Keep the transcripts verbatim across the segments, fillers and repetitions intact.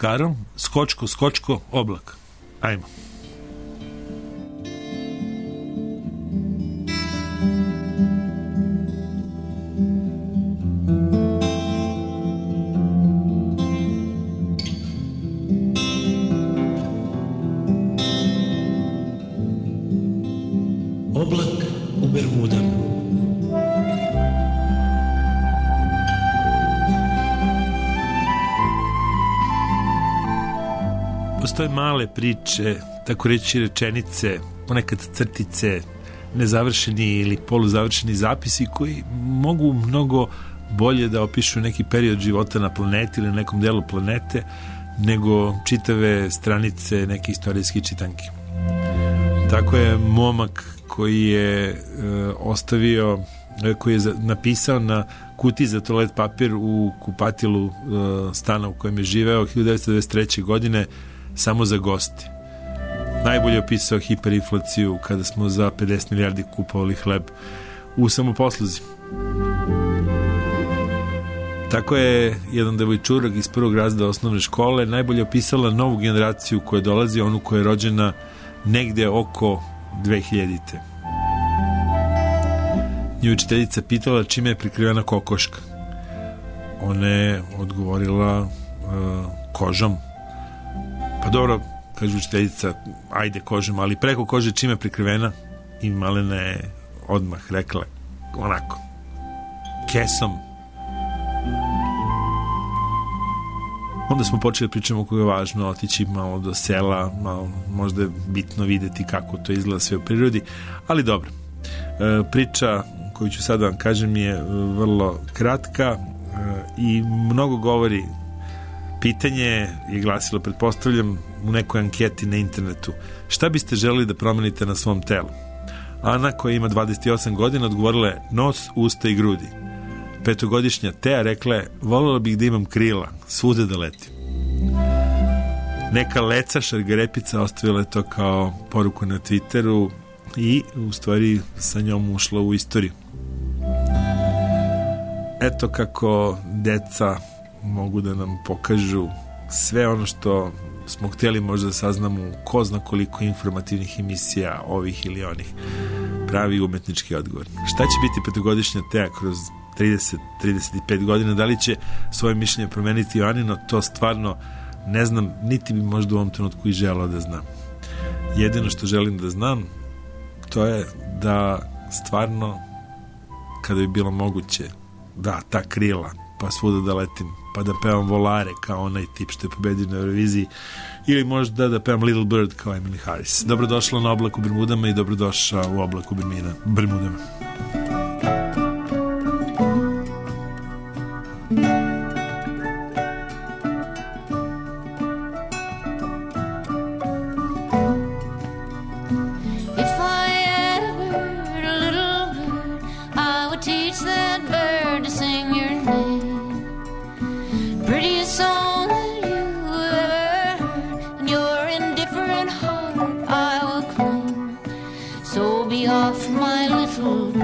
Karl, Skočko, skočko, oblak. Ajmo. Oblak u Bermudama. Postoje male priče, tako reći rečenice, ponekad crtice, nezavršeni ili poluzavršeni zapisi koji mogu mnogo bolje da opišu neki period života na planeti ili na nekom delu planete nego čitave stranice neke istorijske čitanke. Tako je momak koji je e, ostavio, koji je za, napisao na kutiji za toalet papir u kupatilu e, stana u kojem je živeo hiljadu devetsto devedeset treće. godine samo za goste. Najbolje opisao hiperinflaciju kada smo za pedeset milijardi kupovali hleb u samoposluzi. Tako je jedan devojčurak iz prvog razreda osnovne škole najbolje opisala novu generaciju koja dolazi, onu koja je rođena negde oko dve hiljadite. Nju učiteljica pitala čime je prikrivena kokoška. Ona je odgovorila uh, kožom. Pa dobro, kaže učiteljica, ajde kožom, ali preko kože čime je prikrivena? I Malena je odmah rekla onako, kesom. Onda smo počeli da pričamo kako je važno otići malo do sela, malo, možda je bitno videti kako to izgleda sve u prirodi, ali dobro. E, priča koju ću sada vam kažem je vrlo kratka e, i mnogo govori. Pitanje je glasilo, pretpostavljam, u nekoj anketi na internetu. Šta biste želeli da promenite na svom telu? Ana, koja ima dvadeset osam godina, odgovorila je nos, usta i grudi. Petogodišnja Teja rekla je, voljela bih da imam krila, svuda da letim. Neka Leca Šargarepica ostavila je to kao poruku na Twitteru i u stvari sa njom ušla u istoriju. Eto kako deca mogu da nam pokažu sve ono što smo htjeli možda da saznamo, ko zna koliko informativnih emisija ovih ili onih. Pravi umetnički odgovor. Šta će biti petogodišnja Teja kroz trideset do trideset pet godina? Da li će svoje mišljenje promeniti Joanino? To stvarno ne znam, niti bi možda u ovom trenutku i želeo da znam. Jedino što želim da znam to je da stvarno kada bi bilo moguće da ta krila pa svuda da letim, pa da pevam Volare kao onaj tip što je pobedio na Euroviziji, ili možda da pevam Little Bird kao Emily Harris. Dobrodošla na Oblak u Bermudama i dobrodošla u Oblak u Bermudama. Off my little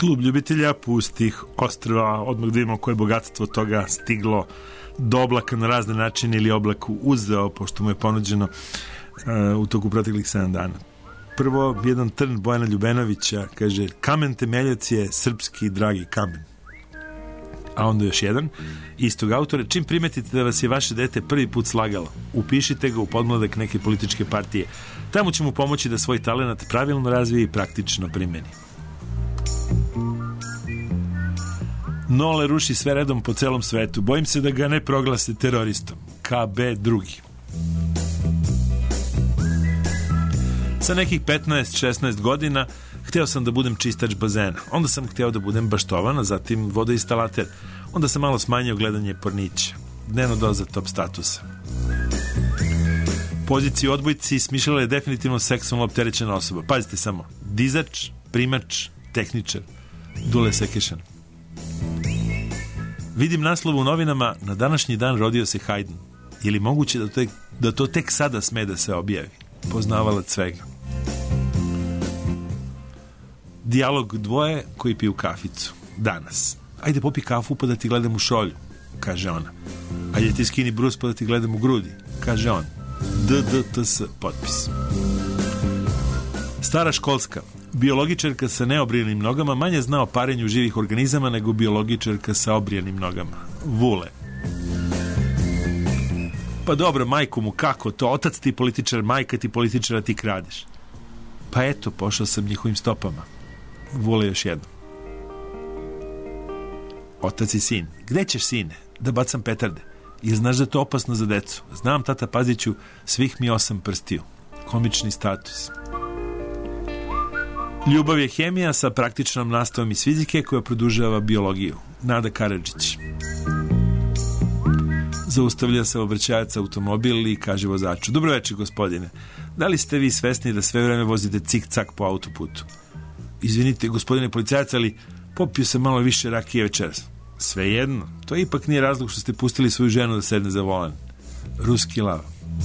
Klub ljubitelja pustih ostrva, odmah da imamo koje bogatstvo toga stiglo do oblaka na razne načine ili oblaku uzeo, pošto mu je ponuđeno uh, u toku proteklih sedam dana. Prvo, jedan trn Bojana Ljubenovića, kaže, kamen temeljac je srpski dragi kamen. A onda još jedan, istog autora, čim primetite da vas je vaše dete prvi put slagalo, upišite ga u podmladak neke političke partije. Tamo će mu pomoći da svoj talenat pravilno razvije i praktično primeni. Nole ruši sve redom po celom svetu. Bojim se da ga ne proglase teroristom. K B drugi. Sa nekih petnaest šesnaest godina hteo sam da budem čistač bazena. Onda sam hteo da budem baštovan, a zatim vodoinstalater. Onda sam malo smanjio gledanje pornića. Dnevno doza top statusa. Poziciju odbojci smišljala je definitivno seksualno opterećena osoba. Pazite samo. Dizač, primač, tehničar. Dule Sekešan. Vidim naslov u novinama, na današnji dan rodio se Haydn. Je li moguće da to, tek, da to tek sada sme da se objavi? Poznavalac svega. Dijalog dvoje koji piju kaficu. Danas. Ajde popi kafu pa da ti gledam u šolju, kaže ona. Ajde ti skini brus pa da ti gledam u grudi, kaže on. D D T S potpis. Stara školska. Biologičarka sa neobrijanim nogama manje zna o parenju živih organizama nego biologičarka sa obrijanim nogama. Vule. Pa dobro, majku mu, kako to? Otac ti političar, majka ti političara, ti kradeš. Pa eto, pošao sam njihovim stopama. Vule još jedno. Otac i sin. Gde ćeš, sine? Da bacam petarde. Ili znaš da je to opasno za decu? Znam, tata, paziću, svih mi osam prstiju. Komični status. Ljubav je hemija sa praktičnom nastavom iz fizike koja produžava biologiju. Nada Karadžić. Zaustavlja se obraćajac automobil i kaže vozaču: dobro večer, gospodine. Da li ste vi svesni da sve vreme vozite cik-cak po autoputu? Izvinite, gospodine policajac, ali popio sam malo više rakije večeras. Svejedno, to ipak nije razlog što ste pustili svoju ženu da sedne za volan. Ruski lav.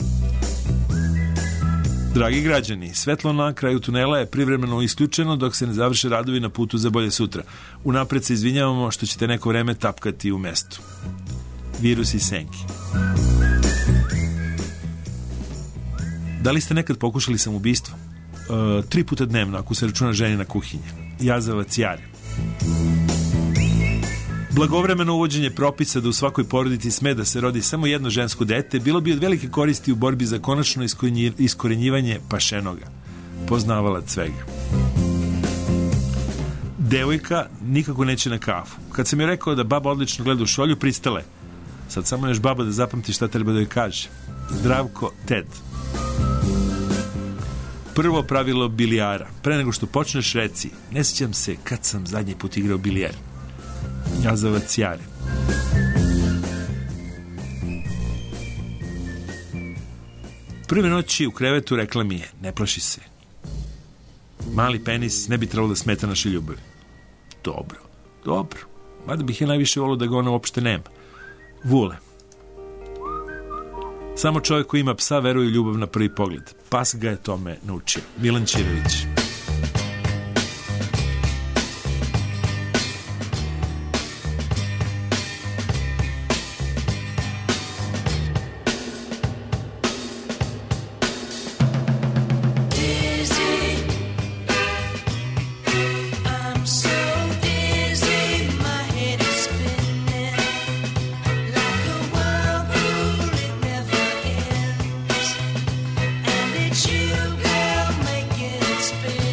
Dragi građani, svetlo na kraju tunela je privremeno isključeno dok se ne završe radovi na putu za bolje sutra. Unapred se izvinjavamo što ćete neko vreme tapkati u mestu. Virus i senki. Da li ste nekad pokušali samoubistvo? E, tri puta dnevno, ako se računa ženina kuhinja. Jazavac Jare. Blagovremeno uvođenje propisa da u svakoj porodici sme da se rodi samo jedno žensko dete bilo bi od velike koristi u borbi za konačno iskorenjivanje pašenoga. Poznavalac svega. Devojka nikako neće na kafu. Kad sam joj rekao da baba odlično gleda u šolju, pristale. Sad samo još baba da zapamti šta treba da joj kaže. Zdravko Ted. Prvo pravilo bilijara. Pre nego što počneš reci: ne sjećam se kad sam zadnji put igrao bilijar. Jazavac Jare. Prve noći u krevetu rekla mi je: ne plaši se. Mali penis ne bi trebalo da smeta naše ljubavi. Dobro, dobro. Mada bih je najviše volio da ga ona uopšte nema. Vule. Samo čovjek koji ima psa veruje u ljubav na prvi pogled. Pas ga je tome naučio. Milan Ćirović. Spin.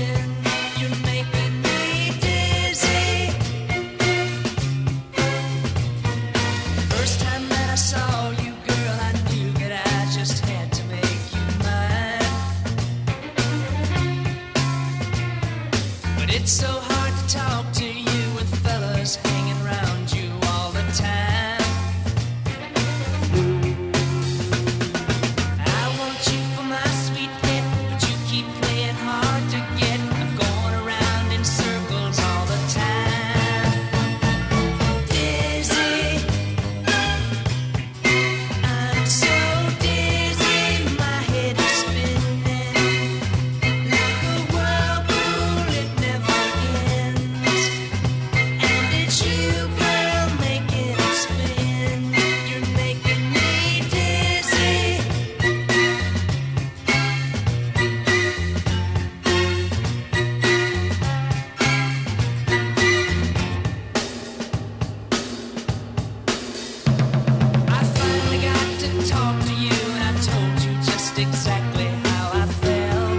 just exactly how I felt.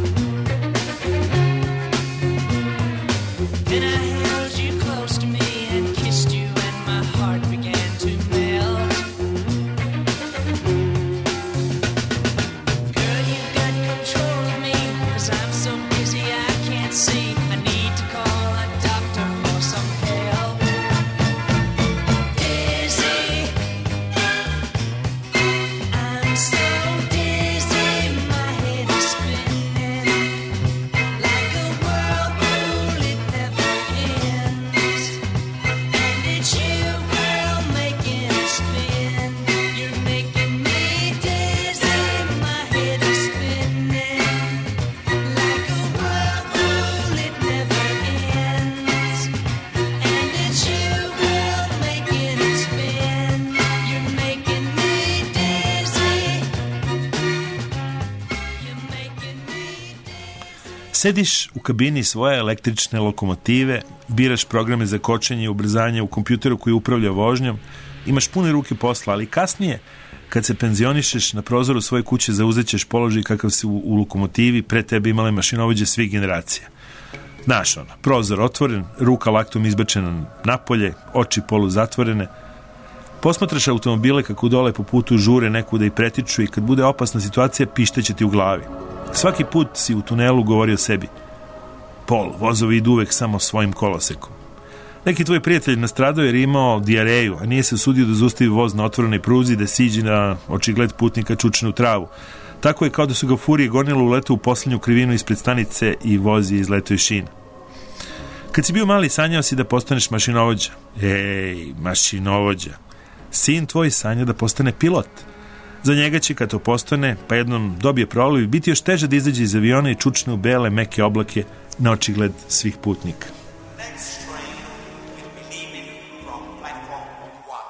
Then I held you close to me and kissed you, and my heart began to melt. Girl, you got control of me, 'cause I'm so busy I can't see. I need to call a doctor for some help. Dizzy, I'm so dizzy, my head is spinning like a whirlpool, it never ends. And it's you, girl, making it spin. You're making me dizzy, my head is spinning like a whirlpool, it never ends. And it's you, girl, making it spin. You're making me dizzy. You're making me dizzy. Sediš u kabini svoje električne lokomotive, biraš programe za kočenje i ubrzanje u kompjuteru koji upravlja vožnjom, imaš pune ruke posla, ali kasnije, kad se penzionišeš, na prozoru svoje kuće zauzećeš položaj kakav si u, u lokomotivi pre tebe imale mašinovođe svih generacija. Znaš ono, prozor otvoren, ruka laktom izbačena napolje, oči polu zatvorene. Posmatraš automobile kako dole po putu žure nekuda i pretiču i kad bude opasna situacija pišteće ti u glavi. Svaki put si u tunelu govorio sebi: Pol, vozovi idu uvek samo svojim kolosekom. Neki tvoj prijatelj nastradao jer je imao dijareju, a nije se usudio da zaustavi voz na otvorenoj pruzi da siđe na očigled putnika čučenu travu. Tako je kao da su ga furije gonile u letu u poslednju krivinu ispred stanice i voz je izletao iz šina. Kad si bio mali, sanjao si da postaneš mašinovođa. Ej, mašinovođa. Sin tvoj sanja da postane pilot. Za njega će, kad to postane, pa jednom dobije proliv, biti još teže da izađe iz aviona i čučne u bele, meke oblake na očigled svih putnika. Next train will be leaving from platform one.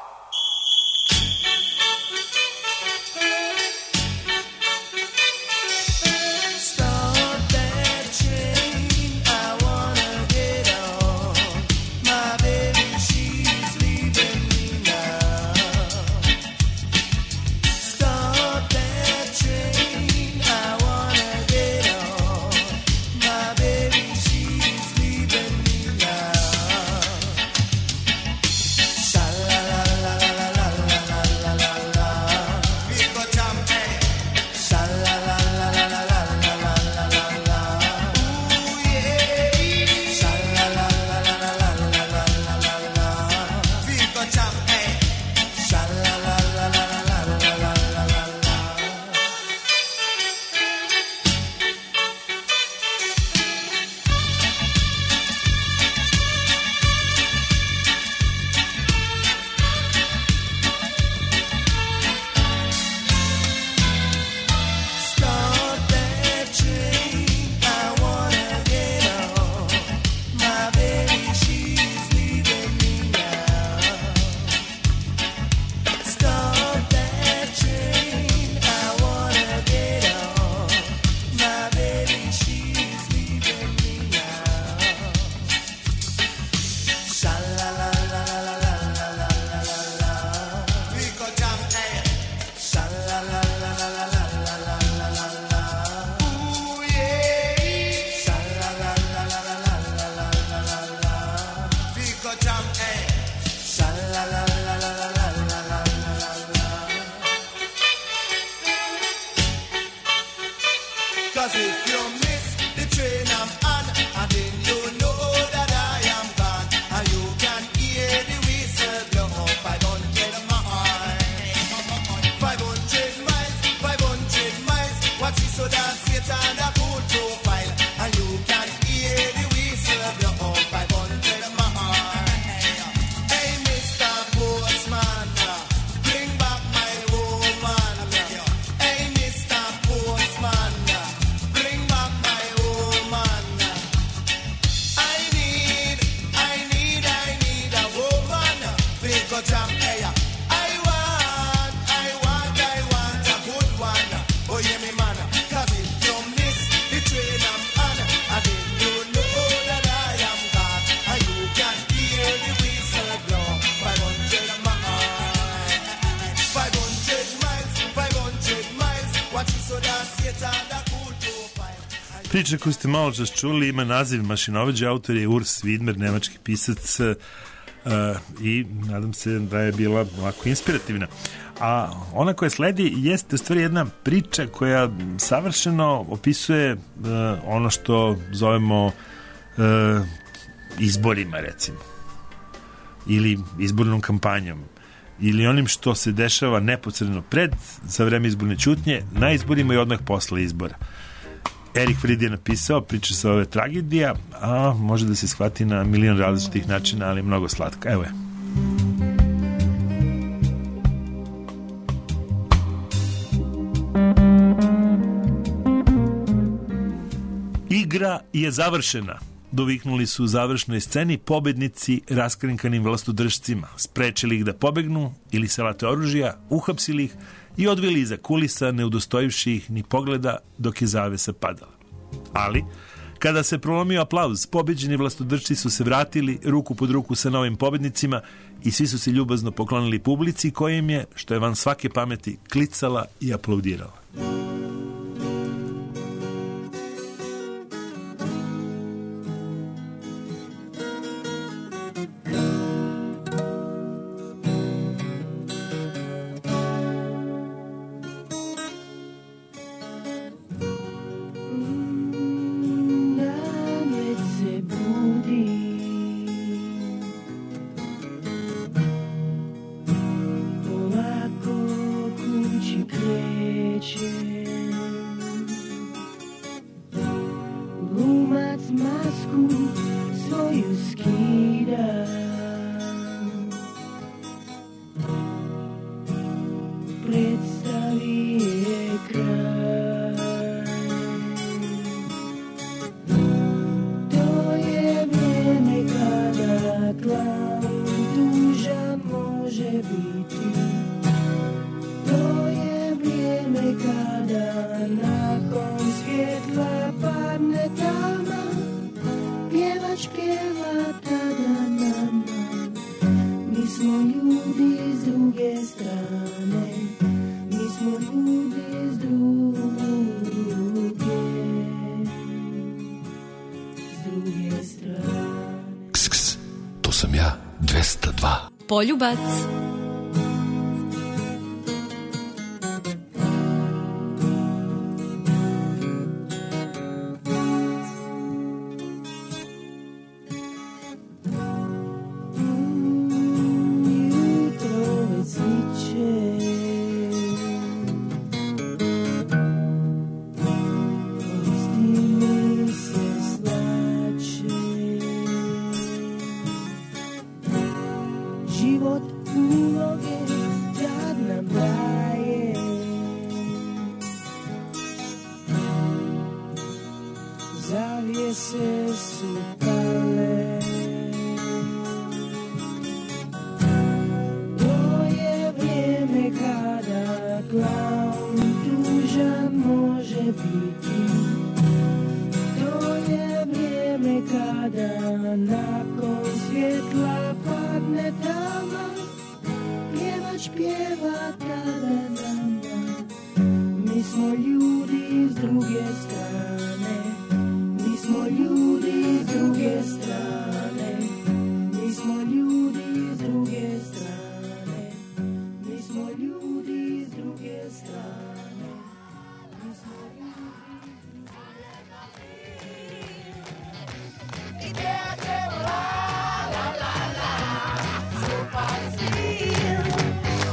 Stop that train, I wanna get on. My baby, she's leaving me now. Stop that train, I wanna get on. My baby, she's leaving me now. Sha la la la la la la la la la. We go jump, eh? Sha la la la la la la la la la la la. Ooh yeah. Sha la la la la la la la la la la la. We go jump, eh? Sha la la la la la la la la la la la. Stop that train, I wanna get on. My baby, she's leaving me now. Stop that train, I wanna get on. My baby, she's leaving me now. Sha la la la la la la la la la la. We go jump, eh? Sha la la la la la la la la la la la. Ooh yeah. Sha la la la la la la la la la la la. We go jump, eh? Sha la la la la la la la la la la. 'Cause if you miss the train I'm on, and then you know that I am gone, and you can hear the whistle blow five hundred miles. five hundred miles, five hundred miles. Watch it so that Satan a good profile, and you can hear the whistle blow five hundred miles. Hey, Mister Postman, bring back my woman. Hey, Mister Postman, bring back my woman. I need, I need, I need a woman. Think of jam, hey. I want, I want, I want a good one. Oh, yeah, me man. 'Cause if you miss the train I'm on, and then you know that I am gone, and you can hear the whistle blow five hundred miles. five hundred miles, five hundred miles. Watch it so Priča koju ste malo čas čuli ima naziv Mašinovođa, autor je Urs Widmer, nemački pisac, uh, i nadam se da je bila ovako inspirativna. A ona koja sledi jeste u stvari jedna priča koja savršeno opisuje uh, ono što zovemo uh, izborima, recimo, ili izbornom kampanjom, ili onim što se dešava neposredno pred, za vreme izborne ćutnje, na izborima i odmah posle izbora. Erik Frid je napisao, priča se ove tragedija, a može da se shvati na milion različitih načina, ali mnogo slatka. Evo je. Igra je završena. Doviknuli su u završnoj sceni pobednici raskrinkanim vlastodržcima, sprečili ih da pobegnu ili se late oružja, uhapsili ih i odveli iza kulisa, ne udostojivši ih ni pogleda dok je zavesa padala. Ali, kada se prolomio aplauz, pobeđeni vlastodržci su se vratili ruku pod ruku sa novim pobednicima i svi su se ljubazno poklonili publici koja im je, što je van svake pameti, klicala i aplaudirala. Poljubac.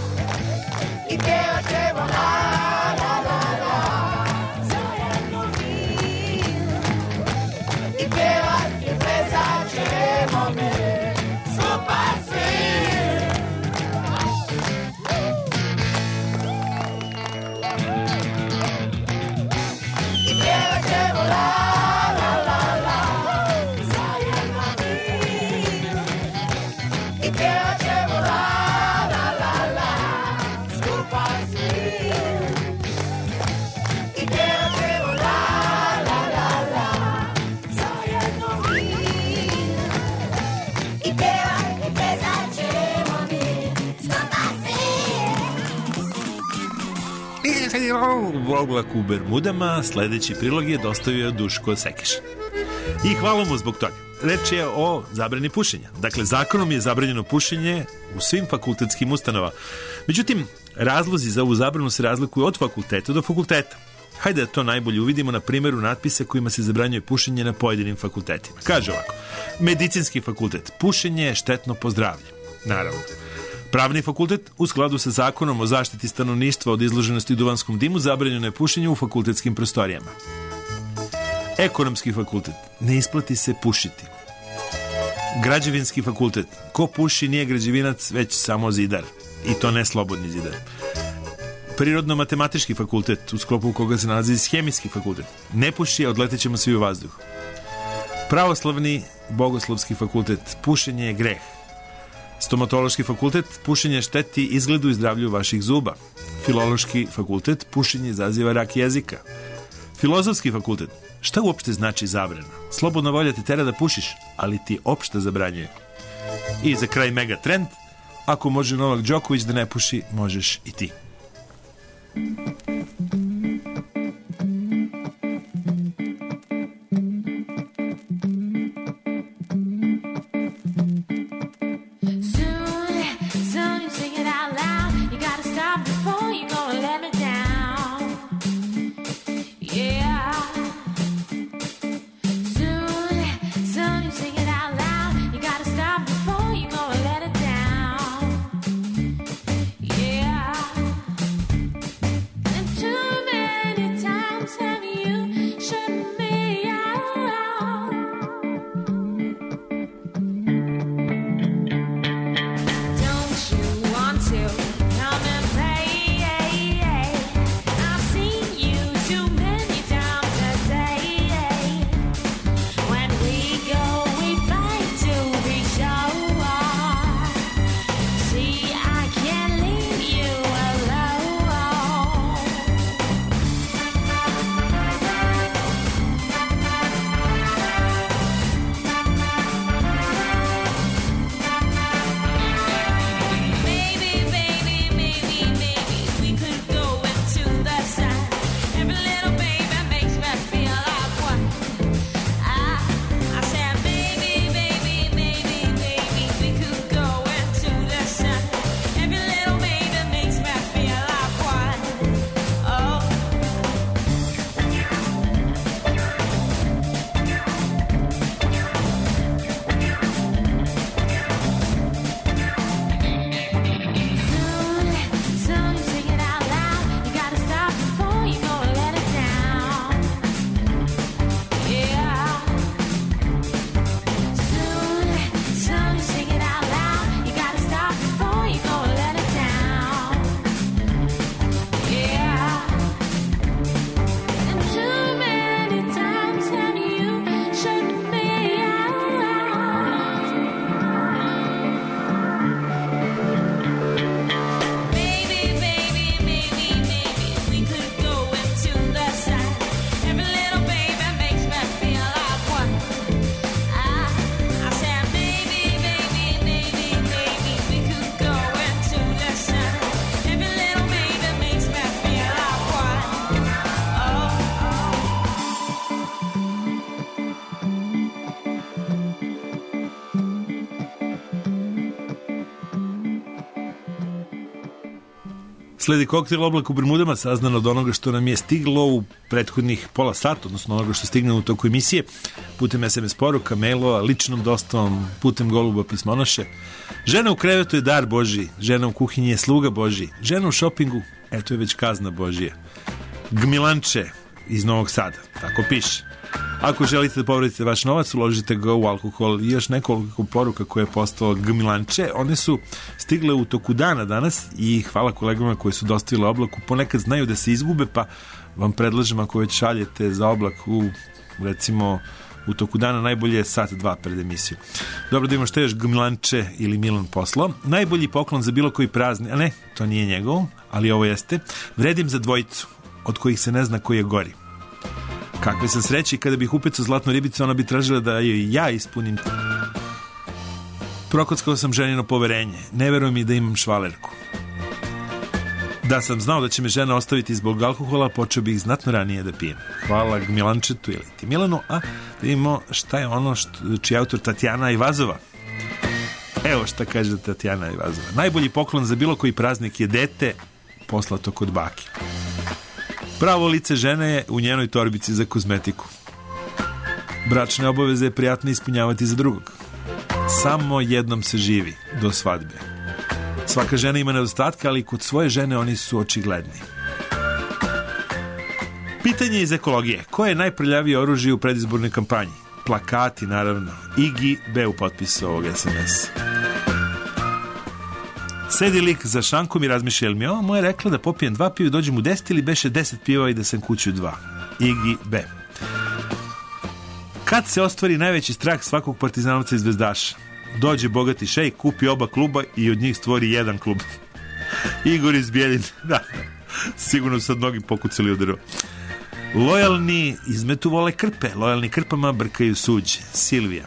Idea, Oblak u Bermudama, sledeći prilog je dostavio Duško Sekiš. I hvala mu zbog toga. Reč je o zabrani pušenja. Dakle, zakonom je zabranjeno pušenje u svim fakultetskim ustanovama. Međutim, razlozi za ovu zabranu se razlikuju od fakulteta do fakulteta. Hajde da to najbolje uvidimo na primjeru natpisa kojima se zabranjuje pušenje na pojedinim fakultetima. Kaže ovako: medicinski fakultet, pušenje je štetno po zdravlje. Naravno. Pravni fakultet, u skladu sa zakonom o zaštiti stanovništva od izloženosti duvanskom dimu, zabranjeno je pušenje u fakultetskim prostorijama. Ekonomski fakultet, ne isplati se pušiti. Građevinski fakultet, ko puši nije građevinac, već samo zidar. I to ne slobodni zidar. Prirodno-matematički fakultet, u sklopu koga se nalazi hemijski fakultet, ne puši, odletećemo svi u vazduh. Pravoslavni bogoslovski fakultet, pušenje je greh. Stomatološki fakultet, pušenje šteti izgledu i zdravlju vaših zuba. Filološki fakultet, pušenje izaziva rak jezika. Filozofski fakultet, šta uopšte znači zabrana? Slobodna volja te tera da pušiš, ali ti opšta zabranjuje. I za kraj mega trend, ako može Novak Đoković da ne puši, možeš i ti. Sledi koktel Oblak u Bermudama, saznano od onoga što nam je stiglo u prethodnih pola sata, odnosno onoga što stigne u toku emisije, putem es em es poruka, mailova, ličnom dostavom, putem goluba pismonoše. Žena u krevetu je dar Božji, žena u kuhinji je sluga Božji, žena u šopingu, eto je već kazna Božija. Gmilanče iz Novog Sada, tako piše. Ako želite da povratite vaš novac, uložite ga u alkohol. I još nekoliko poruka koje je postalo Gmilanče. One su stigle u toku dana danas i hvala kolegama koji su dostavili Oblaku. Ponekad znaju da se izgube, pa vam predlažem, ako već šaljete za Oblak u, recimo, u toku dana, najbolje je sat, dva pred emisiju. Dobro, da imamo što još Gmilanče ili Milan poslao. Najbolji poklon za bilo koji praznik, a ne, to nije njegov, ali ovo jeste. Vredim za dvojicu, od kojih se ne zna koji je gori. Kakve sam sreći, kada bih upecao zlatnu ribicu, ona bi tražila da joj ja ispunim. Prokockao sam ženino poverenje. Ne verujem mi da imam švalerku. Da sam znao da će me žena ostaviti zbog alkohola, počeo bih znatno ranije da pijem. Hvala Milančetu ili ti Milanu, a da vidimo šta je ono što, čiji je autor Tatjana Ivazova. Evo šta kaže Tatjana Ivazova. Najbolji poklon za bilo koji praznik je dete poslato kod bake. Pravo lice žene je u njenoj torbici za kozmetiku. Bračne obaveze je prijatno ispunjavati za drugog. Samo jednom se živi do svadbe. Svaka žena ima nedostatke, ali kod svoje žene oni su očigledni. Pitanje iz ekologije. Koje je najprljavije oružje u predizbornoj kampanji? Plakati, naravno. Igi B u potpisu ovog es em es. Sedi lik za šankom i razmišlja, jel mi ovo moje rekla da popijem dva piva, dođem u deset ili beše deset piva i da sam kuću dva. Igi B. Kad se ostvari najveći strah svakog partizanovca i zvezdaša? Dođe bogati šejk, kupi oba kluba i od njih stvori jedan klub. Igor iz Bijeljine. Da, sigurno sad mnogi pokucali u drvo. Lojalni izmetu vole krpe, lojalni krpama brkaju suđe. Silvija.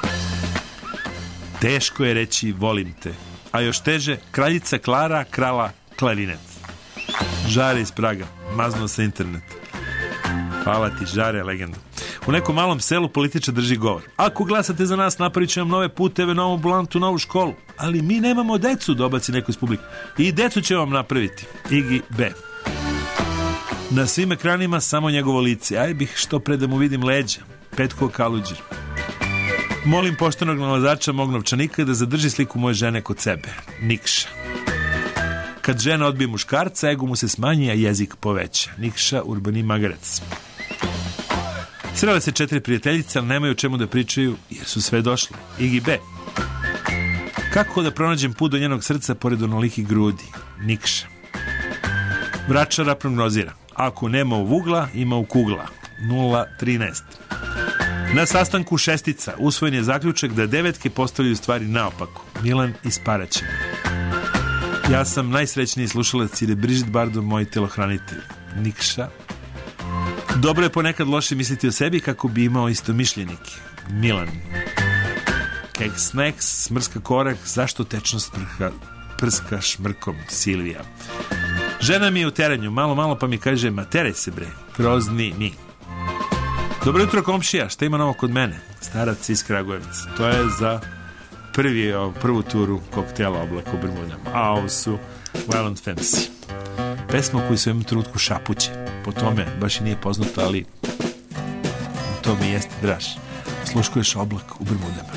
Teško je reći volim te, a još teže kraljica Klara krala klarinet. Žare iz Praga, maznuo se internet. Hvala ti, Žare, legenda. U nekom malom selu političar drži govor. Ako glasate za nas, napravit će nam nove puteve, novu ambulantu, novu školu. Ali mi nemamo decu, dobaci neko iz publike. I decu će vam napraviti. Igi B. Na svim ekranima samo njegovo lice. Aj bih što pre da mu vidim leđa. Petko Kaluđer. Molim poštenog nalazača mog novčanika da zadrži sliku moje žene kod sebe. Nikša. Kad žena odbije muškarca, ego mu se smanji, a jezik poveća. Nikša, Urbani Magarac. Srele se četiri prijateljice, ali nemaju o čemu da pričaju, jer su sve došle. Igi B. Kako da pronađem put do njenog srca pored onolikih grudi? Nikša. Vračara prognozira. Ako nema u vugla, ima u kugla. nula trinaest. Na sastanku šestica usvojen je zaključak da devetke postavljaju stvari naopako. Milan iz Paraća. Ja sam najsrećniji slušalac jer je Brigitte Bardot moj telohranitelj. Nikša. Dobro je ponekad loše misliti o sebi kako bi imao istomišljenike. Milan. Keks snacks, smrska korak, zašto tečnost prha, prska šmrkom? Silvija. Žena mi je u teranju, malo malo pa mi kaže, ma teraj se bre, grozni mi. Dobro jutro komšija, šta ima novo kod mene? Starac iz Kragujevca. To je za prvi, prvu turu koktela Oblak u Bermudama. A ovo su Violent Femmes. Pesma koju su u jednom trenutku šapuće. Po tome baš i nije poznato, ali to mi jeste draž. Sluškuješ Oblak u Bermudama.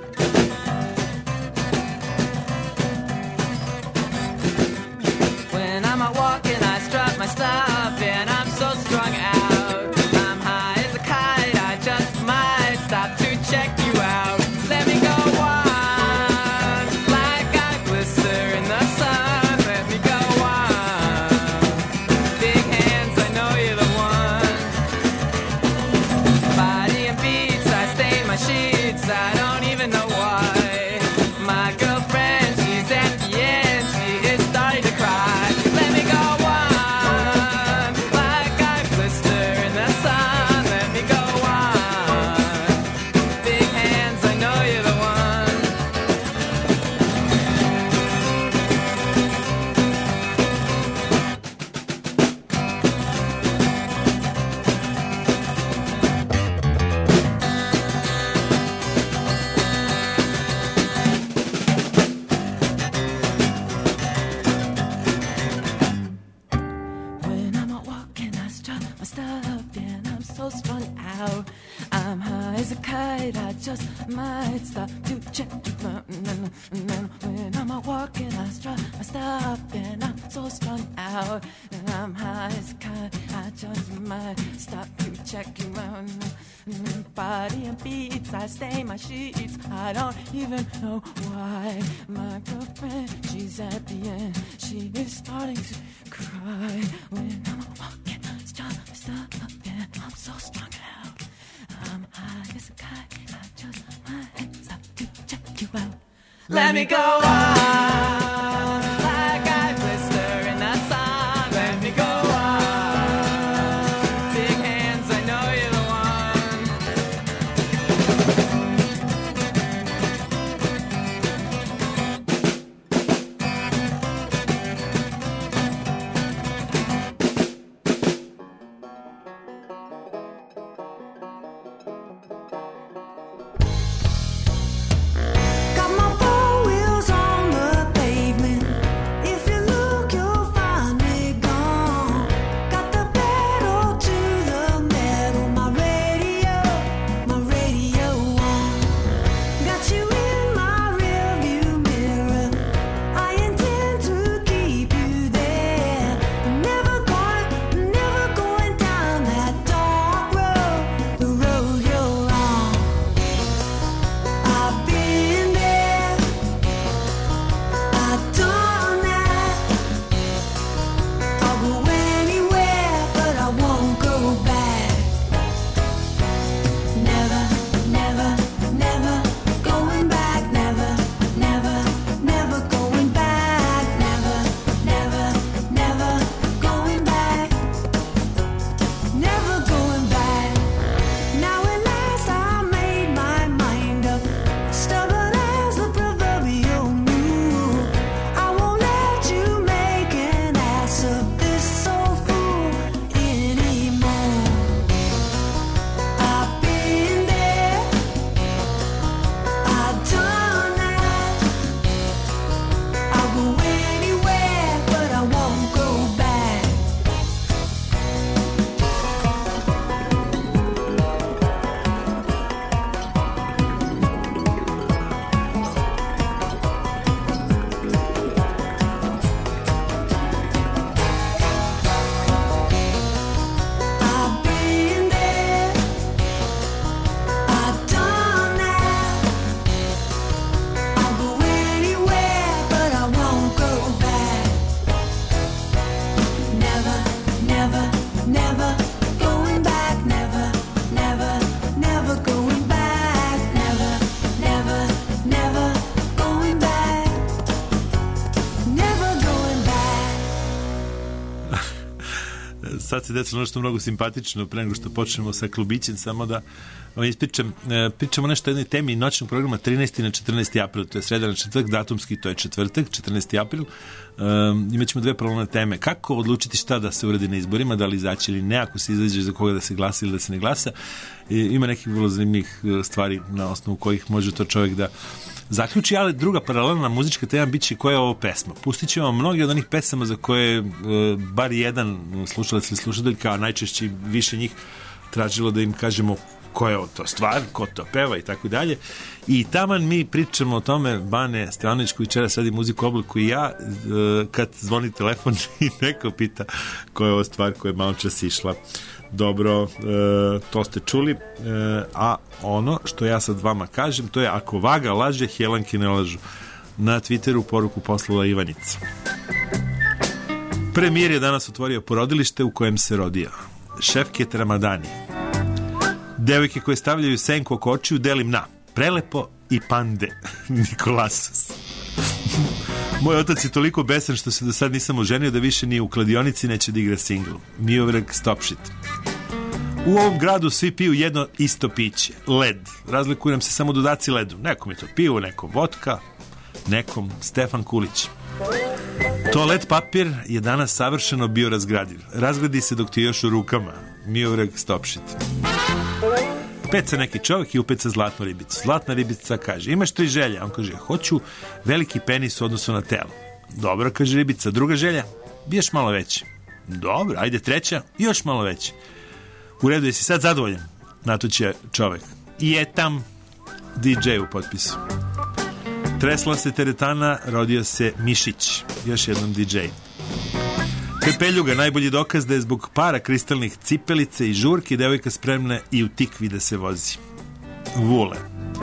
When I'm out walking, I strut my stuff, and I'm so strung out. I'm high as a kite, I just might stop to check you out. Let me go on, like I glister in the sun. Let me go on, big hands, I know you're the one. Body and beats, I stain my sheets, I don't even know why. My girlfriend, she's at the end, she is starting to cry. Let me go on, like I glister in the sun. Let me go on, big hands, I know you're the one. When I'm out walking, I strut my stuff, and I'm so strung out. I'm high as a kite, I just might stop to check you out. When I'm out walking, I strut my stuff, and I'm so strung out. And I'm high as a kite, I just might stop to check you out. Body and beats, I stain my sheets, I don't even know why. My girlfriend, she's at the end, she is starting to cry. When I'm walking, I strut my stuff, and I'm so strung out. I'm high as a kite, I just might stop to check you out. Let me go on, like I glister in the sun. Let me go on, big hands, I know you're the one. sad se desilo nešto mnogo simpatično pre nego što počnemo sa klubićem, samo da vam ispričam, pričamo nešto o jednoj temi noćnog programa trinaesti na četrnaesti april, to je sreda na četvrtak, datumski to je četvrtak, četrnaesti april. Um, imaćemo dve paralelne teme. Kako odlučiti šta da se uradi na izborima, da li izaći ili ne, ako se izađe za koga da se glasa ili da se ne glasa. I, ima nekih vrlo zanimljivih stvari na osnovu kojih može to čovjek da zaključi, ali druga paralelna muzička tema biće koja je ovo pesma. Pustit ćemo mnogi od onih pesama za koje e, bar jedan slušalac ili slušateljka, a najčešće više njih tražilo da im kažemo koja je to stvar, ko to peva i tako dalje. I taman mi pričamo o tome, Bane Stevanović koji večeras radi muziku obliku i ja, e, kad zvoni telefon i neko pita koja je ovo stvar koja je malo čas išla. Dobro, e, to ste čuli, e, a ono što ja sad vama kažem, to je ako vaga laže, helanke ne lažu. Na Twitteru poruku poslala Ivanica. Premijer je danas otvorio porodilište u kojem se rodio Šefket Ramadani. Devojke koje stavljaju senku oko očiju delim na Prelepo i Pande. Nikolasus. Moj otac je toliko besan što se do sad nisam oženio da više ni u kladionici neće da igra singl. Miovrag Stopšit. U ovom gradu svi piju jedno isto piće. Led. Razlikuju nam se samo dodaci ledu. Nekom je to pivo, nekom vodka, nekom Stefan Kulić. Toalet papir je danas savršeno bio razgradiv. Razgradi se dok ti je još u rukama. Miovrag Stopšit. Peca neki čovjek i upeca zlatnu ribicu. Zlatna ribica kaže, imaš tri želje? On kaže, hoću veliki penis u odnosu na telo. Dobro, kaže ribica. Druga želja? Biješ malo veći. Dobro, ajde treća, još malo veći. U redu, jesi sad zadovoljan? Na to će čovjek. I je tam D J u potpisu. Tresla se teretana, rodio se Mišić. Još jednom D J. Pepeljuga, najbolji dokaz da je zbog para kristalnih cipelice i žurki devojka spremna i u tikvi da se vozi. Vule.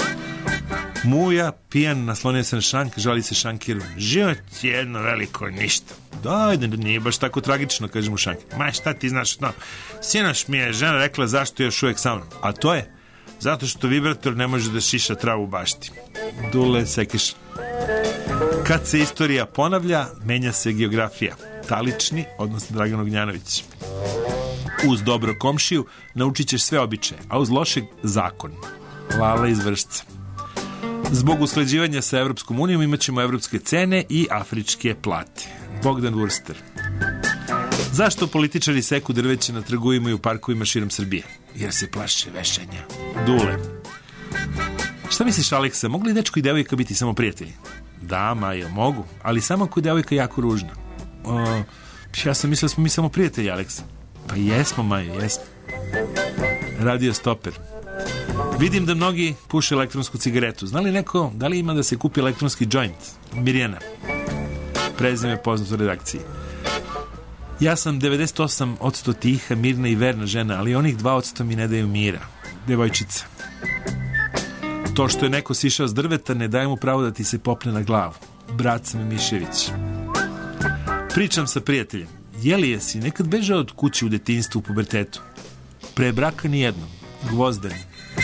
Muja, pijan, naslonio se na šank, žali se šankiru. Život je jedno veliko ništa. Dajde, nije baš tako tragično, kaže mu šankir. Ma šta ti znaš, no. Sinoć mi je žena rekla zašto je još uvijek sa mnom. A to je zato što vibrator ne može da šiša travu u bašti. Dule Sekiš. Kad se istorija ponavlja, menja se geografija. Talični, odnosno Dragan Ognjanović. Uz dobro komšiju naučit ćeš sve običaje, a uz lošeg zakon. Lala iz Vršca. Zbog usklađivanja sa Evropskom unijom imat ćemo evropske cene i afričke plate. Bogdan Wurster. Zašto političari seku drveće na trgovima i u parkovima širom Srbije? Jer se plaše vešanja. Dule. Šta misliš, Aleksa, mogu li dečko i devojka biti samo prijatelji? Da, Majo, mogu, ali samo ako je devojka jako ružna. O, ja sam mislio da smo mi samo prijatelji, Aleksa. Pa jesmo, Majo, jesmo. Radio Stoper. Vidim da mnogi puše elektronsku cigaretu. Zna li neko, da li ima da se kupi elektronski joint? Mirjana. Prezime poznato u redakciji. Ja sam devedeset osam posto tiha, mirna i verna žena, ali onih dva posto mi ne daju mira. Devojčica. To što je neko sišao s drveta ne daje mu pravo da ti se popne na glavu. Brat sam Mišević. Pričam sa prijateljem. Je li jesi nekad bežao od kuće u detinjstvu u pubertetu? Pre braka nijednom. Gvozden.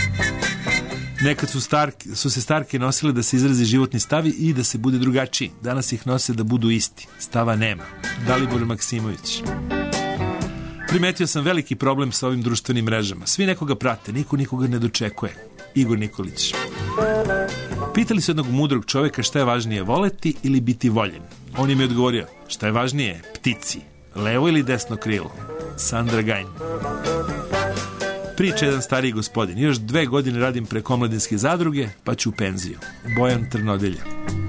Nekad su, starke, su se starke nosile da se izrazi životni stavi i da se bude drugačiji. Danas ih nose da budu isti. Stava nema. Dalibor Maksimović. Primetio sam veliki problem sa ovim društvenim mrežama. Svi nekoga prate, niko nikoga ne dočekuje. Igor Nikolić. Pitali su jednog mudrog čovjeka šta je važnije, voleti ili biti voljen. On im je odgovorio, šta je važnije, ptici, levo ili desno krilo. Sandra Gajn. Priča jedan stariji gospodin. Još dve godine radim preko omladinske zadruge, pa ću u penziju. Bojan Trnodelja.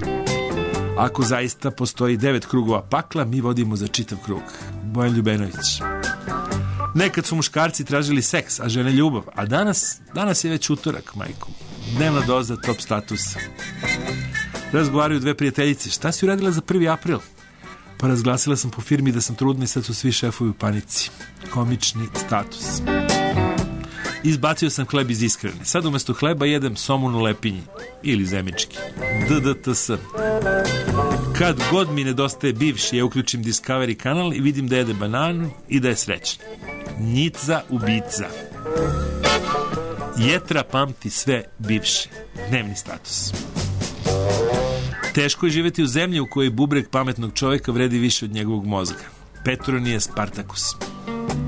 Ako zaista postoji devet krugova pakla, mi vodimo za čitav krug. Bojan Ljubenović. Nekad su muškarci tražili seks, a žene ljubav. A danas, danas je već utorak, majko. Dnevna doza top statusa. Razgovaraju dve prijateljice. Šta si uradila za prvi april? Pa razglasila sam po firmi da sam trudna i sad su svi šefovi u panici. Komični status. Izbacio sam hleb iz iskrene. Sad umjesto hleba jedem somun u lepinji. Ili zemički. D D T S. Kad god mi nedostaje bivši, ja uključim Discovery kanal i vidim da jede bananu i da je srećan. Njica ubica. Jetra pamti sve bivše. Dnevni status. Teško je živjeti u zemlji u kojoj bubreg pametnog čovjeka vredi više od njegovog mozga. Petronije Spartakus.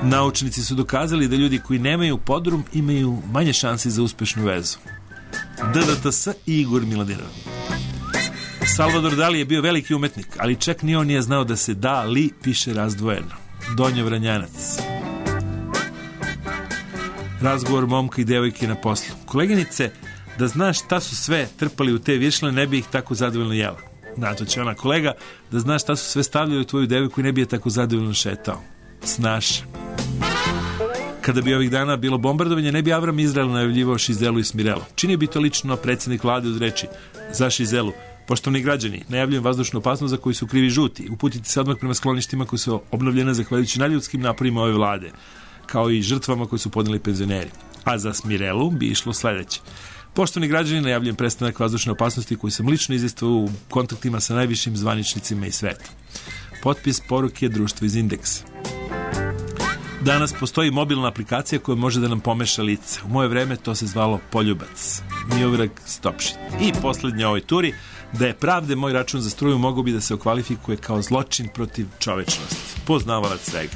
Naučnici su dokazali da ljudi koji nemaju podrum imaju manje šansi za uspešnu vezu. D D T S i Igor Miladinov. Salvador Dali je bio veliki umetnik, ali čak ni on nije znao da se da li piše razdvojeno. Donjo Vranjanac. Razgovor momka i devojke na poslu. Koleginice, da znaš šta su sve trpali u te višle, ne bi ih tako zadovoljno jela. Na to će ona, kolega, da znaš šta su sve stavljali u tvoju devojku i ne bi je tako zadovoljno šetao. Snaš. Kada bi ovih dana bilo bombardovanje, ne bi Avram Izrael najavljivao Šizelu i Smirelu. Čini bi to lično predsjednik vlade uz reči za Šizelu. Poštovni građani, najavljujem vazdušnu opasnost za koju su krivi žuti. Uputite se odmah prema skloništima koji su obnovljene zahvaljujući nadljudskim naporima ove vlade, kao i žrtvama koje su podneli penzioneri. A za Smirelu bi išlo sledeće. Poštovni građani, najavljujem prestanak vazdušne opasnosti koju sam lično izvestvao u kontaktima sa najvišim zvaničnicima iz sveta. Potpis poruke društva iz Indeksa. Danas postoji mobilna aplikacija koja može da nam pomeša lice. U moje vreme to se zvalo poljubac. Miovrag Stopšit. I poslednja ovoj turi, da je pravde moj račun za struju mogao bi da se okvalifikuje kao zločin protiv čovečnosti. Poznavalac svega.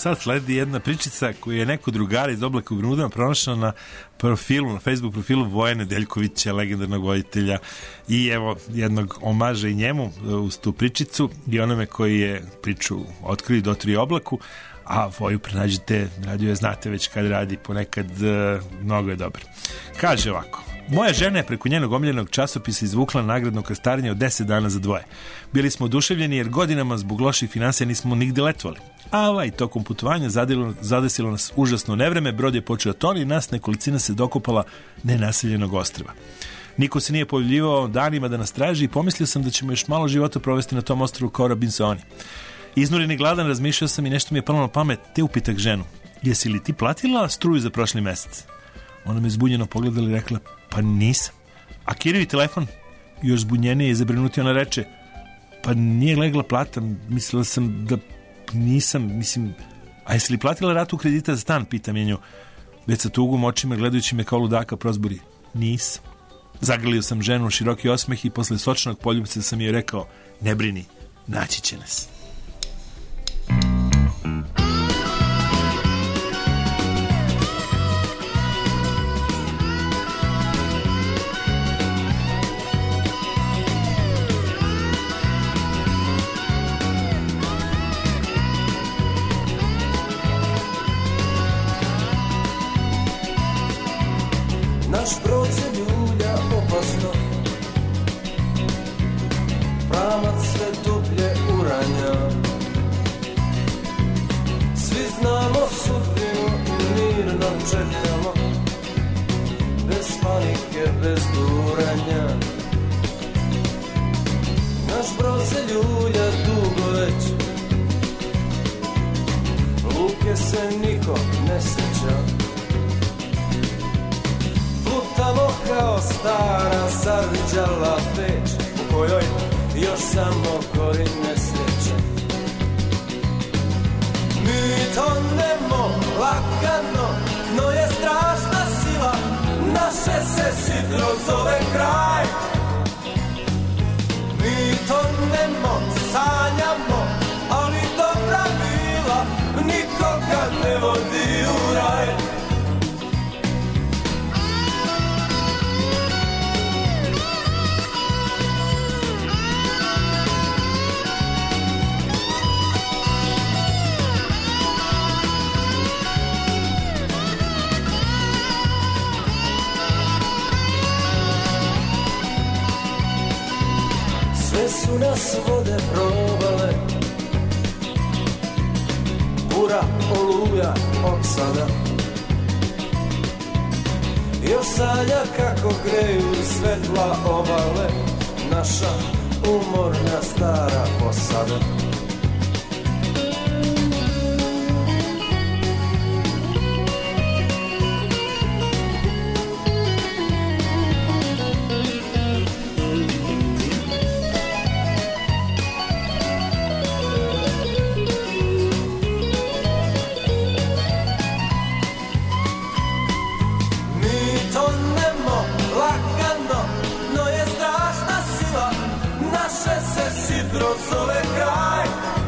sad sledi jedna pričica koju je neko drugar iz Oblaka u Bermudama pronašao na profilu, na Facebook profilu Vojana Deljkovića, legendarnog voditelja, i evo jednog omaža i njemu uz tu pričicu i onome koji je priču otkrio i dotrio Oblaku, a Voju pronađete, radio je, znate već kad radi, ponekad uh, mnogo je dobar. Kaže ovako: moja žena je preko njenog omiljenog časopisa izvukla nagradno krstarenje od deset dana za dvoje. Bili smo oduševljeni jer godinama zbog loših finansija nismo nigde letovali. A ovaj tokom putovanja zadilo, zadesilo nas užasno nevreme, brod je počeo toni i nas nekolicina se dokopala nenaseljenog ostrva. Niko se nije pojavljivao danima da nas traži i pomislio sam da ćemo još malo života provesti na tom ostrvu kao Robinsoni. Iznuren i gladan razmišljao sam i nešto mi je palo na pamet, te upitak ženu: jesi li ti platila struju za prošli mesec? Ona me zbunjeno pogledala i rekla: pa nisam. A Kirjevi telefon? Još zbunjenije i zabrinuti ona reče: pa nije legla plata, mislila sam da nisam, mislim, a jesi li platila ratu kredita za stan, pitam je nju. Već sa tugom očima gledajući me kao ludaka prozbori: nisam. Zagrlio sam ženu u široki osmeh i posle sočnog poljubca sam joj rekao: ne brini, naći će nas. Naš brod se ljulja opasno, pramac sve dublje uranja. Svi znamo sudbinu i mirno čekamo, bez panike, bez duranja. Naš brod se ljulja dugo već, luke se niko ne seća. Plutamo kao stara zarđala peć, u kojoj još samo gori nesreće. Mi tonemo lagano, no je strašna sila, naše se sidro zove kraj. Mi tonemo, sanjamo, ali dobra bila nikoga ne vodi u raj. Sve su nas vode probale, bura, oluja, opsada. Još sanja kako greju svetla obale, naša umorna stara posada. Zove kraj.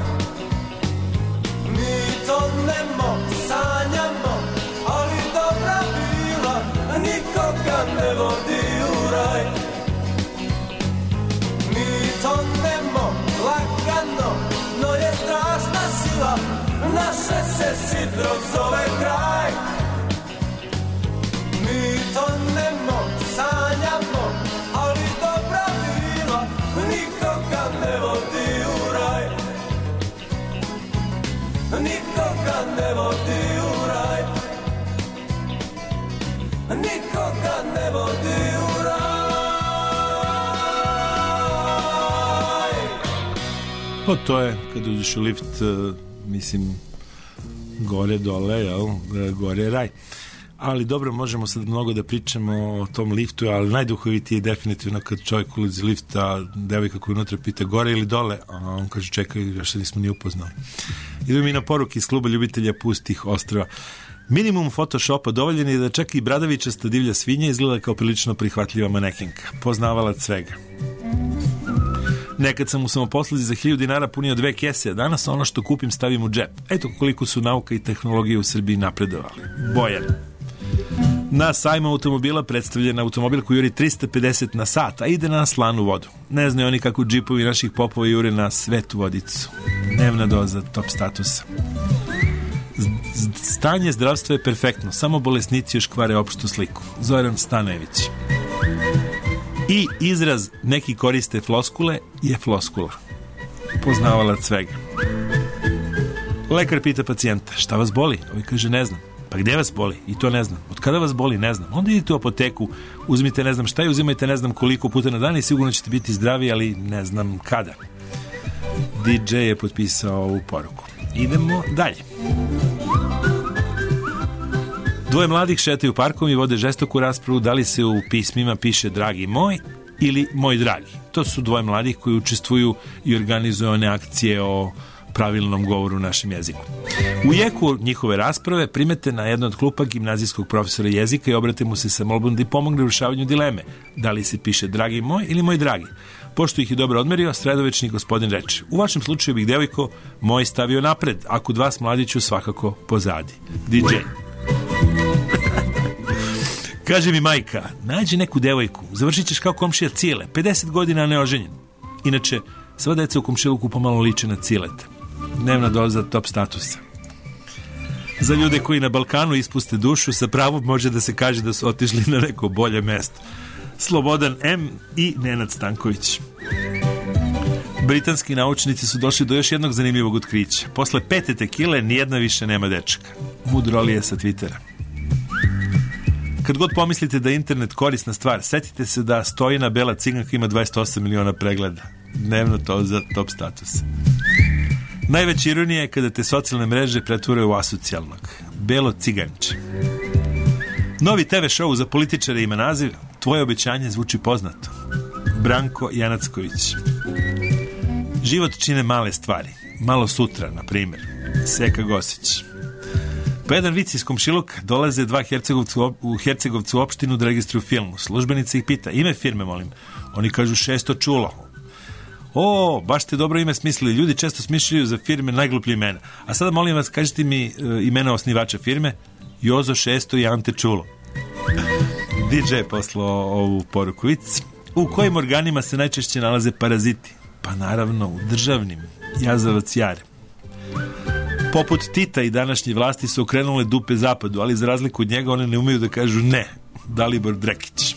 Mi tonemo, sanjamo, ali dobra bila nikoga ne vodi u raj. Mi tonemo lagano, no je strašna sila, naše se sidro zove kraj. Mi tonemo, sanjamo, ali dobra bila nikoga ne vodi u raj. Nikoga ne vodi u raj. Nikoga ne vodi u raj. Pa to je, kad uđeš u lift, mislim, gore, dole, jel? Gore je raj. Ali dobro, možemo sad mnogo da pričamo o tom liftu, ali najduhovitije je definitivno kad čovjek ulazi iz lifta, devojka koja unutra pita gore ili dole, a on kaže čekaj, još se nismo ni upoznali. Idemo mi na poruke iz kluba ljubitelja pustih ostrva. Minimum Photoshopa dovoljen je da čak i bradavičasta divlja svinja izgleda kao prilično prihvatljiva manekenka. Poznavalac svega. Nekad sam u samoposluzi za hiljadu dinara punio dve kese, a danas ono što kupim stavim u džep. Eto koliko su nauka i tehnologija u Srbiji napredovali. Bojan. Na sajmu automobila predstavljen automobil koji juri trista pedeset na sat, a ide na slanu vodu. Ne znaju oni kako džipovi naših popova jure na svetu vodicu. Dnevna doza top statusa. Stanje zdravstva je perfektno, samo bolesnici još kvare opštu sliku. Zoran Stanojević. I izraz neki koriste floskule je floskula. Poznavalac svega. Lekar pita pacijenta, šta vas boli? Ovi kaže, ne znam. Pa gde vas boli? I to ne znam. Od kada vas boli? Ne znam. Onda idite u apoteku, uzmite ne znam šta i uzimajte ne znam koliko puta na dan i sigurno ćete biti zdravi, ali ne znam kada. D J je potpisao ovu poruku. Idemo dalje. Dvoje mladih šetaju parkom i vode žestoku raspravu da li se u pismima piše dragi moj ili moj dragi. To su dvoje mladih koji učestvuju i organizuju one akcije o pravilnom govoru u našem jeziku. U jeku njihove rasprave primete na jedno od klupa gimnazijskog profesora jezika i obrate mu se sa molbom da i pomogne u rješavanju dileme. Da li se piše dragi moj ili moj dragi? Pošto ih je dobro odmerio, sredovečni gospodin reče, u vašem slučaju bih, devojko, moj stavio napred, a kod vas, mladiću, svakako pozadi. D J. Kaže mi majka, nađi neku devojku, završit ćeš kao komšija Cijele, pedeset godina neoženjen. Inače, sva deca u komšiluku pomalo liče na Cileta. Dnevna doza top statusa. Za ljude koji na Balkanu ispuste dušu, sa pravom može da se kaže da su otišli na neko bolje mesto. Slobodan M. i Nenad Stanković. Britanski naučnici su došli do još jednog zanimljivog otkrića. Posle pete tekile nijedna više nema dečaka. Mudrolije sa Twittera. Kad god pomislite da je internet korisna stvar, setite se da Stojina Bela Ciganka ima dvadeset osam miliona pregleda. Dnevno to za top status. Najveća ironija je kada te socijalne mreže pretvore u asocijalnog. Belo Ciganče. Novi te ve show za političare ima naziv Tvoje obećanje zvuči poznato. Branko Janacković. Život čine male stvari. Malo sutra, na primjer. Seka Gosić. Po jedan vic iz komšiluka dolaze dva Hercegovcu u Hercegovcu opštinu da registruju film. Službenica ih pita, ime firme molim. Oni kažu šesto čulo. O, baš ste dobro ime smislili. Ljudi često smišljaju za firme najgluplje imena. A sada molim vas, kažite mi uh, imena osnivača firme. Jozo Šesto i Ante Čulo. D J poslao ovu poruku. Vic. U kojim organima se najčešće nalaze paraziti? Pa naravno u državnim. Jazavac Jare. Poput Tita i današnje vlasti su okrenule dupe zapadu, ali za razliku od njega one ne umeju da kažu ne. Dalibor Drekić.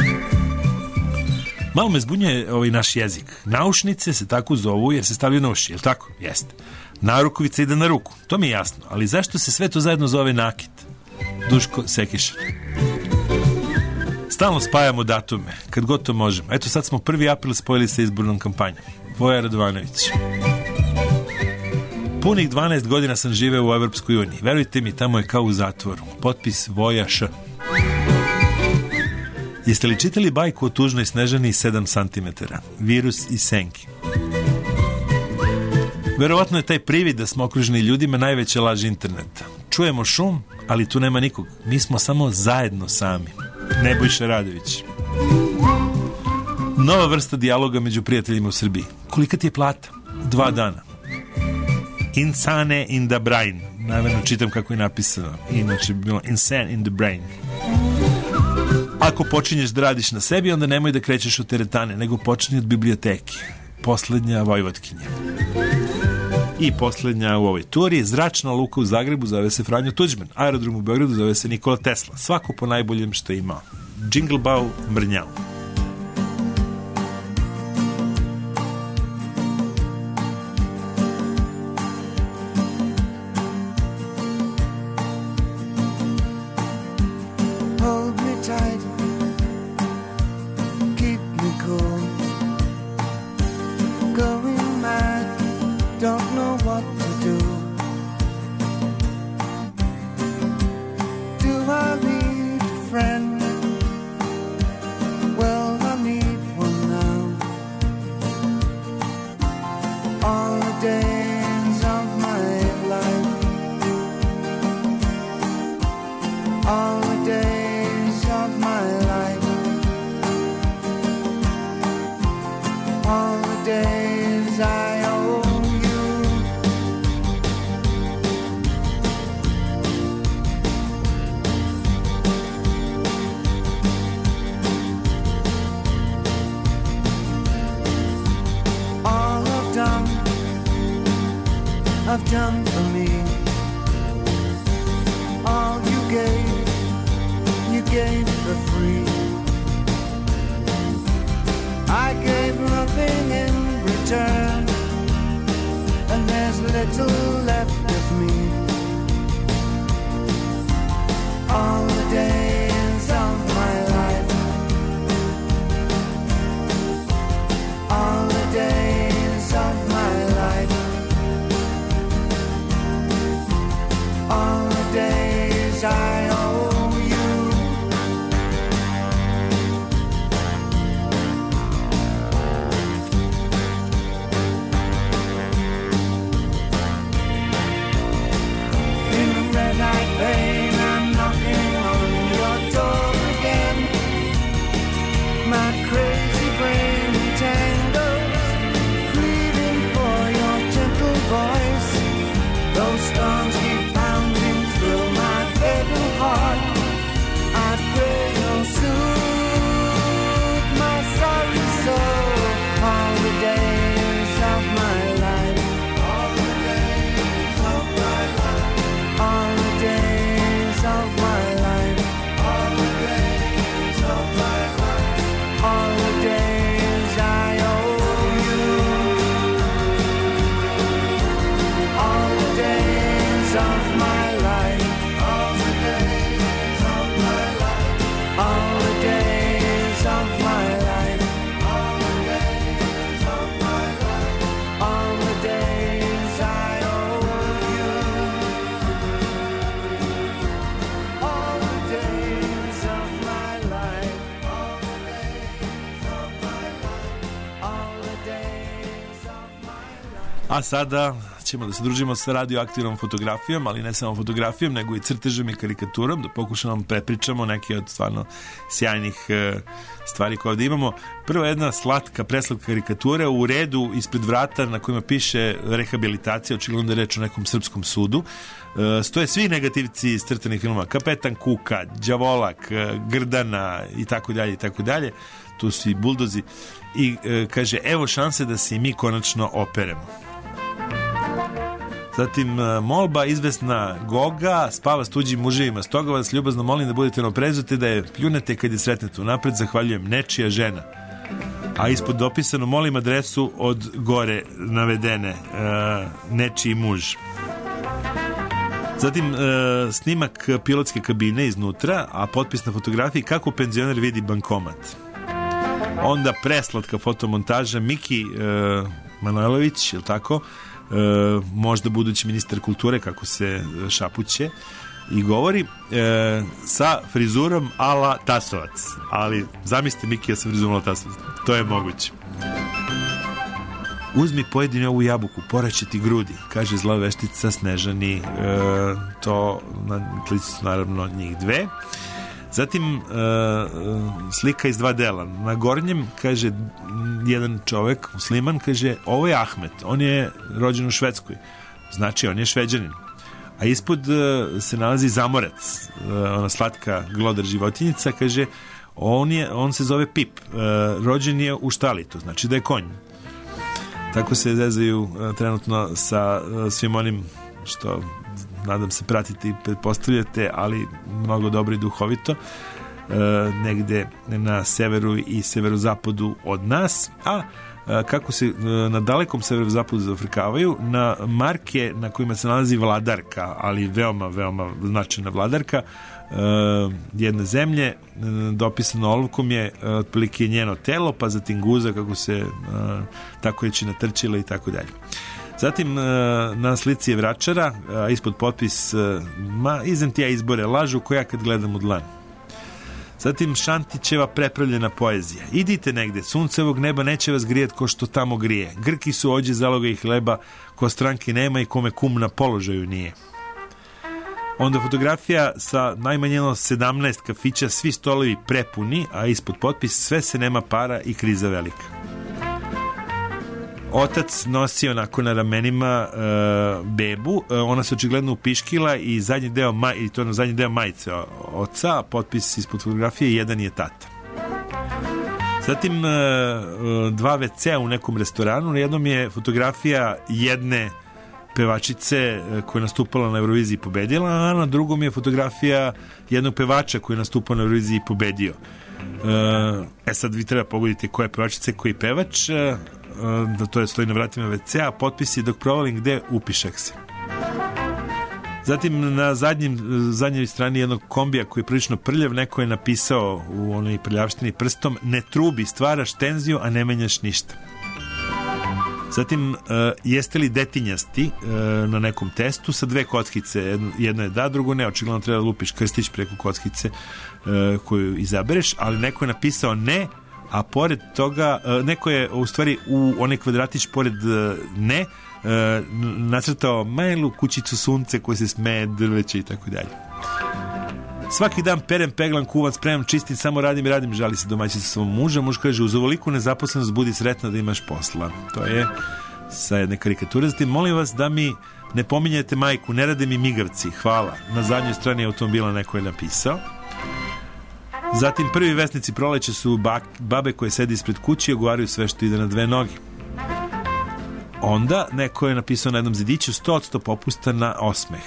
Malo me zbunjuje ovaj naš jezik. Naušnice se tako zovu jer se stavljaju na uši, je li tako? Jeste. Narukovica ide na ruku, to mi je jasno. Ali zašto se sve to zajedno zove nakit? Duško Sekišar. Stalno spajamo datume, kad god to možemo. Eto sad smo prvi april spojili sa izbornom kampanjom. Voja Radovanović. Punih dvanaest godina sam živeo u Evropskoj uniji. Verujte mi, tamo je kao u zatvoru. Potpis Voja Š. Jeste li čitali bajku o tužnoj Snežani sedam santimetara? Virus i senki. Verovatno je taj privid da smo okruženi ljudima najveća laž interneta. Čujemo šum, ali tu nema nikog. Mi smo samo zajedno sami. Nebojša Radović. Nova vrsta dijaloga među prijateljima u Srbiji. Kolika ti je plata? Dva dana. Insane in the brain. Namerno čitam kako je napisano. Inače bi bilo insane in the brain. Ako počinješ da radiš na sebi, onda nemoj da krećeš od teretane, nego počinje od biblioteke. Poslednja Vojvotkinja. I poslednja u ovoj turi. Zračna luka u Zagrebu zove se Franjo Tuđman. Aerodrom u Beogradu zove se Nikola Tesla. Svako po najboljem što je imao. Jingle Bau Mrnjao. Well, have done for me. All you gave, you gave for free. I gave nothing in return, and there's little left of me. All the days of my life, all the days of my life, all the days I owe you. In the red light vein, I'm knocking on your door again. My crazy brain tangles, pleading for your gentle voice. Those storms keep pounding through my fatal heart. I pray you'll soothe my sorry soul. All the days of my life, all the days of my life, all the days of my life, all the days of my life, all the days I owe you, all the days of my life, all the days of my life, all the days of my life, all the days of my life, all the days I owe you, all the days of my life, all the days of my life, all the days of my life. A sada ćemo da se družimo sa radioaktivnom fotografijom, ali ne samo fotografijom, nego i crtežom i karikaturom, da pokušamo prepričamo neke od stvarno sjajnih e, stvari koje ovdje imamo. Prvo jedna slatka, preslatka karikatura u redu ispred vrata na kojima piše rehabilitacija, očigledno da je reč o nekom srpskom sudu. E, stoje svi negativci iz crtanih filmova, Kapetan Kuka, Đavolak, e, Grdana i tako dalje i tako dalje. Tu su i buldozi i e, kaže, evo šanse da se i mi konačno operemo. Zatim molba izvesna Goga spava s tuđim muževima, stoga vas ljubazno molim da budete na oprezu te da je pljunete kad je sretnete unapred, zahvaljujem, nečija žena. A ispod dopisano molim adresu od gore navedene, nečiji muž. Zatim snimak pilotske kabine iznutra, a potpis na fotografiji kako penzioner vidi bankomat. Onda preslatka fotomontaža Miki Manojlović, je li tako? E, možda budući ministar kulture, kako se šapuće i govori, e, sa frizurom ala Tasovac, ali zamislite Mikija sa frizurom ala Tasovac, to je moguće. Uzmi pojedini ovu jabuku, poraće ti grudi, kaže zla veštica Snežani, e, to na licu naravno njih dve. Zatim e, slika iz dva dela. Na gornjem kaže jedan čovek, musliman, kaže ovo je Ahmet, on je rođen u Švedskoj, znači on je Šveđanin. A ispod e, se nalazi Zamorac, e, ona slatka glodar životinjica, kaže on, je, on se zove Pip, e, rođen je u Štalitu, znači da je konj. Tako se zezaju e, trenutno sa e, svim onim što nadam se pratite i pretpostavljate, ali mnogo dobro i duhovito, e, negde na severu i severozapadu od nas, a e, kako se e, na dalekom severozapadu zafrkavaju na marke na kojima se nalazi vladarka, ali veoma, veoma značajna vladarka e, jedne zemlje, e, dopisano olovkom je e, otprilike njeno telo, pa zatim guza kako se e, tako reći natrčila i tako dalje. Zatim na slici je Vračara, a ispod potpis ma, izem ti ja izbore lažu koja kad gledam u dlan. Zatim Šantićeva prepravljena poezija. Idite negde, suncevog neba neće vas grijet ko što tamo grije. Grki su ođe zaloga i hleba, ko stranki nema i kome kum na položaju nije. Onda fotografija sa najmanje sedamnaest kafića, svi stolovi prepuni, a ispod potpis sve se nema para i kriza velika. Otac nosi onako na ramenima uh, bebu, uh, ona se očigledno upiškila i zadnji deo maj, i to na zadnji deo majice oca, a potpis ispod fotografije jedan je tata. Zatim uh, dva ve ce u nekom restoranu, na jednom je fotografija jedne pevačice koja je nastupala na Euroviziji i pobedila, a na drugom je fotografija jednog pevača koji je nastupao na Euroviziji i pobedio. E sad vi treba pogoditi koja je pevačica i koji je pevač, da to je stoji na vratima ve ce a, potpis je dok provalim gde upišak se. Zatim na zadnjim, zadnjoj strani jednog kombija koji je prilično prljav, neko je napisao u onoj prljavštini prstom: ne trubi, stvaraš tenziju, a ne menjaš ništa. Zatim, uh, jeste li detinjasti uh, na nekom testu sa dve kockice, jedno, jedno je da, drugo ne, očigledno treba da lupiš krstić preko kockice uh, koju izabereš, ali neko je napisao ne, a pored toga, uh, neko je u stvari u onaj kvadratić pored uh, ne uh, nacrtao malu kućicu sunce koja se smeje, drveće i tako dalje. Svaki dan perem, peglam, kuvam, spremam, čistim, samo radim i radim, žali se domaćica svom muža. Muž kaže: uz ovoliku nezaposlenost budi sretna da imaš posla. To je sa jedne karikature. Zatim, molim vas da mi ne pominjete majku, ne rade mi migavci, hvala. Na zadnjoj strani automobila neko je napisao. Zatim, prvi vesnici proleća su bak, babe koje sede ispred kuće i ogovaraju sve što ide na dve noge. Onda neko je napisao na jednom zidiću: sto posto popusta na osmeh.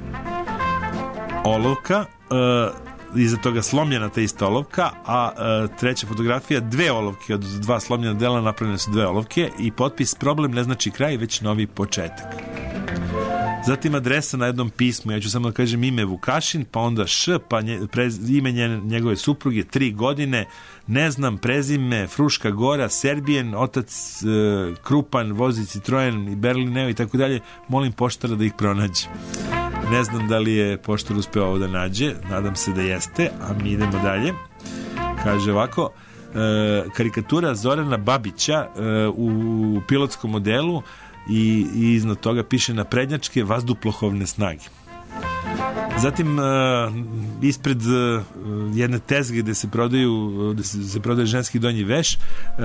Olovka, uh, iza toga slomljena ta ista olovka, a uh, treća fotografija, dve olovke od dva slomljena dela, napravljene su dve olovke i potpis: problem ne znači kraj, već novi početak. Zatim adresa na jednom pismu, ja ću samo da kažem ime Vukašin, pa onda Š, pa nje, prez, ime nje, njegove supruge, tri godine, ne znam, prezime Fruška Gora, Serbijen, otac uh, Krupan, vozi Citroen i Berlineo i tako dalje. Molim poštara da ih pronađe. Ne znam da li je poštar uspeo ovo da nađe, nadam se da jeste, a mi idemo dalje. Kaže ovako: e, karikatura Zorana Babića e, u pilotskom modelu i, i iznad toga piše: naprednjačke vazduhoplovne snage. Zatim e, ispred e, jedne tezge gde se prodaju gde se, se prodaje ženski donji veš, e,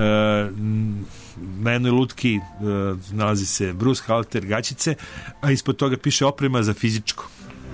na jednoj lutki e, nalazi se brus, halter, gaćice, a ispod toga piše: oprema za fizičko.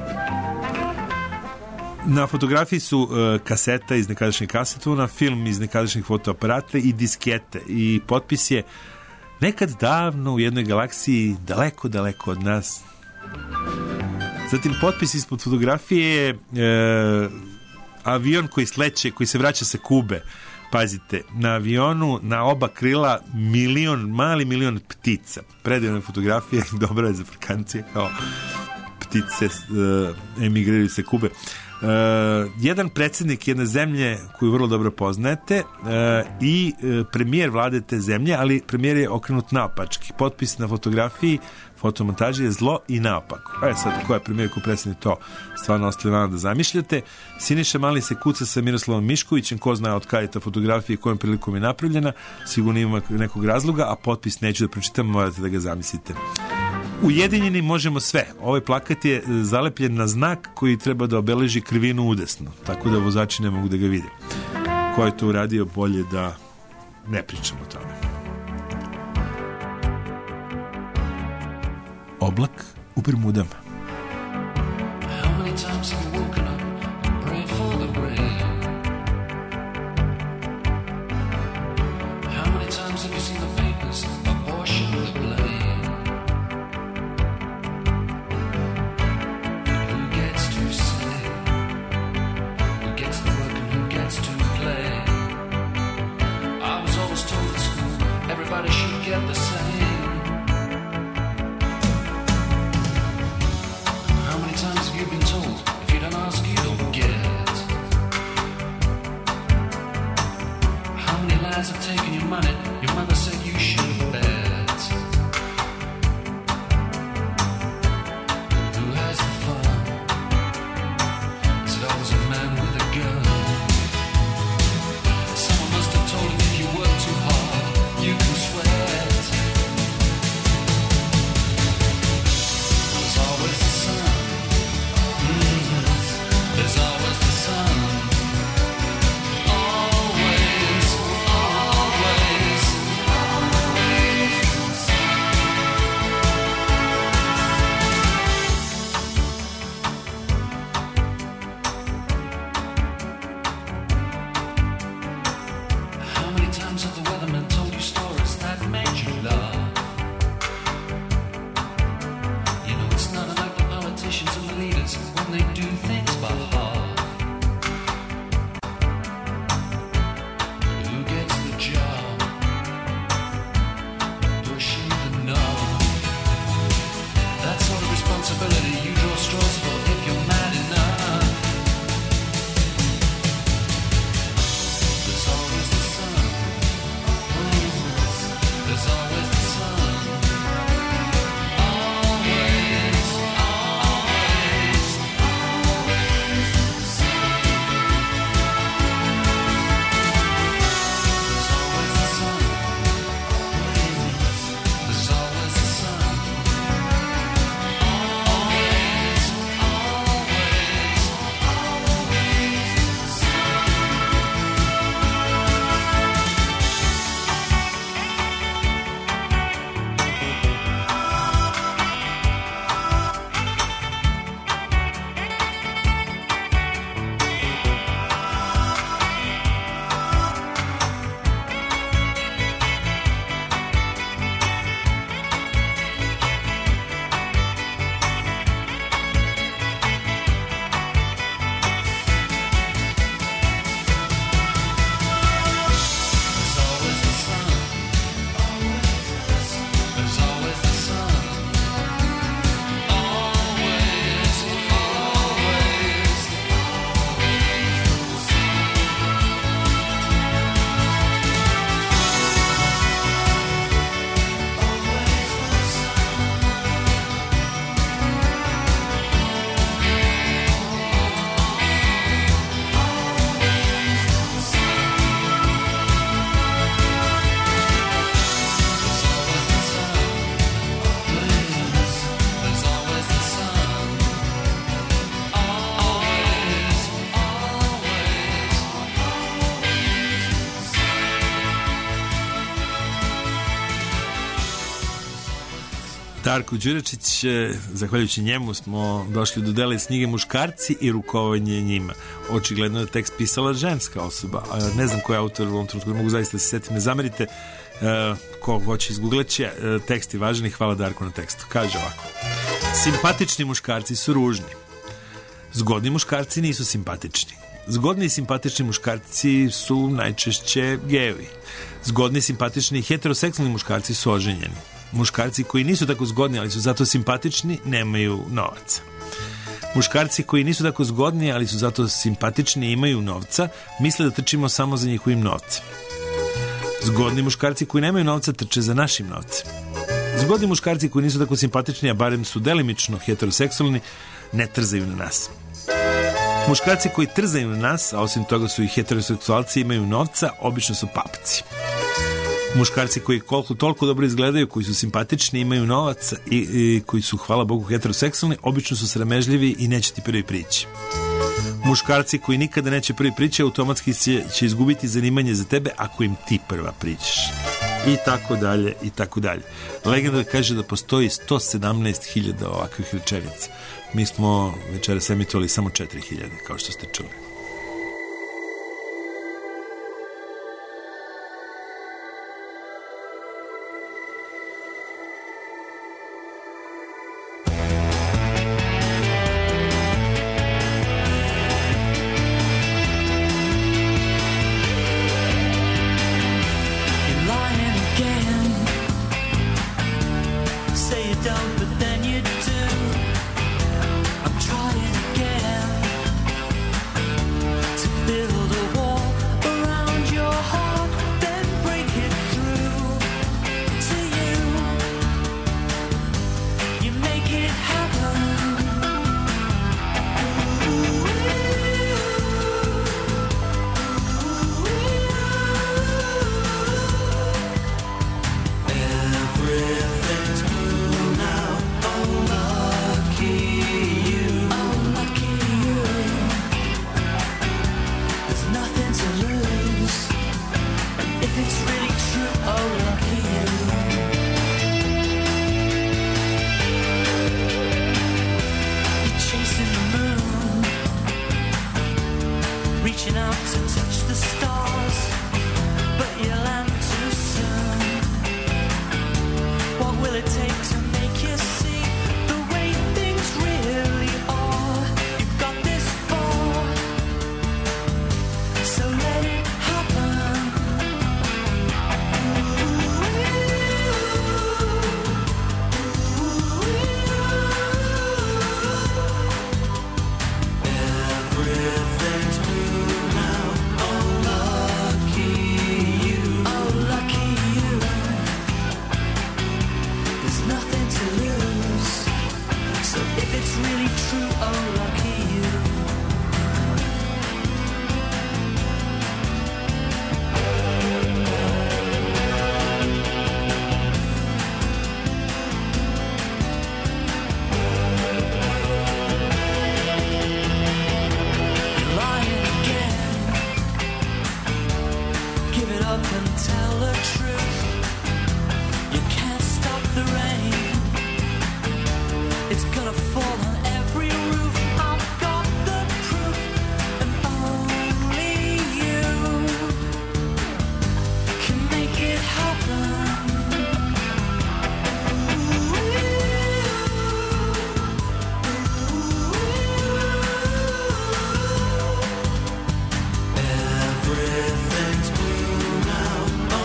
Na fotografiji su e, kaseta iz nekadašnjeg kasetona, film iz nekadašnjeg fotoaparata i diskete, i potpis je: nekad davno u jednoj galaksiji daleko, daleko od nas. Zatim potpis ispod fotografije je e, avion koji sleće, koji se vraća sa Kube. Pazite, na avionu na oba krila milion, mali milion ptica. Predivna fotografija, dobra je za frkancije, kao ptice e, emigriraju sa Kube. Uh, jedan predsjednik jedne zemlje koju vrlo dobro poznajete uh, i uh, premijer vlade te zemlje, ali premijer je okrenut naopački. Potpis na fotografiji, fotomontaži je zlo i naopako. E sad, ko je premijer, ko predsjednik, to stvarno ostaje vama da zamišljate. Siniša Mali se kuca sa Miroslavom Miškovićem, ko zna od kada je ta fotografija i kojom prilikom je napravljena, sigurno ima nekog razloga, a potpis neću da pročitam, morate da ga zamislite. Ujedinjeni možemo sve. Ovaj plakat je zalepljen na znak koji treba da obeleži krivinu udesno, tako da vozači ne mogu da ga vide. Ko je to uradio, bolje da ne pričamo o tome. Oblak u Bermudama. Always, always Darko Đuričić, zahvaljujući njemu smo došli do dela iz knjige Muškarci i rukovanje njima. Očigledno je tekst pisala ženska osoba. Ne znam ko je autor u ovom trenutku, ne mogu zaista se setiti, ne zamerite. Ko hoće izgooglat će, tekst je važan i hvala Darku na tekstu. Kaže ovako: simpatični muškarci su ružni, zgodni muškarci nisu simpatični. Zgodni i simpatični muškarci su najčešće gejevi. Zgodni, simpatični i heteroseksualni muškarci su oženjeni. Muškarci koji nisu tako zgodni, ali su zato simpatični, nemaju novaca. Muškarci koji nisu tako zgodni, ali su zato simpatični i imaju novca, misle da trčimo samo za njihovim novcem. Zgodni muškarci koji nemaju novca trče za našim novcem. Zgodni muškarci koji nisu tako simpatični, a barem su delimično heteroseksualni, ne trzaju na nas. Muškarci koji trzaju na nas, a osim toga su i heteroseksualci, imaju novca, obično su papci. Muškarci koji koliko toliko dobro izgledaju, koji su simpatični, imaju novac i, i koji su, hvala Bogu, heteroseksualni, obično su sramežljivi i neće ti prvi prići. Muškarci koji nikada neće prvi prići, automatski će, će izgubiti zanimanje za tebe ako im ti prva priđeš. I tako dalje, i tako dalje. Legenda kaže da postoji sto sedamnaest hiljada ovakvih rečenica. Mi smo večeras emitovali samo četiri hiljade, kao što ste čuli. Everything's blue now.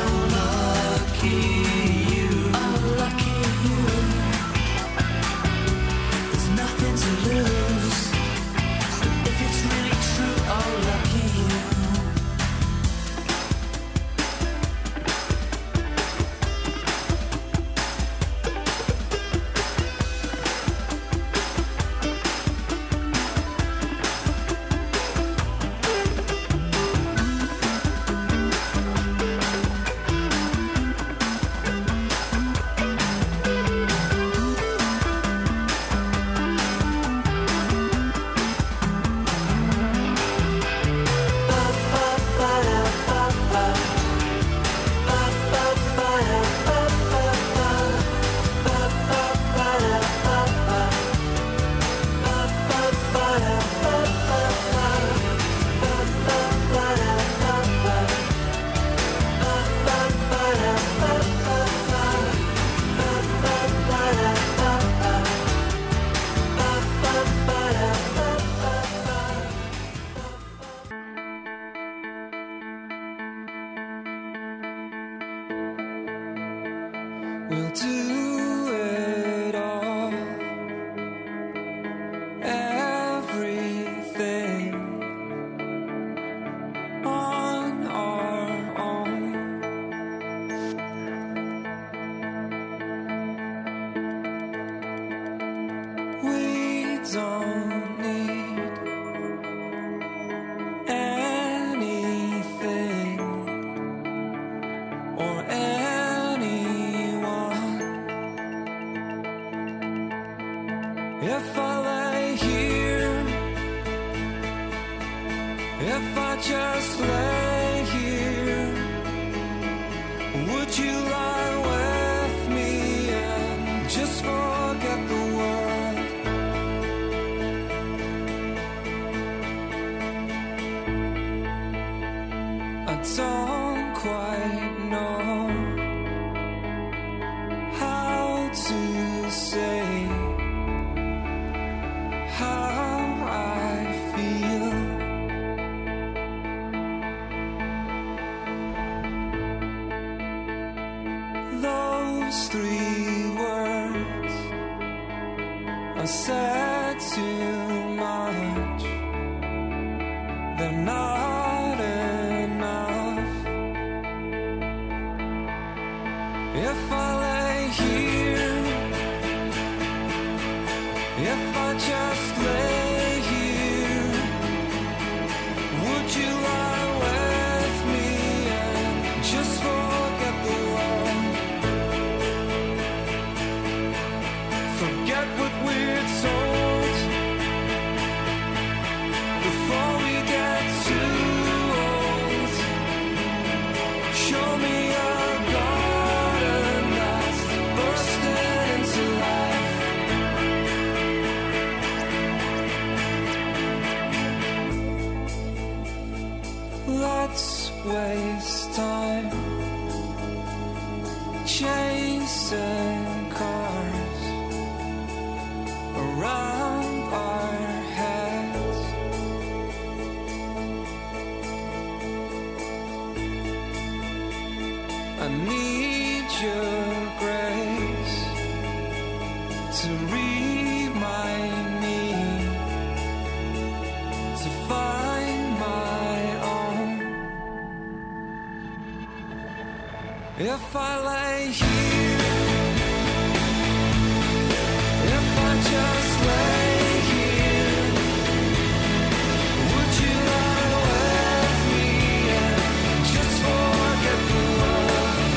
we'll do it all. Everything on our own. We don't need anything or anyone. If I lay here, if I just lay here, would you lie with me and just forget the world? I don't quite know how to say how I feel. Those three words are said too much. They're not enough. If I lay here, if I just lay here, would you lie with me and just forget the world? Forget what we're told before we get too old. Show me a garden that's bursting into life. Let's waste time chasing cars around our heads. I need your grace to remind me to find my own. If I lay here, if I just lay here, would you lie with me and just forget the world?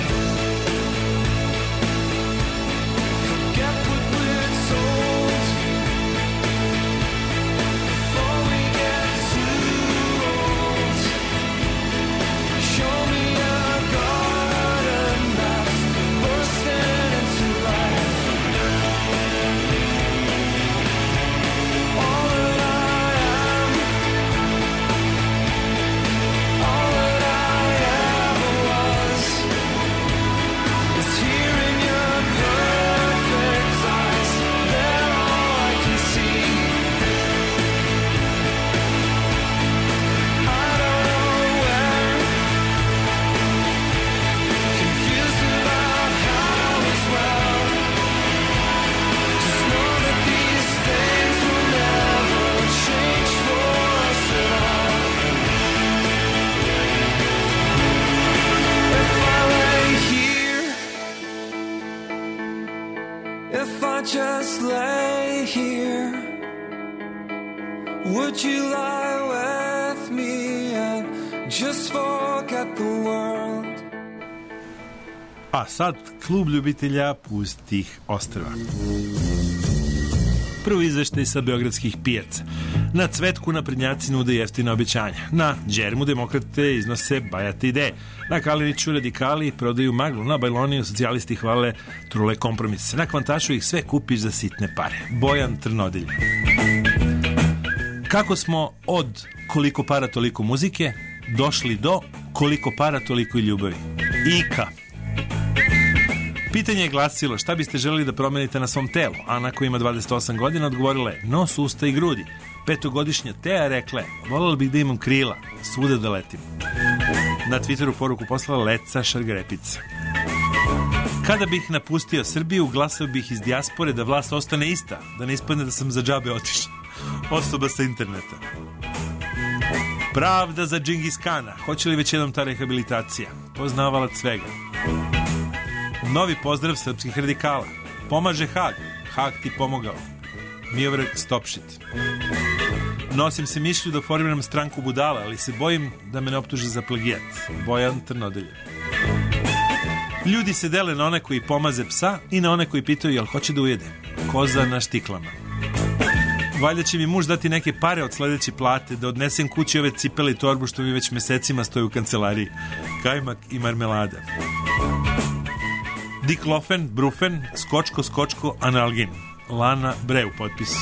Forget what we're told before we get too old. Show me a garden that's bursting into life. All that I am, all that I ever was, is here in your perfect eyes. They're all I can see. I don't know where, confused about how as well. Just know that these things will never change for us at all. If I lay here, if I just lay here, would you lie with me and just forget the world? A sad klub ljubitelja pustih ostrva. Prvi izveštaj sa beogradskih pijaca. Na Cvetku naprednjaci nude jeftine obećanja. Na Đermu demokrate iznose bajate ideje. Na Kaliniću radikali prodaju maglu. Na Bajloniju socijalisti hvale trule kompromise. Na Kvantašu ih sve kupiš za sitne pare. Bojan Trnodelj. Kako smo od koliko para toliko muzike došli do koliko para toliko i ljubavi? Ika. Pitanje je glasilo šta biste želeli da promenite na svom telu. Ana koja ima dvadeset osam godina odgovorila je nos, usta i grudi. Petogodišnja Teja rekla je voljela bih da imam krila, svuda da letim. Na Twitteru poruku poslala Leca Šargarepica. Kada bih napustio Srbiju, glasao bih iz dijaspore da vlast ostane ista, da ne ispadne da sam za džabe otišao. Osoba sa interneta. Pravda za Džingis Kana. Hoće li već jednom ta rehabilitacija? Poznavalac svega. Novi pozdrav srpskih radikala. Pomaže Hag. Hag ti pomogao. Miovrh Stopšit. Nosim se mišlju da formiram stranku budala, ali se bojim da me ne optuže za plagijat. Bojan Trnodelje. Ljudi se dele na one koji pomaze psa i na one koji pitaju jel hoće da ujede. Koza na štiklama. Valjda će mi muž dati neke pare od sledeće plate da odnesem kući ove cipele i torbu što mi već mesecima stoji u kancelariji. Kajmak i marmelada. Diklofen, brufen, skočko, skočko, analgin. Lana Bre u potpisu.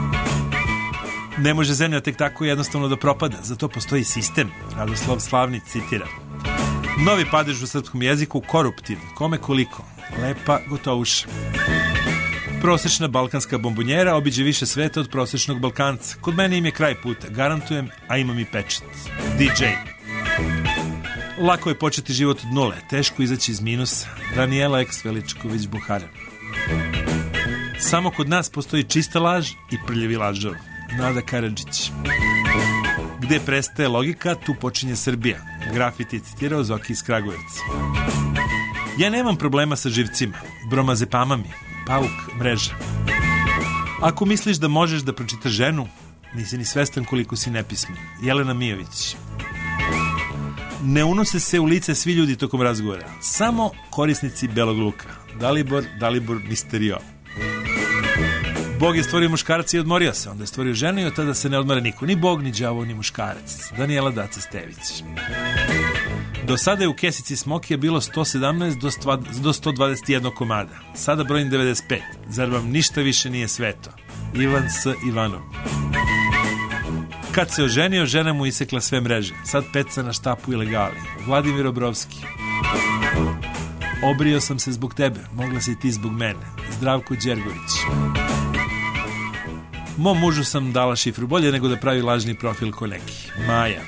Ne može zemlja tek tako jednostavno da propada, zato postoji sistem. Radoslav Slavnić citira. Novi padež u srpskom jeziku, koruptiv. Kome koliko? Lepa Gotovuša. Prosečna balkanska bombonjera obiđe više sveta od prosečnog Balkanca. Kod mene im je kraj puta, garantujem, a imam i pečat. D J. Lako je početi život od nule, teško izaći iz minusa. Danijela Eks Veličković Buhara. Samo kod nas postoji čista laž i prljavi lažov. Nada Karadžić. Gde prestaje logika, tu počinje Srbija. Grafiti citirao Zoki iz Kragujevca. Ja nemam problema sa živcima, bromazepamami, pauk, mreža. Ako misliš da možeš da pročitaš ženu, nisi ni svestan koliko si nepismen. Jelena Mijović. Ne unose se u lice svi ljudi tokom razgovora, samo korisnici belog luka. Dalibor, Dalibor Misterio. Bog je stvorio muškarac i odmorio se, onda je stvorio ženu i od tada se ne odmora niko, ni Bog, ni đavo, ni muškarac. Danijela Daca Stević. Do sada je u kesici Smokija bilo sto sedamnaest do sto dvadeset jedan komada. Sada brojim devedeset pet. Zar vam ništa više nije sveto? Ivan S. Ivanov. Kad se oženio, žena mu isekla sve mreže. Sad peca na štapu ilegali. Vladimir Obrovski. Obrio sam se zbog tebe, mogla si i ti zbog mene. Zdravko Đergović. Mom mužu sam dala šifru, bolje nego da pravi lažni profil ko neki. Maja.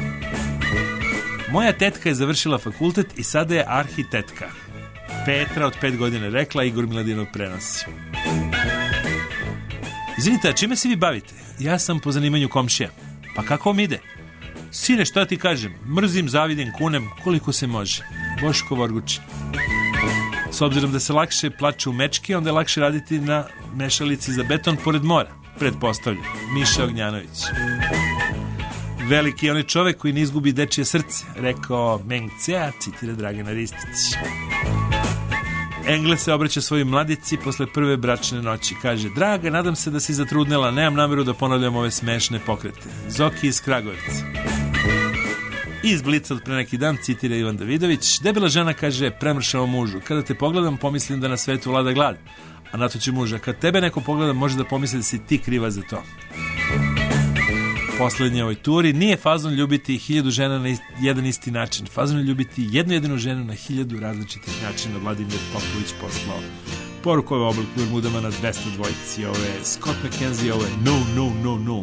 Moja tetka je završila fakultet i sada je arhitetka. Petra od pet godina rekla, Igor Miladinov prenosi. Izvinite, a čime se vi bavite? Ja sam po zanimanju komšija. Pa kako vam ide? Sine, šta ti kažem? Mrzim, zavidim, kunem, koliko se može. Boško Vorgučin. S obzirom da se lakše plače u mečki, onda je lakše raditi na mešalici za beton pored mora. Pretpostavljam. Miša Ognjanović. Veliki je onaj čovek koji ne izgubi dečije srce, rekao Meng Cea, citira Dragana Ristić. Engle se obraća svojoj mladici posle prve bračne noći. Kaže, draga, nadam se da si zatrudnela, nemam nameru da ponavljam ove smešne pokrete. Zoki iz Kragujevca. Iz Blica od pre neki dan citira Ivan Davidović. Debela žena kaže, premršao mužu. Kada te pogledam, pomislim da na svetu vlada glad. A na to će muža, kad tebe neko pogleda, može da pomisli da si ti kriva za to. Poslednje ovoj turi, nije fazon ljubiti hiljadu žena na jedan isti način. Fazon je ljubiti jednu jedinu ženu na hiljadu različitih načina. Vladimir Popović poslao poruku ove oblik u Bermudama na dvesta dvojici. Ovo je Scott McKenzie, ovo je No, No, No, No.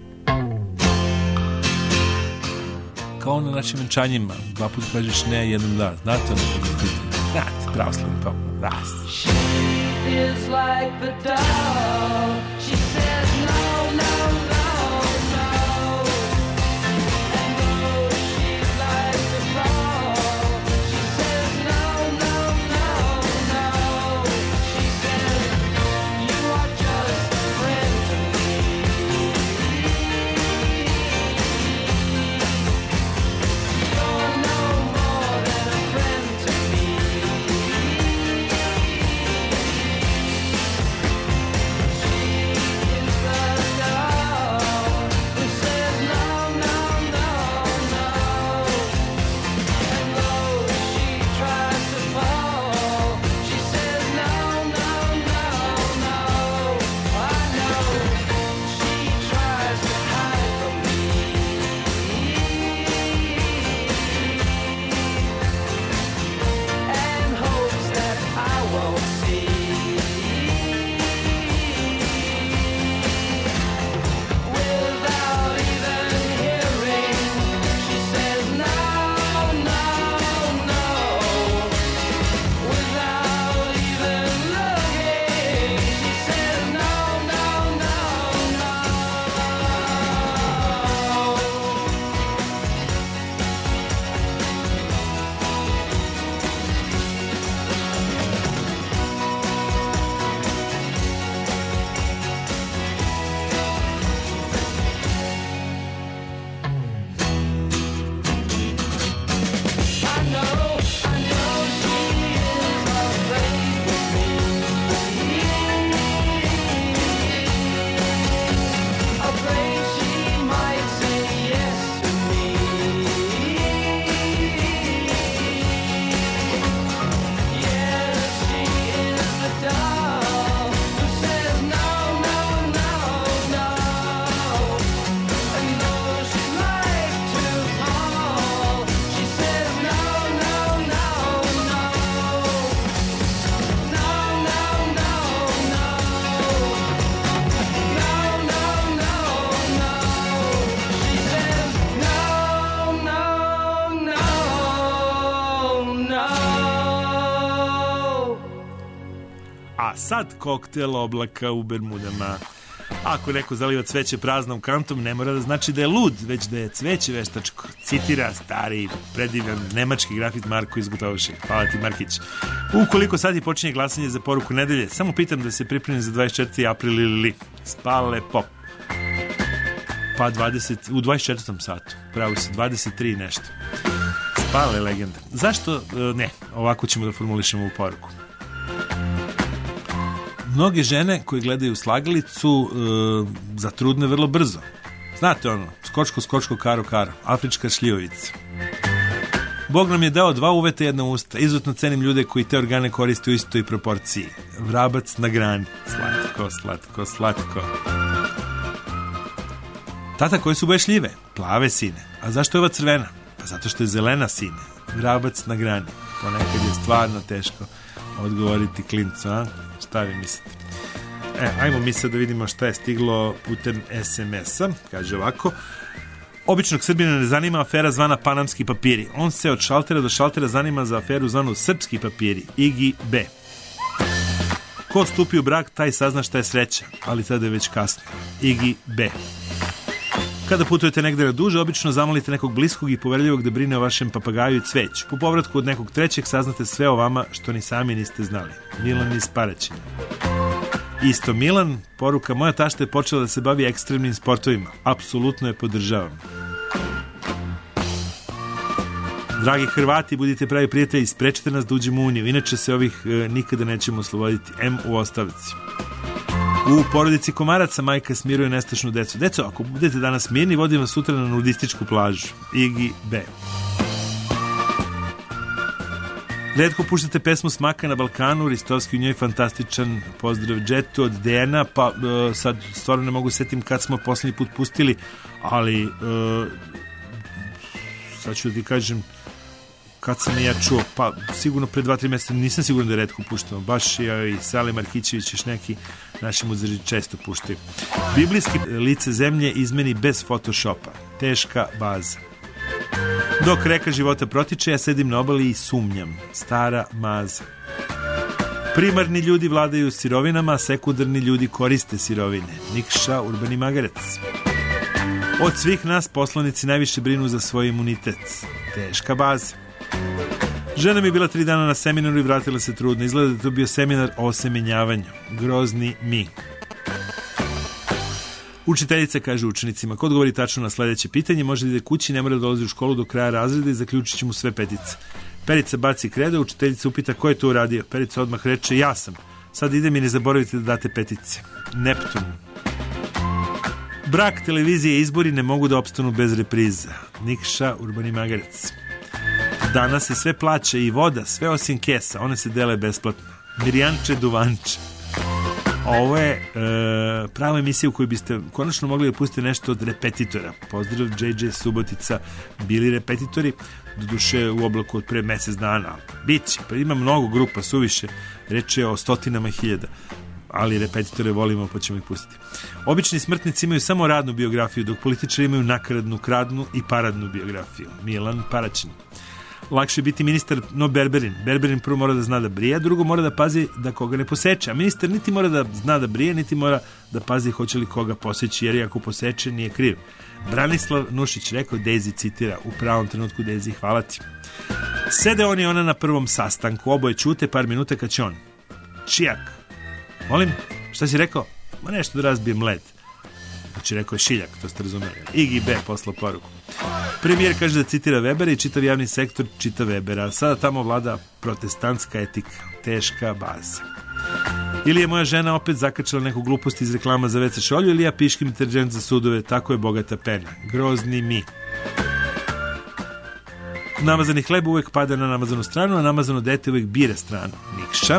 Kao na našim venčanjima, dva put kažeš ne, jednom da. Znate ono kako je pitanje? Znate, pravoslavni pop. Da. Is like the dog. She says no, no, no, no. And though she's like the frog, she says no, no, no, no. She says you are just a friend to me. You're no more than a friend to me. A sad koktel oblaka u Bermudama. Ako neko zaliva cveće praznom kantom, ne mora da znači da je lud, već da je cveće veštačko. Citira stari, predivan nemački grafit Marko iz Gutovoši. Hvala ti, Markić. Ukoliko sad i počinje glasanje za poruku nedelje, samo pitam da se pripremim za dvadeset četvrti april ili Spale pop. Pa dvadeset, u dvadeset četvrtom satu. Pravo se, dvadeset tri nešto. Spale legenda. Zašto? Ne, ovako ćemo da formulišemo ovu poruku. Mnoge žene koje gledaju slagalicu e, zatrudne vrlo brzo. Znate ono, skočko, skočko, karo, karo, afrička šljivovica. Bog nam je dao dva uveta, jedna usta. Izuzetno cenim ljude koji te organe koriste u istoj proporciji. Vrabac na grani. Slatko, slatko, slatko. Tata, koje su boje šljive? Plave, sine. A zašto je ova crvena? Pa zato što je zelena, sine. Vrabac na grani. Ponekad je stvarno teško odgovoriti klincu, a? Šta vi mislite? E, ajmo mi sad da vidimo šta je stiglo putem es em es-a. Kaže ovako. Običnog Srbina ne zanima afera zvana Panamski papiri. On se od šaltera do šaltera zanima za aferu zvanu Srpski papiri. Igi B. Ko stupi u brak, taj sazna šta je sreća, ali tada je već kasno. Igi B. Kada putujete negde na duže, obično zamolite nekog bliskog i poverljivog da brine o vašem papagaju i cveću. Po povratku od nekog trećeg saznate sve o vama što ni sami niste znali. Milan iz Paraćina. Isto Milan, poruka, moja tašta je počela da se bavi ekstremnim sportovima. Apsolutno je podržavam. Dragi Hrvati, budite pravi prijatelji i sprečite nas da uđemo u Uniju, inače se ovih e, nikada nećemo osloboditi. M u ostavci. U porodici Komaraca majka smiruje nestašnu decu. Deco, ako budete danas mirni, vodim vas sutra na nudističku plažu. Igi B. Redko puštate pesmu Smaka na Balkanu, Ristovski u njoj fantastičan pozdrav džetu od Dejana, pa e, sad stvarno ne mogu setim kad smo poslednji put pustili, ali e, sad ću da ti kažem kad sam ja čuo, pa sigurno pre dva tri mjeseca, nisam siguran da je redko puštamo, baš ja i Sale Markićević još neki naši muziri često puštaju. Biblijski lice zemlje izmeni bez Photoshopa, teška baza. Dok reka života protiče, ja sedim na obali i sumnjam, stara maza. Primarni ljudi vladaju sirovinama, sekundarni ljudi koriste sirovine. Nikša, Urbani Magarac. Od svih nas poslanici najviše brinu za svoj imunitet. Teška baza. Žena mi je bila tri dana na seminaru i vratila se trudno. Izgleda da je to bio seminar o osemenjavanju. Grozni mi. Učiteljica kaže učenicima, ko odgovori tačno na sledeće pitanje, može da ide kući, ne mora da dolazi u školu do kraja razreda i zaključit će mu sve petice. Perica baci kredo, učiteljica upita ko je to uradio. Perica odmah reče, ja sam. Sad idem i ne zaboravite da date petice. Neptun. Brak, televizije i izbori ne mogu da opstanu bez repriza. Nikša, Urbani Magarac. Danas se sve plaća i voda, sve osim kesa, one se dele besplatno. Mirjanče Duvanče. Ovo je e, prava emisija u kojoj biste konačno mogli da pustite nešto od repetitora. Pozdrav, džej džej Subotica, bili repetitori, doduše u oblaku od pre mesec dana. Biće, pa ima mnogo grupa, suviše, reč je o stotinama hiljada, ali repetitore volimo, pa ćemo ih pustiti. Obični smrtnici imaju samo radnu biografiju, dok političari imaju nakaradnu, kradnu i paradnu biografiju. Milan Paraćin. Lakše je biti ministar, no berberin. Berberin prvo mora da zna da brije, drugo mora da pazi da koga ne poseče. A ministar niti mora da zna da brije, niti mora da pazi hoće li koga poseći, jer ako poseče nije kriv. Branislav Nušić rekao, Daisy citira, u pravom trenutku Daisy, hvala ti. Sede on i ona na prvom sastanku, oboje ćute par minuta kad će on. Čijak. Molim, šta si rekao? Ma nešto da razbijem led. Znači rekao je šiljak, to ste razumeli. Igi B poslao poruku. Premijer kaže da citira Webera i čitav javni sektor čita Webera. Sada tamo vlada protestantska etika. Teška baza. Ili je moja žena opet zakačala neku glupost iz reklama za ve ce šolju, ili ja piškim deterđent za sudove, tako je bogata pena. Grozni mi. Namazani hleb uvek pada na namazanu stranu, a namazano dete uvek bira stranu. Nikša.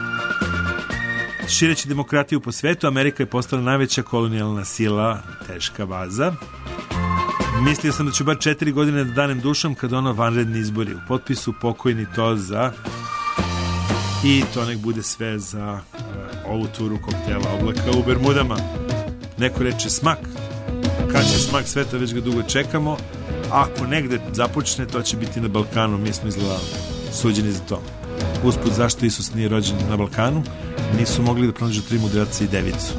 Šireći demokratiju po svetu, Amerika je postala najveća kolonijalna sila. Teška baza. Mislio sam da ću bar četiri godine da danem dušom kad ono vanredni izbori. U potpisu pokojni to za... I to nek bude sve za uh, ovu turu koktela oblaka u Bermudama. Neko reče smak. Kad će smak sveta, već ga dugo čekamo. Ako negde započne, to će biti na Balkanu. Mi smo izgleda suđeni za to. Usput, zašto Isus nije rođen na Balkanu? nisu mogli da pronađu tri mudraca i devicu.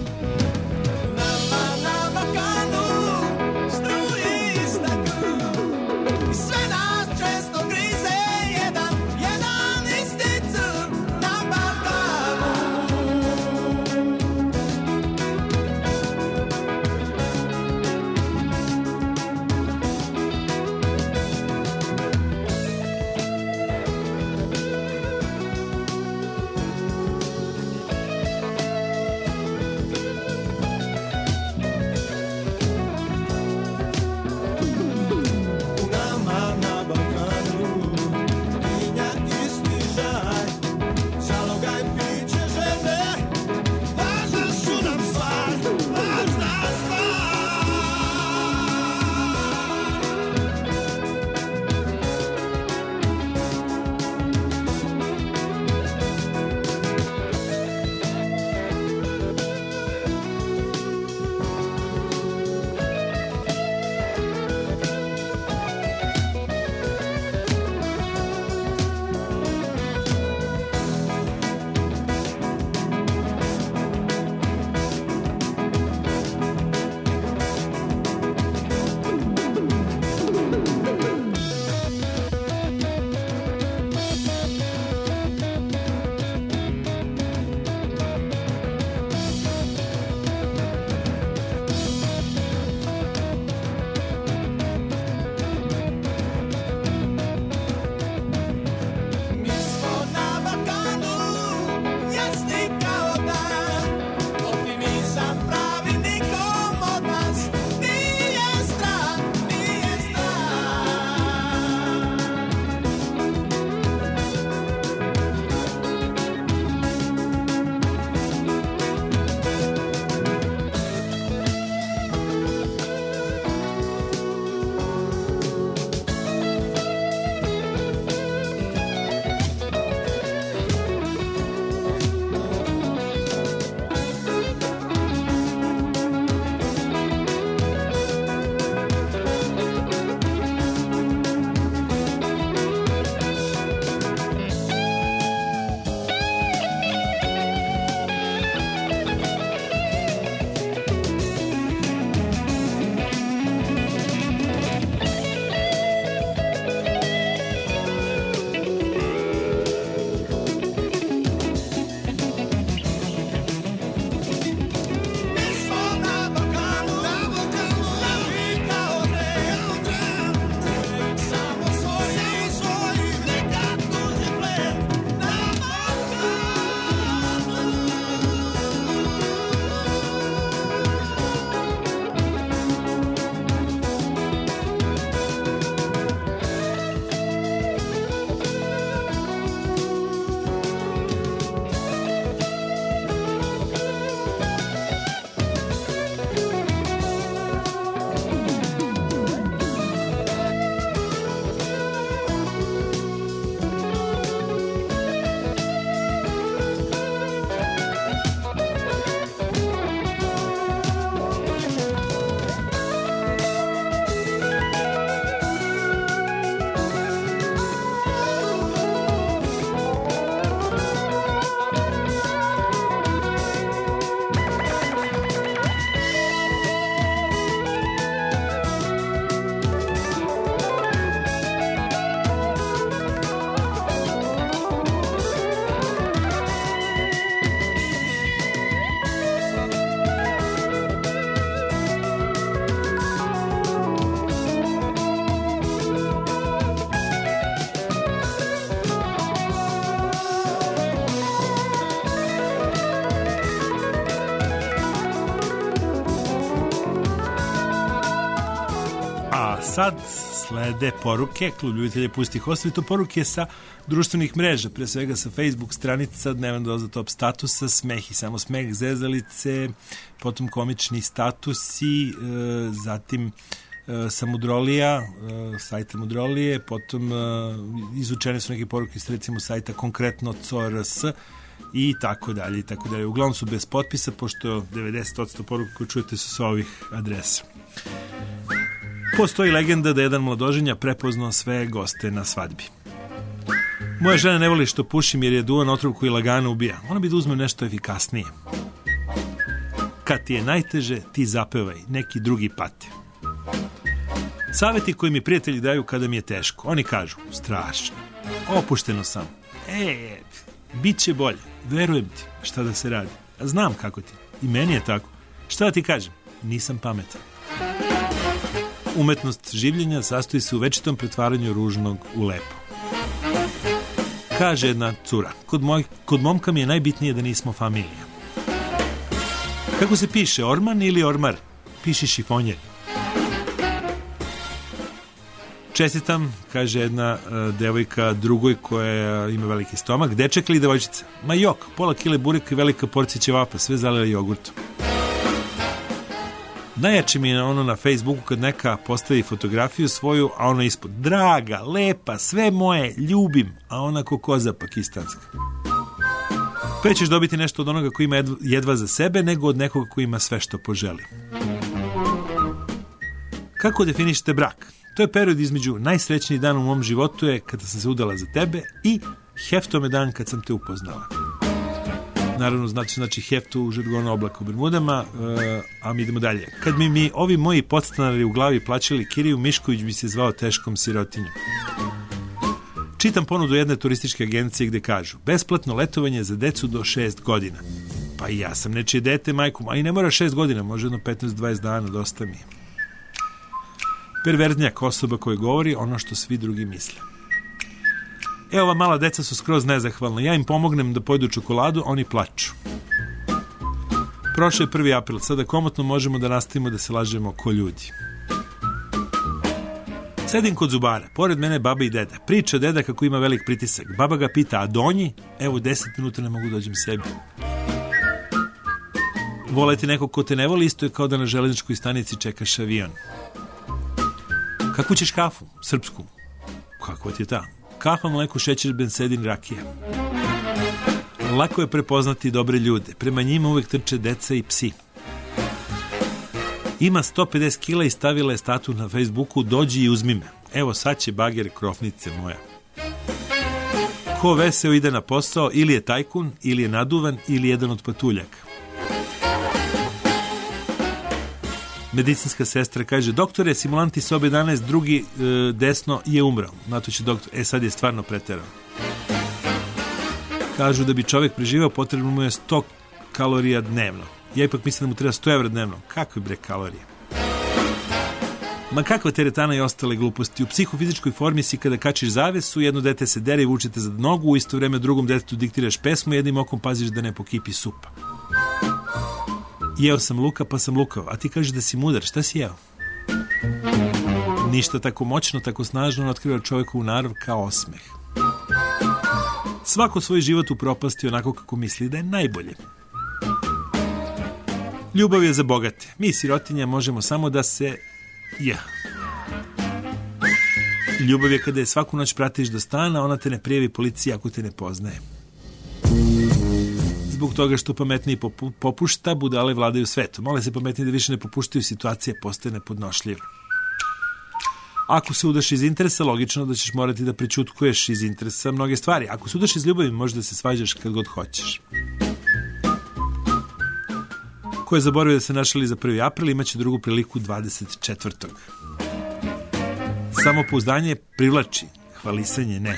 sad slede poruke, klub ljubitelja pustih ostavito poruke sa društvenih mreža, pre svega sa Facebook stranica Dnevna doza top statusa, smeh i samo smeh, zezalice, potom komični statusi, e, zatim e, sa Mudrolija, e, sajta Mudrolije, potom e, izučene su neke poruke s recimo sajta konkretno C O R S i tako dalje i tako dalje. Uglavnom su bez potpisa, pošto devedeset posto poruka koje čujete su sa ovih adresa. Postoji legenda da jedan mladoženja prepoznao sve goste na svadbi. Moja žena ne voli što pušim jer je duvan otrov koji lagano ubija. Ona bi da uzme nešto efikasnije. Kad ti je najteže, ti zapevaj, neki drugi pati. Saveti koji mi prijatelji daju kada mi je teško. Oni kažu, strašno, opušteno sam. E, bit će bolje, verujem ti, šta da se radi. A znam kako ti, i meni je tako. Šta da ti kažem, nisam pametan. Umetnost življenja sastoji se u večitom pretvaranju ružnog u lepo. Kaže jedna cura, kod, moj, kod momka mi je najbitnije da nismo familija. Kako se piše, Orman ili Ormar? Piši šifonjer. Čestitam, kaže jedna uh, devojka drugoj koja ima veliki stomak. Deček ili devojčica? Ma jok, pola kile bureka i velika porcija ćevapa, sve zalila jogurtom. Najjače mi je ono na Facebooku kad neka postavi fotografiju svoju, a ono ispod, draga, lepa, sve moje, ljubim, a ona ko koza pakistanska. Pre ćeš dobiti nešto od onoga koji ima jedva za sebe, nego od nekoga koji ima sve što poželi. Kako definišete brak? To je period između najsrećniji dan u mom životu je kada sam se udala za tebe i heftome dan kad sam te upoznala. Naravno, znači, znači heftu u žargonu oblaka u Bermudama, uh, a mi idemo dalje. Kad mi, mi ovi moji podstanari u glavi plaćali kiriju, Mišković bi se zvao teškom sirotinjom. Čitam ponudu jedne turističke agencije gde kažu besplatno letovanje za decu do šest godina. Pa i ja sam nečije dete, majku, a i ne mora šest godina, može jedno petnaest do dvadeset dana, dosta mi je. Perverznjak osoba koja govori ono što svi drugi misle. E, ova mala deca su skroz nezahvalna. Ja im pomognem da pojedu čokoladu, oni plaču. Prošao je prvi april, sada komotno možemo da nastavimo da se lažemo ko ljudi. Sedim kod zubara, pored mene baba i deda. Priča deda kako ima velik pritisak. Baba ga pita, a donji? Evo, deset minuta ne mogu dođem sebi. Voleti nekog ko te ne voli, isto je kao da na železničkoj stanici čekaš avion. Kakvu ćeš kafu? Srpsku. Kakva ti je ta? Kafa, mleko, šećer, bensedin, rakija. Lako je prepoznati dobre ljude. Prema njima uvek trče deca i psi. Ima sto pedeset kila i stavila je statut na Facebooku, dođi i uzmi me. Evo sad će bager krofnice moja. Ko veseo ide na posao, ili je tajkun, ili je naduvan, ili jedan od patuljaka. Medicinska sestra kaže, doktore, simulanti sobe jedanaest, drugi e, desno je umrao. Na to će doktor, e sad je stvarno preterao. Kažu da bi čovjek preživao potrebno mu je sto kalorija dnevno. Ja ipak mislim da mu treba sto evra dnevno. Kakve bre kalorije? Ma kakva teretana i ostale gluposti. U psihofizičkoj formi si kada kačiš zavesu, jedno dete se dere i vučete za nogu, u isto vreme drugom detetu diktiraš pesmu, jednim okom paziš da ne pokipi supa. Jeo sam luka pa sam lukao, a ti kažeš da si mudar, šta si jeo? Ništa tako moćno, tako snažno otkriva čovjekovu narav kao osmeh. Svako svoj život upropasti onako kako misli da je najbolje. Ljubav je za bogate. Mi sirotinja možemo samo da se... Ja. Ljubav je kada je svaku noć pratiš do stana, ona te ne prijavi policiji ako te ne poznaje. Zbog toga što pametniji popu, popušta, budale vladaju svetom. Mole se pametniji da više ne popuštaju, situacija postaje nepodnošljiva. Ako se udaš iz interesa, logično da ćeš morati da prećutkuješ iz interesa mnoge stvari. Ako se udaš iz ljubavi, možeš da se svađaš kad god hoćeš. Ko je zaboravio da se našali za prvi april, imaće drugu priliku dvadeset četvrtog Samopouzdanje privlači, hvalisanje ne.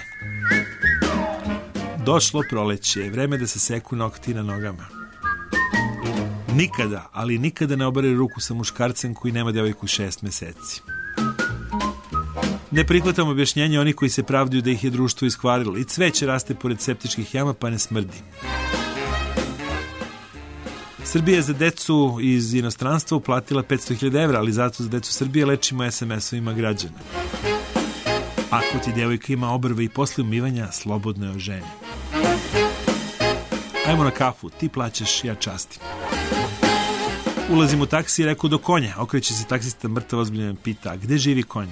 Došlo proleće, vreme da se seku nokti na nogama. Nikada, ali nikada ne obare ruku sa muškarcem koji nema devojku šest meseci. Ne prihvatam objašnjenje oni koji se pravdaju da ih je društvo iskvarilo. I cveće raste pored septičkih jama pa ne smrdi. Srbija je za decu iz inostranstva uplatila petsto hiljada evra, ali zato za decu Srbije lečimo es em es-ovima građana. Ako ti djevojka ima obrve i posle umivanja, slobodno je oženi. Ajmo na kafu, ti plaćaš, ja častim. Ulazim u taksi i rekao do konja. Okreće se taksista mrtav ozbiljno pita, a gde živi konj?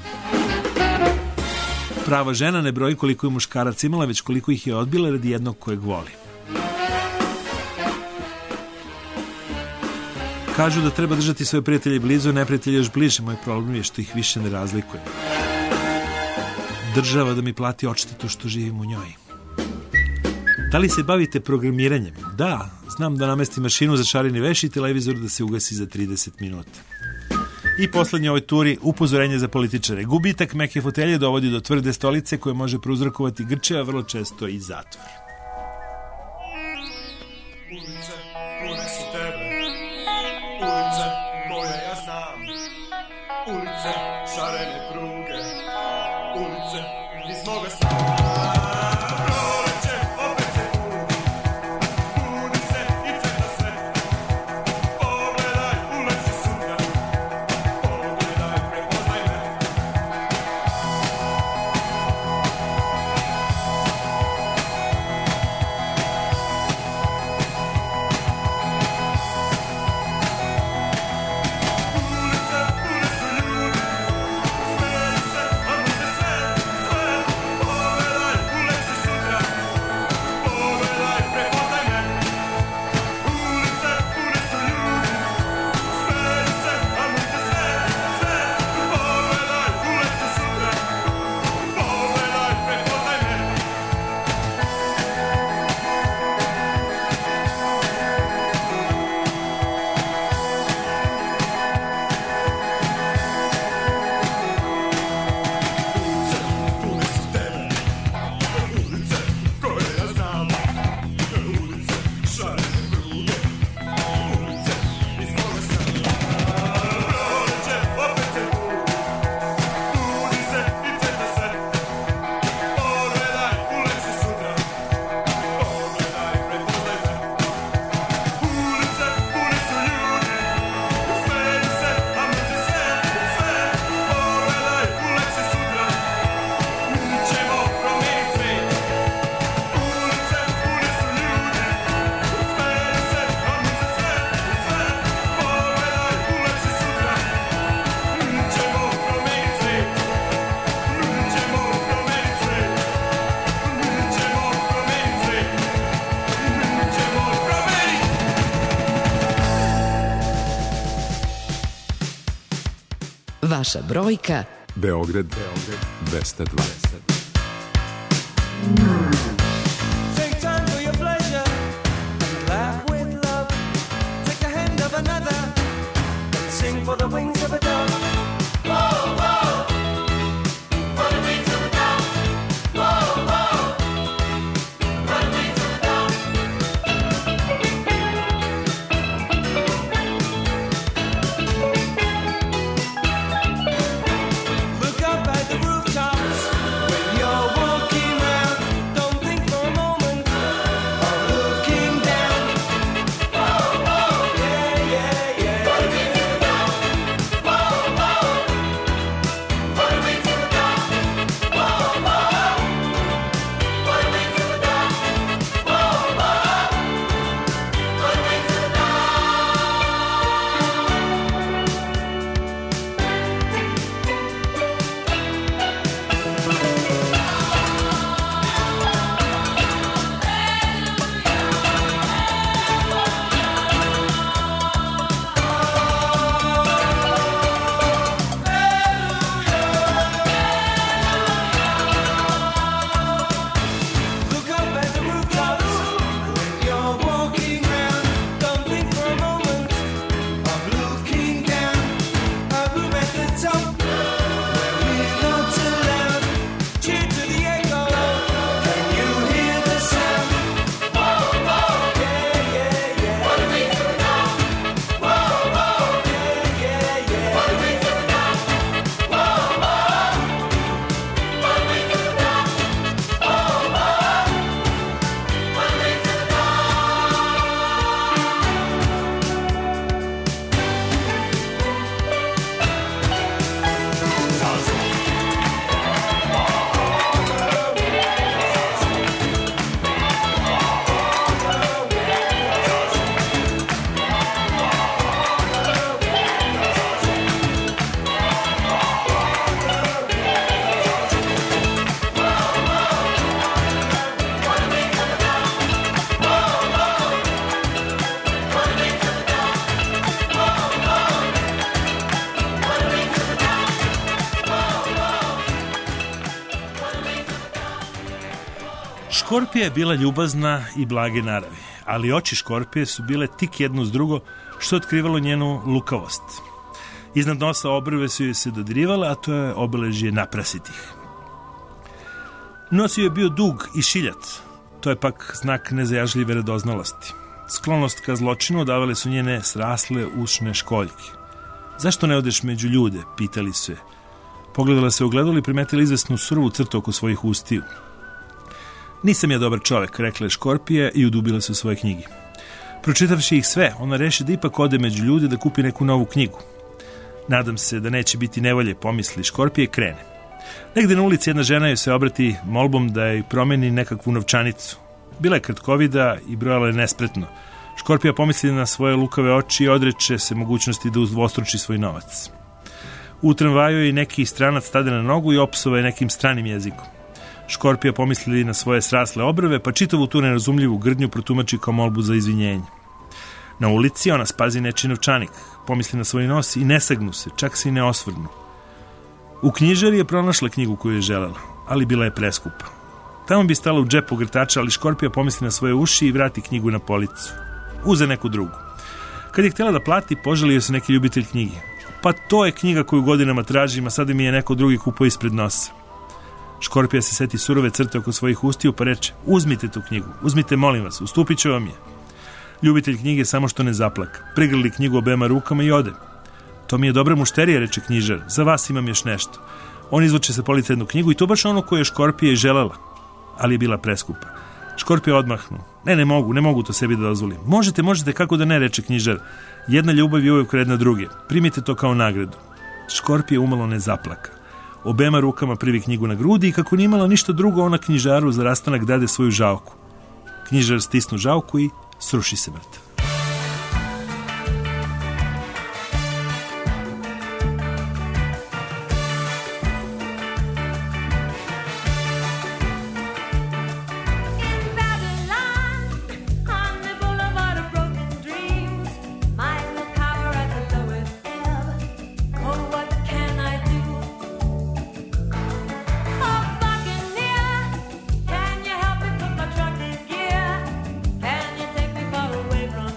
Prava žena ne broji koliko je muškarac imala, već koliko ih je odbila radi jednog kojeg voli. Kažu da treba držati svoje prijatelje blizu, a neprijatelje još bliže. Moj problem je što ih više ne razlikuje. Država da mi plati odštetu što živim u njoj. Da li se bavite programiranjem? Da, znam da namesti mašinu za šareni veš i televizor da se ugasi za trideset minuta. I poslednje ovoj turi, upozorenje za političare. Gubitak meke fotelje dovodi do tvrde stolice koje može prouzrokovati grčeva, vrlo često i zatvor. Ulice, pune su tebe. Ulice, koje ja znam. Ulice, šarene pruge. Ulice, iz moga sna. Proleće, opet se budi. Budi se i crta se. Pogledaj, uleći sutra. Pogledaj, prepoznaj me. Vaša brojka Beograd, dvesta dva. Take time for your pleasure and laugh with love. Take the hand of another and sing for the wings of a dove. Whoa, whoa, for the wings of a dove. Whoa, whoa, for the wings of a dove. Look up at the rooftops when Škorpija je bila ljubazna i blage naravi, ali oči Škorpije su bile tik jedno uz drugo, što je otkrivalo njenu lukavost. Iznad nosa obrve su joj se dodirivale, a to je obeležje naprasitih. Nos joj je bio dug i šiljat, to je pak znak nezajažljive radoznalosti. Sklonost ka zločinu davale su njene srasle ušne školjke. Zašto ne odeš među ljude, pitali su je. Pogledala se u ogledalo i primetila izvesnu surovu crtu oko svojih ustiju. Nisam ja dobar čovek, rekla je Škorpija i udubila se u svoje knjigi. Pročitavši ih sve, ona reši da ipak ode među ljude da kupi neku novu knjigu. Nadam se da neće biti nevolje, pomisli Škorpija i krene. Negde na ulici jedna žena joj se obrati molbom da joj promeni nekakvu novčanicu. Bila je kratkovida i brojala je nespretno. Škorpija pomisli na svoje lukave oči i odreče se mogućnosti da udvostruči svoj novac. U tramvaju je neki stranac stade na nogu i opsova je nekim stranim jezikom. Škorpija pomisli na svoje srasle obrve, pa čitavu tu nerazumljivu grdnju protumači kao molbu za izvinjenje. Na ulici ona spazi nečiji novčanik, pomisli na svoj nos i ne sagnu se, čak se i ne osvrnu. U knjižari je pronašla knjigu koju je želela, ali bila je preskupa. Tamo bi stala u džepu grtača, ali Škorpija pomisli na svoje uši i vrati knjigu na policu. Uze neku drugu. Kad je htjela da plati, poželio se neki ljubitelj knjige. Pa to je knjiga koju godinama tražim, a sada mi je neko drugi kupao ispred nosa. Škorpija se seti surove crte oko svojih ustiju pa reče: uzmite tu knjigu, uzmite molim vas, ustupit ću vam je. Ljubitelj knjige samo što ne zaplaka, prigrli knjigu obema rukama i ode. To mi je dobra mušterija, reče knjižar, za vas imam još nešto. On izvuče sa police jednu knjigu i to baš ono koju je Škorpija i želela, ali je bila preskupa. Škorpija odmahnu: ne, ne mogu, ne mogu to sebi da dozvolim. Možete, možete, kako da ne, reče knjižar. Jedna ljubav je uvijek vredna druge, primite to kao nagradu. Škorpija umalo ne zaplaka. Obema rukama privi knjigu na grudi i kako nije imala ništa drugo, ona knjižaru za rastanak dade svoju žalku. Knjižar stisnu žalku i sruši se mrtav. Can you help me put my truck in gear? Can you take me far away from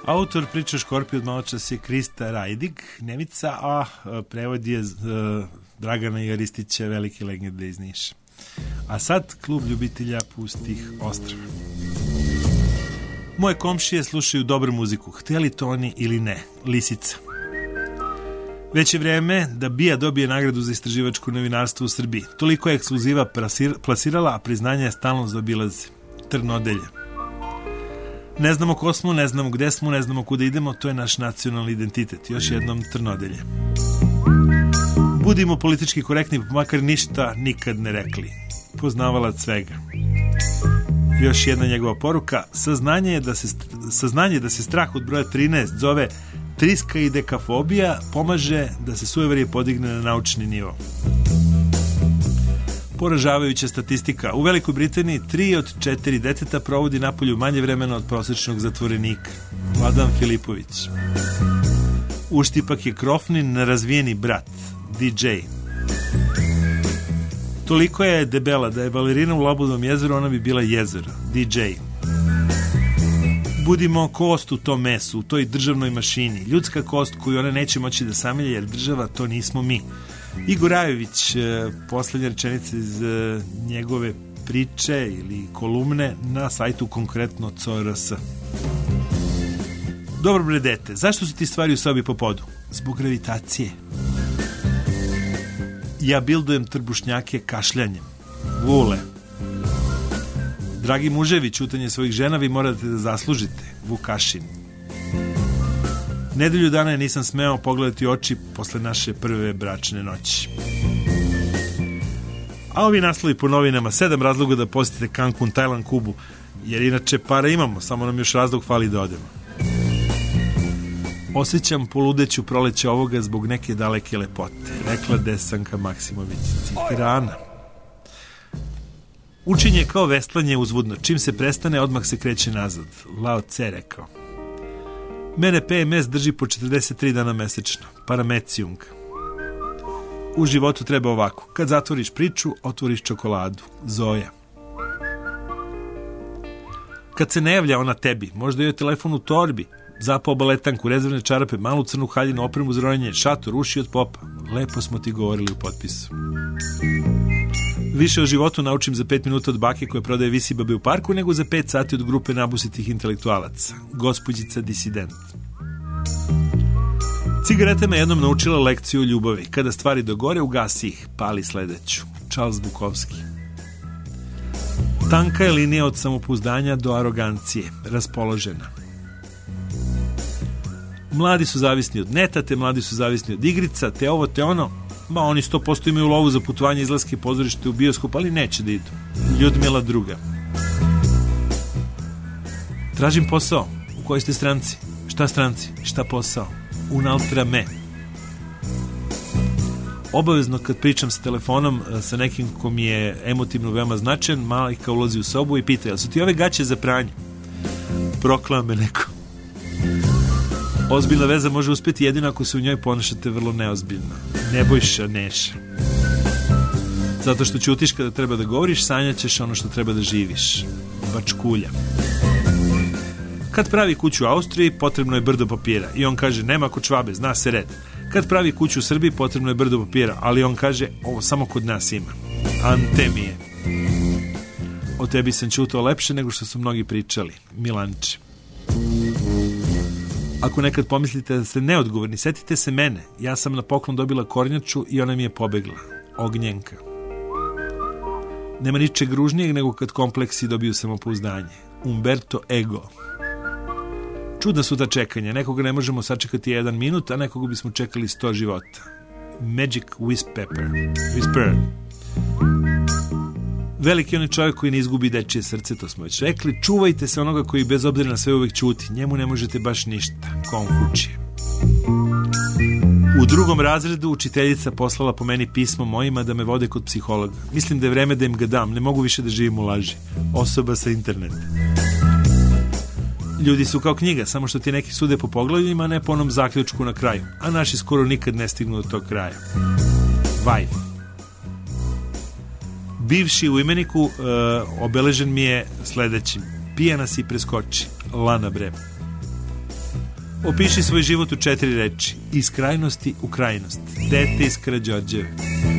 Autor priče Škorpiju od maločas je Krista Rajdig, Nemica, a prevod je uh, Dragana Jaristića, velike legende iz Niša. A sad klub ljubitelja pustih ostrava. Moje komšije slušaju dobru muziku, htjeli to oni ili ne. Lisica. Već je vreme da B I A dobije nagradu za istraživačko novinarstvo u Srbiji. Toliko je ekskluziva plasirala, a priznanja je stalno zaobilaze. Trnodelje. Ne znamo ko smo, ne znamo gde smo, ne znamo kuda idemo, to je naš nacionalni identitet. Još jednom Trnodelje. Budimo politički korektni, pa makar ništa nikad ne rekli. Poznavalac svega. Još jedna njegova poruka. Saznanje je da se, saznanje da se strah od broja trinaest zove triska i dekafobija pomaže da se sujeverje podigne na naučni nivo. Poražavajuća statistika. U Velikoj Britaniji tri od četiri deteta provodi napolju manje vremena od prosječnog zatvorenika. Vladan Filipović. Uštipak je Krofnin nerazvijeni brat, D J. Toliko je debela da je balerina u Labudovom jezeru, ona bi bila jezero, D J. Budimo kost u tom mesu, u toj državnoj mašini. Ljudska kost koju ona neće moći da samelje, jer država to nismo mi. Igor Rajović, poslednja rečenica iz njegove priče ili kolumne na sajtu konkretno C R S. Dobro bre dete, zašto su ti stvari u sobi po podu? Zbog gravitacije. Ja bildujem trbušnjake kašljanjem. Vule. Dragi muževi, čutanje svojih žena vi morate da zaslužite. Vukašin. Nedelju dana je nisam smeo pogledati oči posle naše prve bračne noći. A ovi naslovi po novinama, sedam razloga da posjetite Cancun, Tajland, Kubu, jer inače para imamo, samo nam još razlog fali da odemo. Osjećam poludeću proleće ovoga zbog neke daleke lepote, rekla Desanka Maksimović. Tirana. Učenje je kao vestlanje uzvodno, čim se prestane, odmah se kreće nazad. Lao Tse rekao. Mene P M S drži po četrdeset tri dana mesečno. Paramecijung. U životu treba ovako. Kad zatvoriš priču, otvoriš čokoladu. Zoja. Kad se ne javlja ona tebi, možda joj telefon u torbi, zapao baletanku, rezervne čarape, malu crnu haljinu, opremu za ronjenje, šator, uši od popa. Lepo smo ti govorili u potpisu. Više o životu naučim za pet minuta od bake koje prodaje visibabe u parku nego za pet sati od grupe nabusitih intelektualaca. Gospođica disident. Cigareta me jednom naučila lekciju o ljubavi. Kada stvari dogore, ugasi ih. Pali sledeću. Charles Bukowski. Tanka je linija od samopouzdanja do arogancije. Raspoložena. Mladi su zavisni od neta, te mladi su zavisni od igrica, te ovo, te ono. Ma, oni sto posto imaju lovu za putovanje, izlaske, pozorište u bioskop, ali neće da idu. Ljudmila druga. Tražim posao. U kojoj ste stranci? Šta stranci? Šta posao? Unaltra me. Obavezno kad pričam sa telefonom sa nekim ko mi je emotivno veoma značajan, majka ulazi u sobu i pita, jel su ti ove gaće za pranje? Proklama me neko. Ozbiljna veza može uspjeti jedino ako se u njoj ponašate vrlo neozbiljno. Nebojša Neša. Zato što ćutiš kada treba da govoriš, sanjaćeš ono što treba da živiš. Bačkulja. Kad pravi kuću u Austriji, potrebno je brdo papira. I on kaže, nema kod Švabe, zna se red. Kad pravi kuću u Srbiji, potrebno je brdo papira. Ali on kaže, ovo samo kod nas ima. Antemije. O tebi sam čutao lepše nego što su mnogi pričali. Milanče. Ako nekad pomislite da ste neodgovorni, setite se mene. Ja sam na poklon dobila kornjaču i ona mi je pobegla. Ognjenka. Nema ničeg ružnijeg nego kad kompleksi dobiju samopouzdanje. Umberto Ego. Čudna su ta čekanja. Nekoga ne možemo sačekati jedan minut, a nekoga bismo čekali sto života. Magic Whisperer. Whisperer. Veliki on je čovjek koji ne izgubi dečije srce, to smo već rekli. Čuvajte se onoga koji bez obzira na sve uvek ćuti. Njemu ne možete baš ništa. Konfučije. U drugom razredu učiteljica poslala po meni pismo mojima da me vode kod psihologa. Mislim da je vreme da im ga dam. Ne mogu više da živim u laži. Osoba sa interneta. Ljudi su kao knjiga, samo što ti neki sude po poglavljima, a ne po onom zaključku na kraju. A naši skoro nikad ne stignu do tog kraja. Vibe. Bivši u imeniku uh, obeležen mi je sledećim. Pijana si preskoči. Lana bre. Opiši svoj život u četiri reči. Iz krajnosti u krajnost. Dete iz Karađorđeve.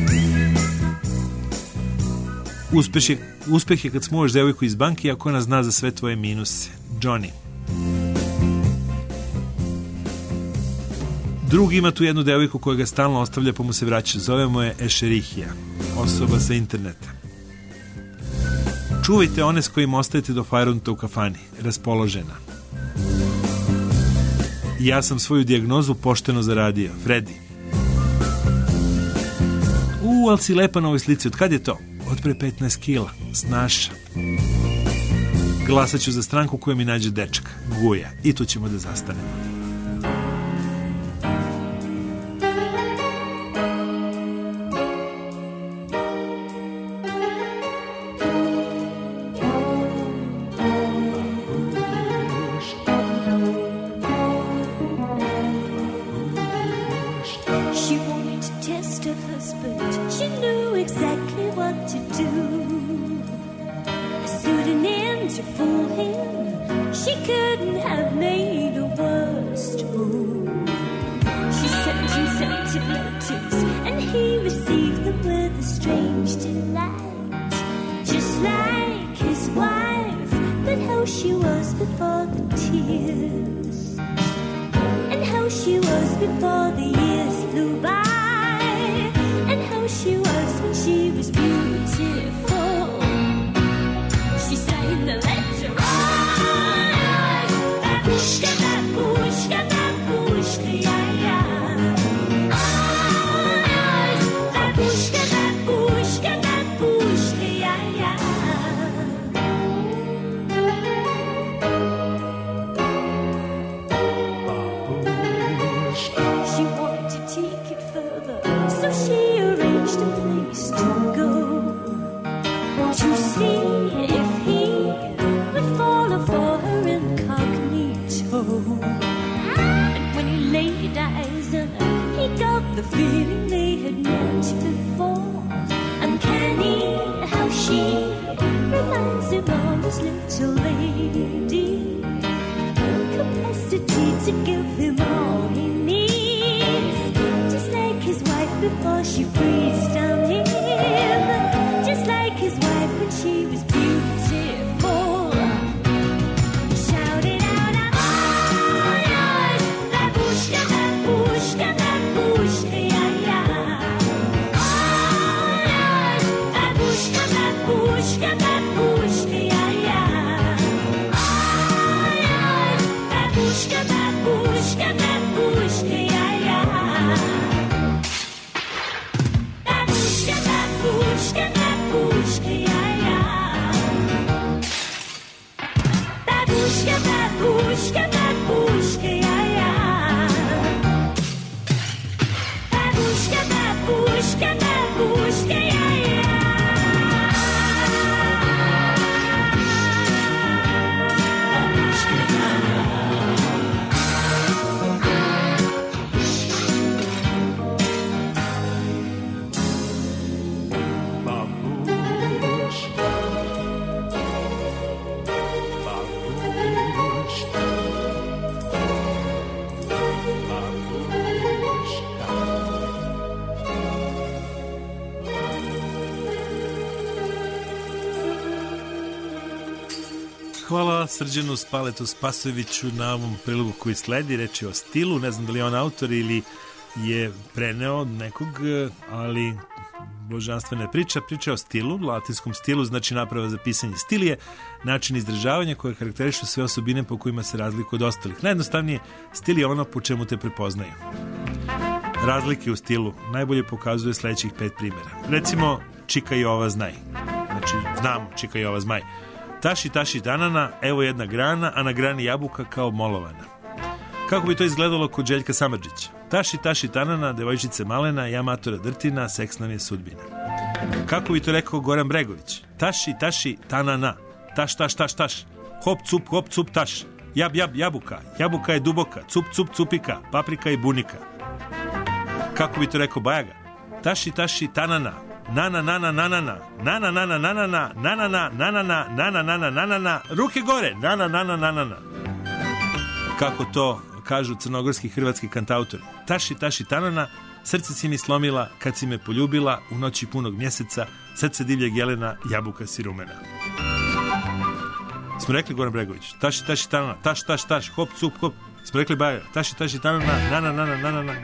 Uspeh je, uspeh je kad smuvaš devojku iz banke, ako ona zna za sve tvoje minuse. Johnny. Drug ima tu jednu devojku koja ga stalno ostavlja pa mu se vraća. Zovemo je Ešerihija. Osoba sa interneta. Čuvajte one s kojim ostajete do fajrunta u kafani. Raspoložena. Ja sam svoju dijagnozu pošteno zaradio. Freddy. U, ali si lepa na ovoj slici. Od kad je to? Od pre petnaest kila. Snaša. Glasat ću za stranku koja mi nađe dečka. Guja. I tu ćemo da zastanemo. Hvala Srđanu Spaletu Spasojeviću na ovom prilogu koji sledi. Reč je o stilu, ne znam da li je on autor ili je preneo nekog, ali božanstvena priča. Priča o stilu, latinskom stilu, znači naprava za pisanje. Stil je način izražavanja koje karakterišu sve osobine po kojima se razlikuje od ostalih. Najjednostavnije, stil je ono po čemu te prepoznaju. Razlike u stilu najbolje pokazuje sledećih pet primjera. Recimo, Čika Jova Znaj. Znači, znam Čika Jova Zmaj. Taši, taši tanana, evo jedna grana, a na grani jabuka kao molovana. Kako bi to izgledalo kod Željka Samardžića? Taši, taši tanana, devojčice malena, ja matora drtina, seks nam je sudbina. Kako bi to rekao Goran Bregović? Taši, taši tanana, taš, taš, taš, taš, hop, cup, hop, cup, taš, jab, jab, jabuka, jabuka je duboka, cup, cup, cupika, paprika i bunika. Kako bi to rekao Bajaga? Taši, taši tanana, nana, nana, nanana, nana, nana, nanana, nanana, nanana, nana, nana, nanana, ruke gore, nana, nana, nanana. Kako to kažu crnogorski hrvatski kantautori. Taši, taši tanana, srce si mi slomila kad si me poljubila u noći punog mjeseca, srce divljeg jelena, jabuka si rumena. Smo rekli Goran Bregović, taši, taši tanana, taš, taš, taš, hop, cup, hop. Smo rekli Baja, taši, taši tanana, na, na, na, na, na, na, na.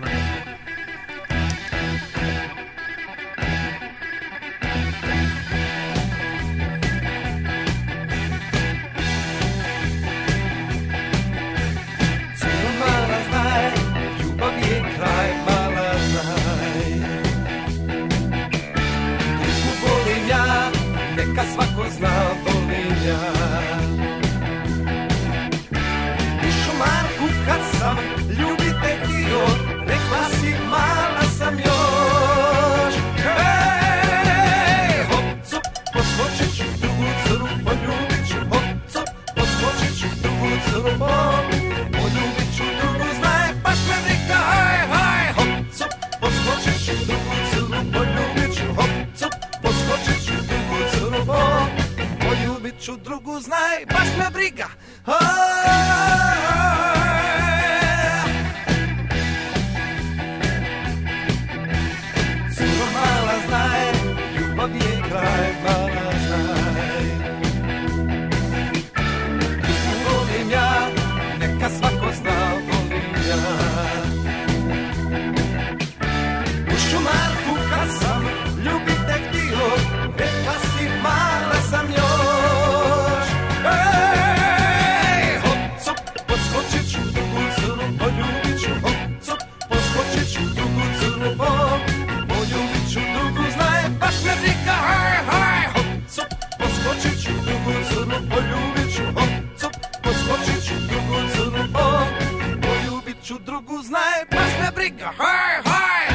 Neka svako zna volim ja. U šumarku kad sam ljubite htio, rekla si mala sam još. Hej, hop, cup, poskočit ću drugu curu, poljubit ću, hop, cup, poskočit ću drugu curu, hop, poljubit ću drugu, znaj, baš me briga, hej, hej, hop, cup, poskočit ću drugu curu, poljubit ću, hop, cup, poskočit ću drugu curu, hop, poljubit ću drugu, znaj, baš me briga, curo mala znaj, ljubav je kraj, mala znaj. Ljubav volim ja, neka svako zna volim ja. U šumarku kad sam ljubite htio, rekla si mala sam još. Ej, hop, cup, poskočit ću drugu curu, poljubit ću, hop, cup, poskočit ću drugu curu, hop, poljubit ću drugu, znaj, baš me briga, hej, hej, hop, cup, poskočit ću drugu curu, poljubit ću, hop, cup, poskočit ću drugu curu, hop, poljubit ću drugu, znaj, baš me briga, hej, hej.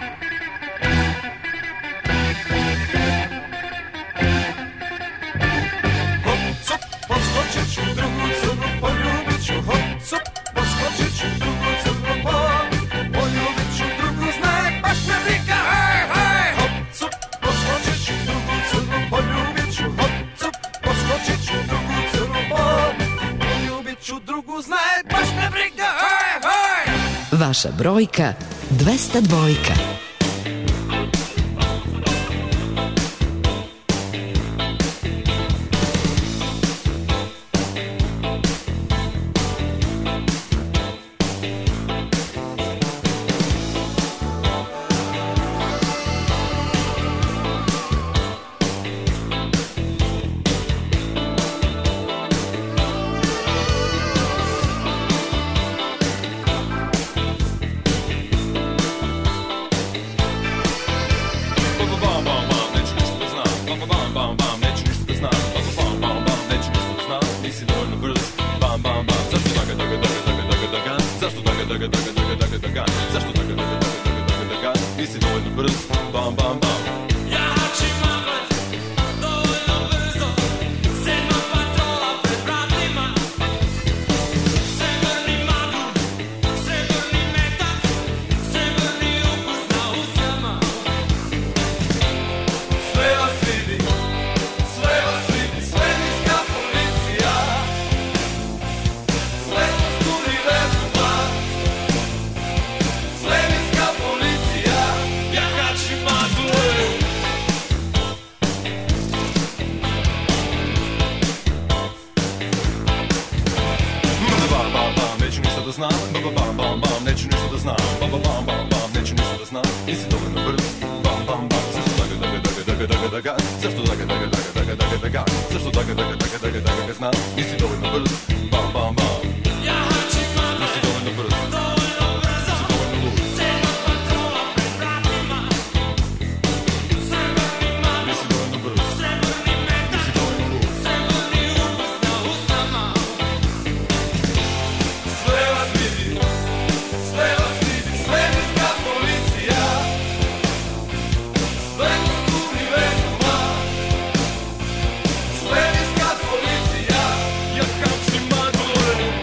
Poskočit ću drugu curu, poljubit ću, hop, cup, poskočit ću drugu curu, hop, poljubit ću drugu, znaj, baš me briga, hej, hej, hop, cup, poskočit ću drugu curu, poljubit ću, hop, cup, poskočit ću drugu curu, hop, poljubit ću drugu, znaj, baš me briga, hej, hej. Vaša brojka dvesta dvojka. Policija, ja kamčim maglu.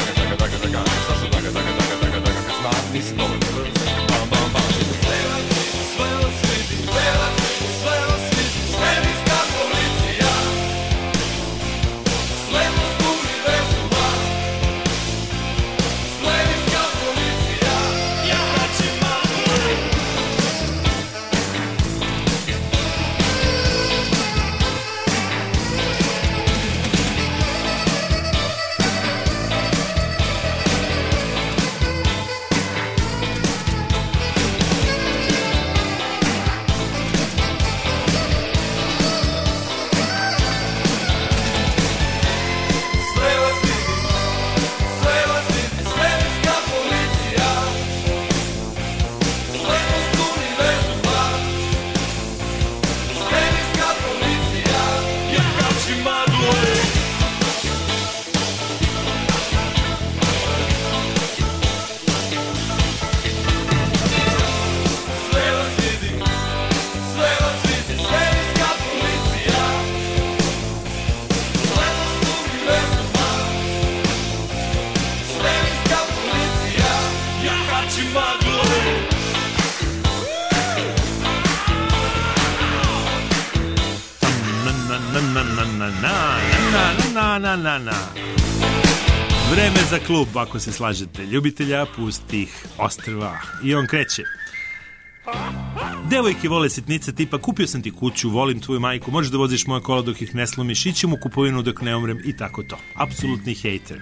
na, na, na, na. Vreme za klub, ako se slažete. Ljubitelja pustih ostrva. I on kreće. Devojke vole sitnice tipa kupio sam ti kuću, volim tvoju majku, možeš da voziš moje kola dok ih ne slomiš, ićem u kupovinu dok ne umrem i tako to. Apsolutni hejter.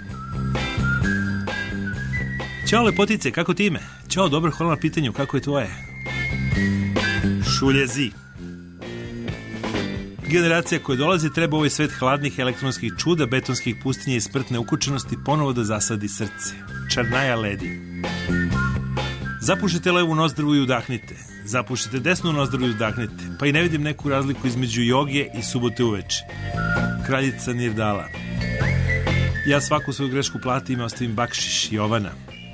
Ćao lepotice, kako ti ime? Ćao, dobro, hvala na pitanju, kako je tvoje? Šuljezi. Generacija koja dolazi treba ovaj svet hladnih elektronskih čuda, betonskih pustinja i smrtne ukučenosti ponovo da zasadi srce. Čarnaja ledi. Zapušite levu nozdrvu i udahnite. Zapušite desnu nozdrvu i udahnite. Pa i ne vidim neku razliku između joge i subote uveče. Kraljica Nirdala. Ja svaku svoju grešku platim i ostavim bakšiš. Jovana.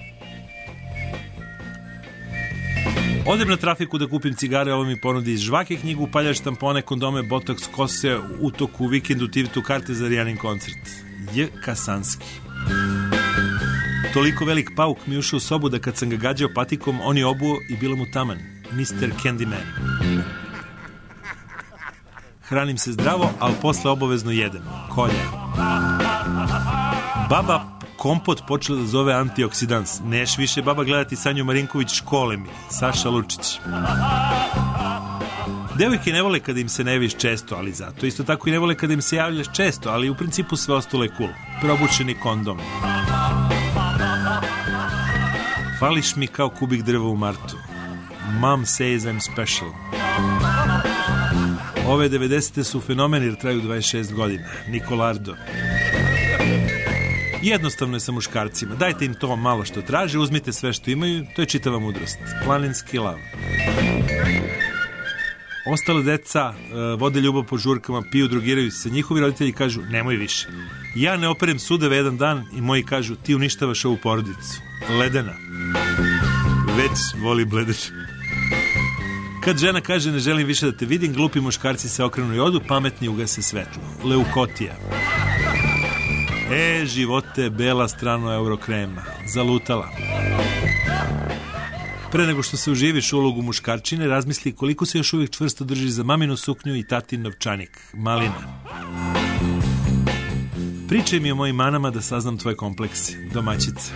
Odem na trafiku da kupim cigare, ovo mi ponudi iz žvake knjigu, upaljač, tampone, kondome, botoks, kose, utoku, vikendu, tivtu, karte za Rijanin koncert. J. Kasanski. Toliko velik pauk mi ušao u sobu da kad sam ga gađao patikom, on je obuo i bilo mu taman. mister Candyman. Hranim se zdravo, ali posle obavezno jedem. Kolja. Baba kompot počela da zove antioksidans. Neš više baba gledati Sanju Marinković, škole mi. Saša Lučić. Devojke ne vole kada im se ne javiš često, ali zato isto tako i ne vole kada im se javljaš često, ali u principu sve ostalo je cool. Probučeni kondom. Fališ mi kao kubik drva u martu. Mom says I'm special. Ove devedesete su fenomen jer traju dvadeset šest godina. Nikolardo. Jednostavno je sa muškarcima. Dajte im to malo što traže, uzmite sve što imaju, to je čitava mudrost. Planinski lav. Ostale deca uh, vode ljubav po žurkama, piju, drogiraju se. Njihovi roditelji kažu, nemoj više. Ja ne operem sudeve jedan dan i moji kažu, ti uništavaš ovu porodicu. Ledena. Već voli bledeš. Kad žena kaže, ne želim više da te vidim, glupi muškarci se okrenu i odu, pametni ugase svetlo. Leukotija. E, živote, bela strano eurokrema. Zalutala. Pre nego što se uživiš u ulogu muškarčine, razmisli koliko se još uvijek čvrsto drži za maminu suknju i tatin novčanik. Malina. Pričaj mi o mojim manama da saznam tvoje komplekse. Domaćica.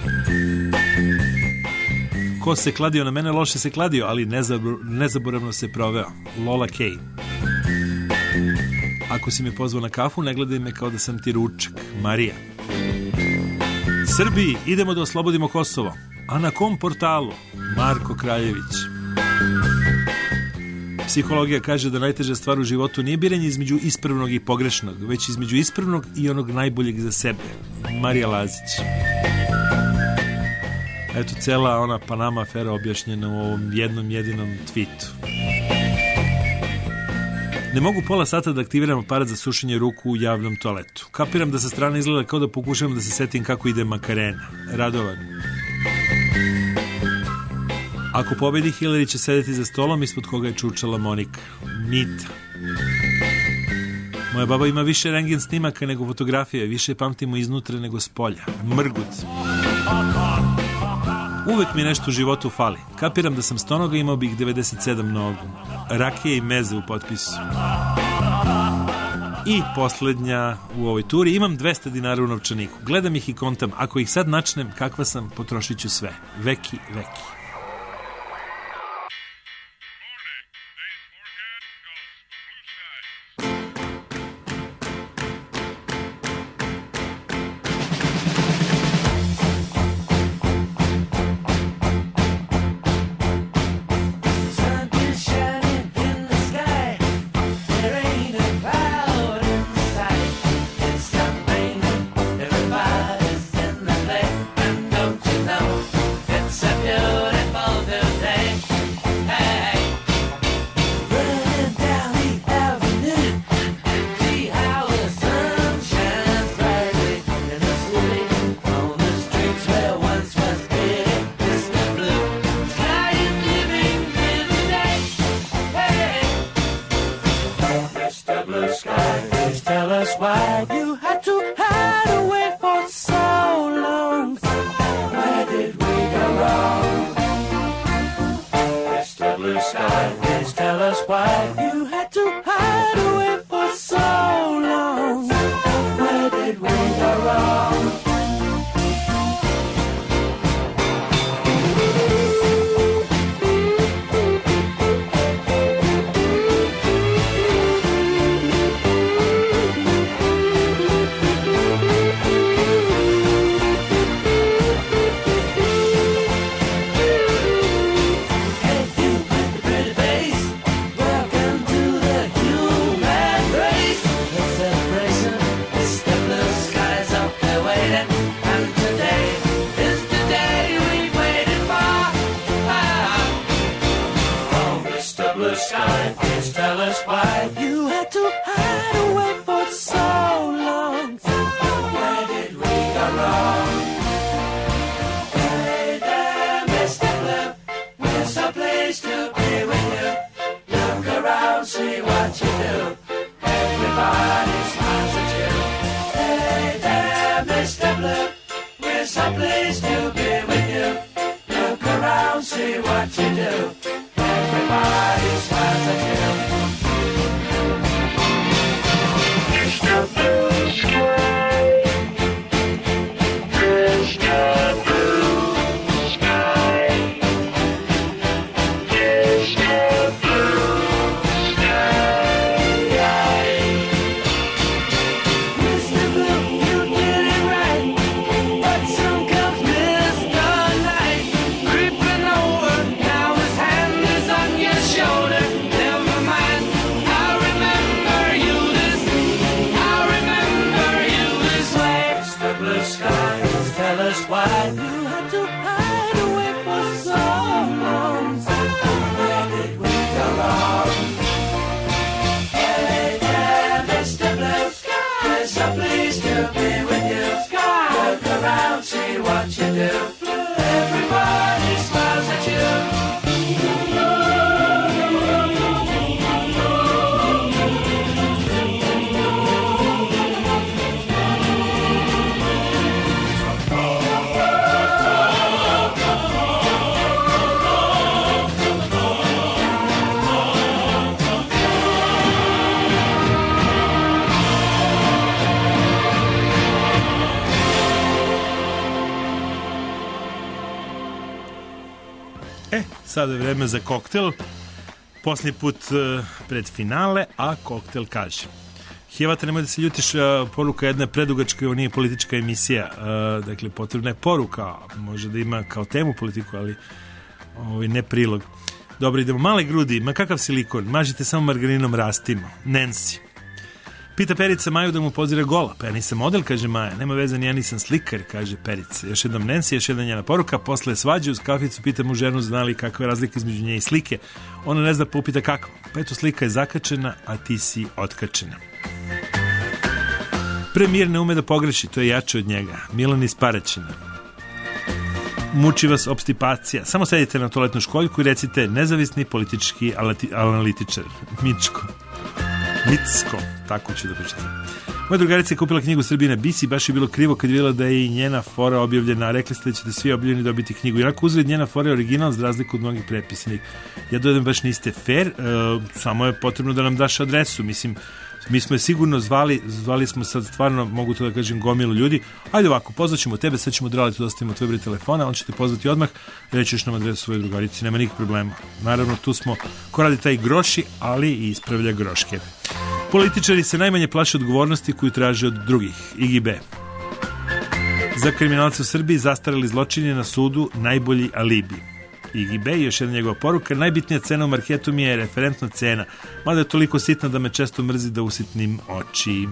Ko se kladio na mene, loše se kladio, ali nezabor, nezaboravno se proveo. Lola Kay. Ako si me pozvao na kafu, ne gledaj me kao da sam ti ručak. Marija. Srbiji, idemo da oslobodimo Kosovo. A na kom portalu? Marko Kraljević. Psihologija kaže da najteža stvar u životu nije biranje između ispravnog i pogrešnog, već između ispravnog i onog najboljeg za sebe. Marija Lazić. Eto, cela ona Panama afera objašnjena u ovom jednom jedinom tweetu. Ne mogu pola sata da aktiviram aparat za sušenje ruku u javnom toaletu. Kapiram da sa strane izgleda kao da pokušavam da se setim kako ide Makarena. Radovan. Ako pobedi, Hillary će sedeti za stolom ispod koga je čučala Monika. Mita. Moja baba ima više rentgen snimaka nego fotografije, više pamtimo iznutra nego s polja. Mrgut. Uvek mi nešto u životu fali. Kapiram da sam stonoga, imao bih devedeset sedam nogu. Rakije i meze u potpisu. I poslednja u ovoj turi. Imam dvesta dinara u novčaniku. Gledam ih i kontam. Ako ih sad načnem, kakva sam, potrošit ću sve. Veki, veki. Sada je vreme za koktel. Posljednji put uh, pred finale, a koktel kaže. Hevata, nemoj da se ljutiš, uh, poruka jedna je predugačka, ovo nije politička emisija. Uh, dakle, potrebna je poruka. Može da ima kao temu politiku, ali ovaj, ne prilog. Dobro, idemo. Male grudi, ma kakav silikon, mažite samo margarinom, rastimo. Nancy. Pita Perica Maju da mu pozira gola. Pa ja nisam model, kaže Maja. Nema veze, ja nisam slikar, kaže Perica. Još jednom Nancy, još jedna njena poruka. Posle svađe uz kaficu pita mu ženu znali kakva je razlika između nje i slike. Ona ne zna, pa upita kako. Pa eto, slika je zakačena, a ti si otkačena. Premijer ne ume da pogreši, to je jače od njega. Milan iz Paraćina. Muči vas obstipacija. Samo sedite na toaletnu školjku i recite nezavisni politički analitičar. Mičko. Mitsko, tako ću da pročitam. Moja drugarica je kupila knjigu Srbina Bisi, baš je bilo krivo kad je vidjela da je i njena fora objavljena. Rekli ste da ćete svi objavljeni dobiti knjigu. Jednako uzred njena fora je original za razliku od mnogih prepisanih. Ja dodam, baš niste fair, e, samo je potrebno da nam daš adresu. Mislim, mi smo je sigurno zvali, zvali smo sad stvarno, mogu to da kažem, gomilu ljudi. Ajde ovako, pozvaćemo tebe, sad ćemo draliti da ostavimo tvoj broj telefona, on će te pozvati odmah, rećeš nam adresu svoje drugarici, nema nikakvih problema. Naravno, tu smo, ko radi taj groši, ali i ispravlja groške. Političari se najmanje plaše odgovornosti koju traže od drugih. I G B. Za kriminalce u Srbiji zastareli zločin je na sudu najbolji alibi. I G B, još jedna njegova poruka, najbitnija cena u marketu mi je referentna cena, mada je toliko sitna da me često mrzi da usitnim oči.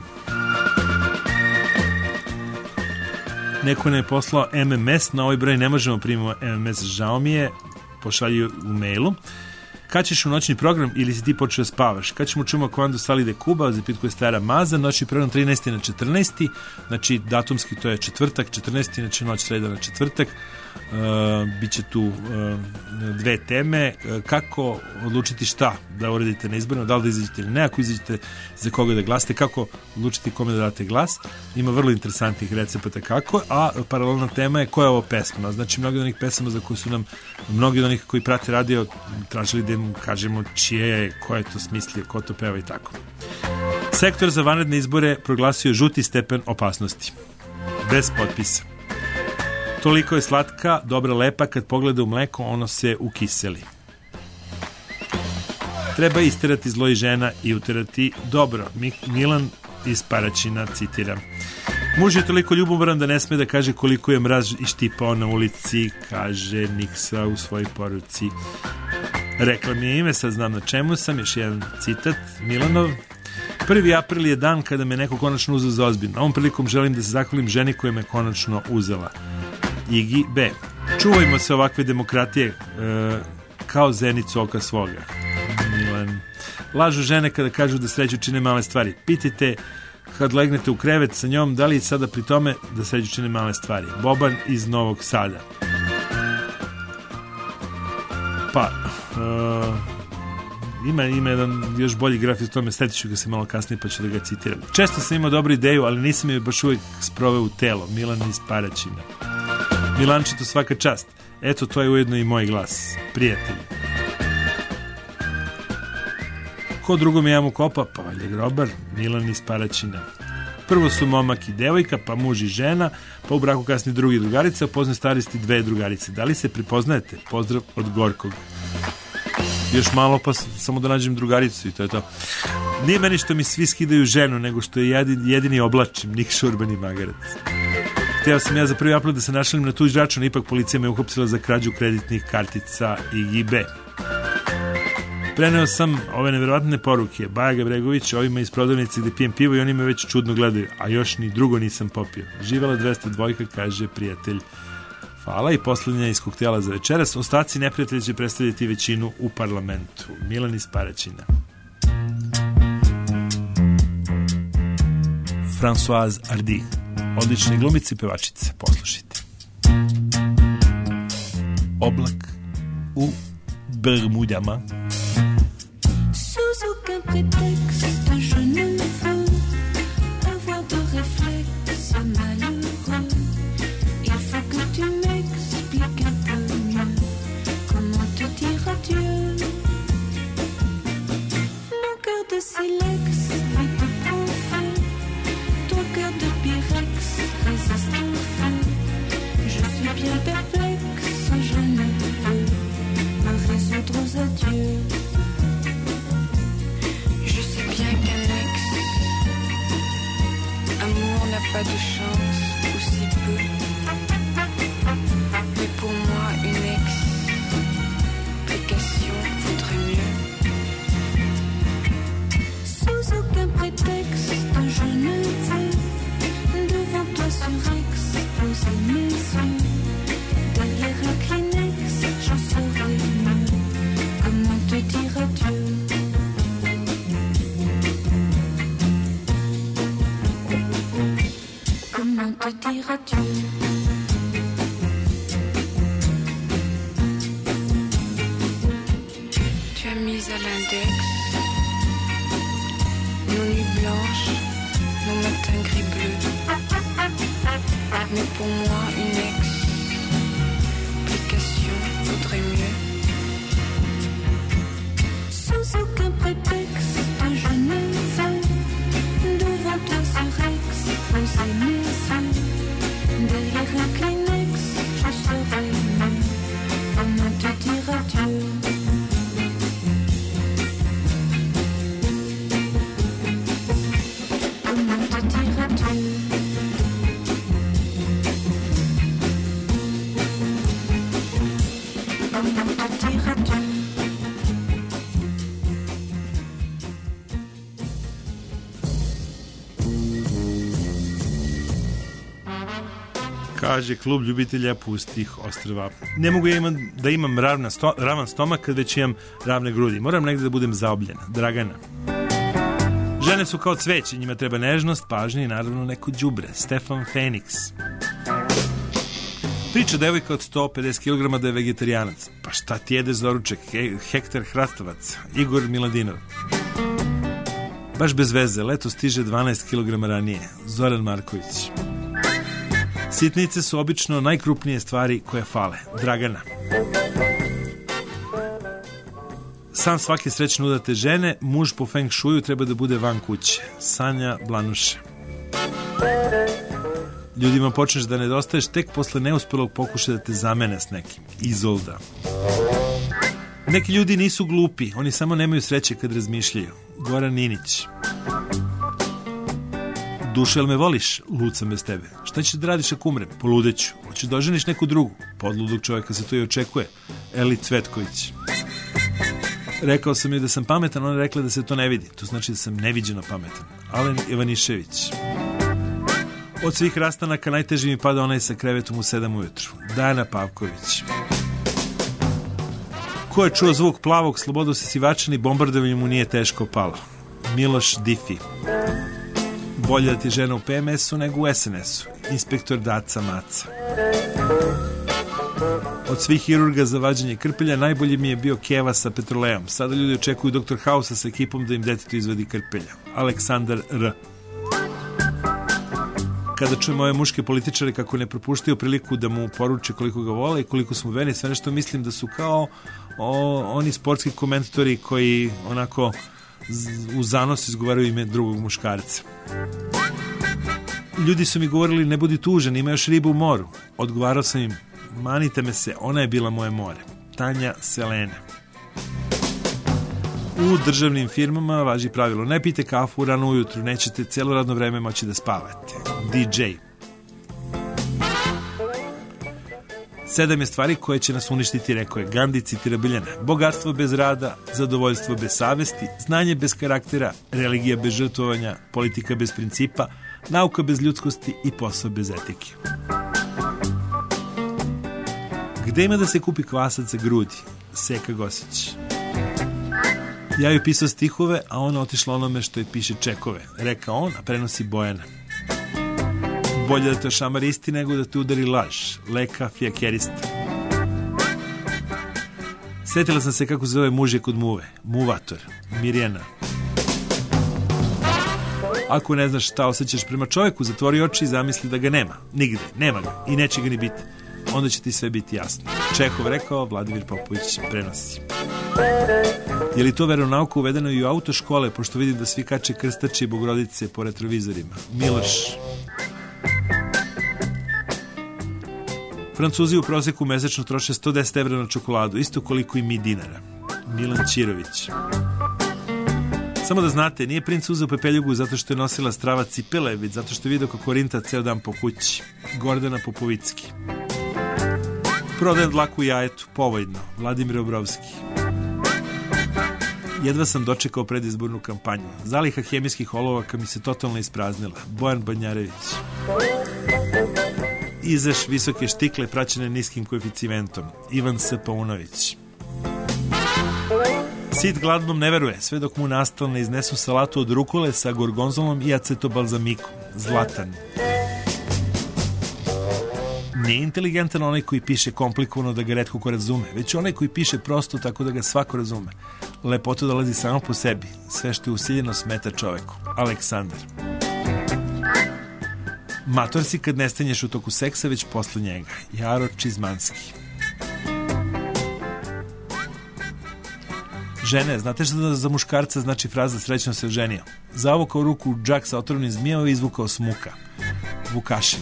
Neko ne je poslao M M S, na ovaj broj ne možemo primiti M M S, žao mi je, pošalju u mailu. Kad ćeš u noćni program ili si ti počeo spavaš? Kad ćemo čuma komandu Sali de Kuba, za pitku je Stara Maza, noćni program trinaesti na četrnaesti, znači datumski to je četvrtak, četrnaesti, znači noć sreda na četvrtak. Uh, biće tu uh, dve teme, uh, kako odlučiti šta da uradite na izborima, da li da izađete ili ne, ako izađete za koga da glasate, kako odlučiti kome da date glas. Ima vrlo interesantnih recepata kako, a paralelna tema je koja je ovo pesma. Znači, mnogi od onih pesama za koje su nam mnogi od onih koji prate radio tražili da im kažemo čije je, ko je to smislio, ko to peva i tako. Sektor za vanredne izbore proglasio žuti stepen opasnosti. Bez potpisa. Toliko je slatka, dobra, lepa, kad pogleda u mleko, ono se ukiseli. Treba isterati zlo i žena i uterati dobro. Milan iz Paraćina citira. Muž je toliko ljubomoran da ne sme da kaže koliko je mraz ištipao na ulici, kaže Niksa u svojoj poruci. Rekla mi je ime, sad znam na čemu sam, još jedan citat, Milanov. prvi april je dan kada me neko konačno uzeo za ozbiljno. Ovom prilikom želim da se zahvalim ženi koja me konačno uzela. I G B. Čuvajmo se ovakve demokratije e, kao zenicu oka svoga. Milan. Lažu žene kada kažu da sreću čine male stvari. Pitajte kad legnete u krevet sa njom da li je sada pri tome da sreću čine male stvari. Boban iz Novog Sada. Pa e, ima, ima jedan još bolji graf iz tome, sletit ću ga se malo kasnije pa ću da ga citiram. Često sam imao dobru ideju, ali nisam je baš uvijek sproveo u telo. Milan iz Paraćina. Milančito, svaka čast. Eto, to je ujedno i moj glas. Prijatelji. Ko drugo mi jamu kopa? Pa valje grobar. Milan iz Paraćina. Prvo su momak i devojka, pa muž i žena, pa u braku kasni drugi drugarice, a poznoj staristi dve drugarice. Da li se prepoznajete? Pozdrav od Gorkog. Još malo pa samo da nađem drugaricu i to je to. Nije meni što mi svi skidaju ženu, nego što je jedini, jedini oblačim, Nikša Urbani Magarac. Hteo sam ja za prvi upload da se našalim na tuđ račun, ipak policija me uhapsila za krađu kreditnih kartica I G B. Preneo sam ove neverovatne poruke. Baja Gabregović, ovima iz prodavnice gde pijem pivo i oni me već čudno gledaju, a još ni drugo nisam popio. Živela dvesta dva, kaže prijatelj. Hvala. I poslednja iz koktela za večeras. Ostaci neprijatelji će predstavljati većinu u parlamentu. Milan iz Paraćina. Françoise Hardy. Odlične glumice i pevačice. Poslušajte. Oblak u Bermudama. Sous aucun prétexte, je ne veux avoir de réflexe malheureux. Il faut que tu m'expliques un peu mieux comment te dire adieu. Mon cœur de silex vit de profond, ton cœur de pyrex résiste au feu. Je suis bien perplexe, je ne peux me résoudre aux adieux. Je sais bien qu'un ex amour n'a pas de chance, ou si peu. Mais pour moi, une explication vaudrait mieux. Sous aucun prétexte, je ne veux devant toi surexposer mes yeux. Derrière un Kleenex, je saurais mieux comment te dire adieu. Comment Kaže klub ljubitelja pustih ostrva. Ne mogu ja imam, da imam ravna sto, ravan stomak kad već imam ravne grudi. Moram negde da budem zaobljena. Dragana. Žene su kao cveće, njima treba nežnost, pažnje i naravno neko đubre. Stefan Feniks. Priča devojka od sto pedeset kilograma da je vegetarijanac. Pa šta ti jedeš za doručak? He, Hektar Hrastavac. Igor Miladinov. Baš bez veze, leto stiže dvanaest kilograma ranije. Zoran Marković. Sitnice su obično najkrupnije stvari koje fale. Dragana. San svake srećne udate žene, muž po feng shuiju treba da bude van kuće. Sanja Blanuše. Ljudima počneš da nedostaješ tek posle neuspelog pokušaja da te zamene s nekim. Izolda. Neki ljudi nisu glupi, oni samo nemaju sreće kad razmišljaju. Goran Ninić. Dušo, jel me voliš? Lucam bez tebe. Šta ćeš da radiš ako umrem? Poludeću. Hoćeš da oženiš neku drugu? Podludog čovjeka se to i očekuje. Eli Cvetković. Rekao sam joj da sam pametan, ona je rekla da se to ne vidi. To znači da sam neviđeno pametan. Alen Ivanišević. Od svih rastanaka najteži mi pada onaj sa krevetom u sedam ujutru. Dana Pavković. Ko je čuo zvuk plavog, slobodu se sivačani, bombardovanje mu nije teško palo. Miloš Difi. Bolje da ti žena u P M S-u nego u S N S-u. Inspektor Daca Maca. Od svih hirurga za vađenje krpelja najbolji mi je bio Keva sa petrolejom. Sada ljudi očekuju doktor Hausa sa ekipom da im detetu izvadi krpelja. Aleksandar R. Kada čujem ove muške političare kako ne propuštaju priliku da mu poruče koliko ga vole i koliko su mu verni, sve nešto mislim da su kao o, oni sportski komentatori koji onako u zanos izgovaraju ime drugog muškarca. Ljudi su mi govorili ne budi tužan, ima još ribu u moru. Odgovarao sam im, manite me se, ona je bila moje more. Tanja Selena. U državnim firmama važi pravilo, ne pijte kafu rano ujutru, nećete cijelo radno vreme moći da spavate. D J. Sedam je stvari koje će nas uništiti, rekao je Gandhi, citira Biljana. Bogatstvo bez rada, zadovoljstvo bez savesti, znanje bez karaktera, religija bez žrtvovanja, politika bez principa, nauka bez ljudskosti i posao bez etike. Gde ima da se kupi kvasac za grudi? Seka Gosić. Ja joj pisao stihove, a ona otišla onome što je piše čekove. Reka on, a prenosi Bojana. Bolje da te šamar isti nego da te udari laž. Leka Fijakerista. Sjetila sam se kako se zove mužje kod muve. Muvator. Mirjana. Ako ne znaš šta osjećaš prema čovjeku, zatvori oči i zamisli da ga nema. Nigde. Nema ga. I neće ga ni biti. Onda će ti sve biti jasno. Čehov rekao, Vladimir Popović prenosi. Je li to veronauka uvedeno i u autoškole, pošto vidim da svi kače krstače i bogorodice po retrovizorima? Miloš. Francuzi u proseku mesečno troše sto deset evra na čokoladu, isto koliko i mi dinara. Milan Ćirović. Samo da znate, nije princ uzeo pepeljugu zato što je nosila strava cipele, već zato što je vidio kako rinta ceo dan po kući. Gordana Popovicki. Prodajem dlaku u jajetu, povojdno. Vladimir Obrovski. Jedva sam dočekao predizbornu kampanju. Zaliha hemijskih olovaka mi se totalno ispraznila. Bojan Banjarević. Izaš visoke štikle praćene niskim koeficijentom. Ivan S. Paunović. Sit gladnom ne veruje, sve dok mu nastalo ne iznesu salatu od rukole sa gorgonzolom i acetobalzamikom. Zlatan. Nije inteligentan onaj koji piše komplikovano da ga retko ko razume, već onaj koji piše prosto tako da ga svako razume. Lepota dolazi samo po sebi. Sve što je usiljeno smeta čoveku. Aleksandar. Mator si kad ne stanješ u toku seksa, već posle njega. Jaro Čizmanski. Žene, znate što da za muškarca znači fraza srećno se oženio? Zavukao ruku u džak sa otrovnim zmijom i izvukao smuka. Vukašin.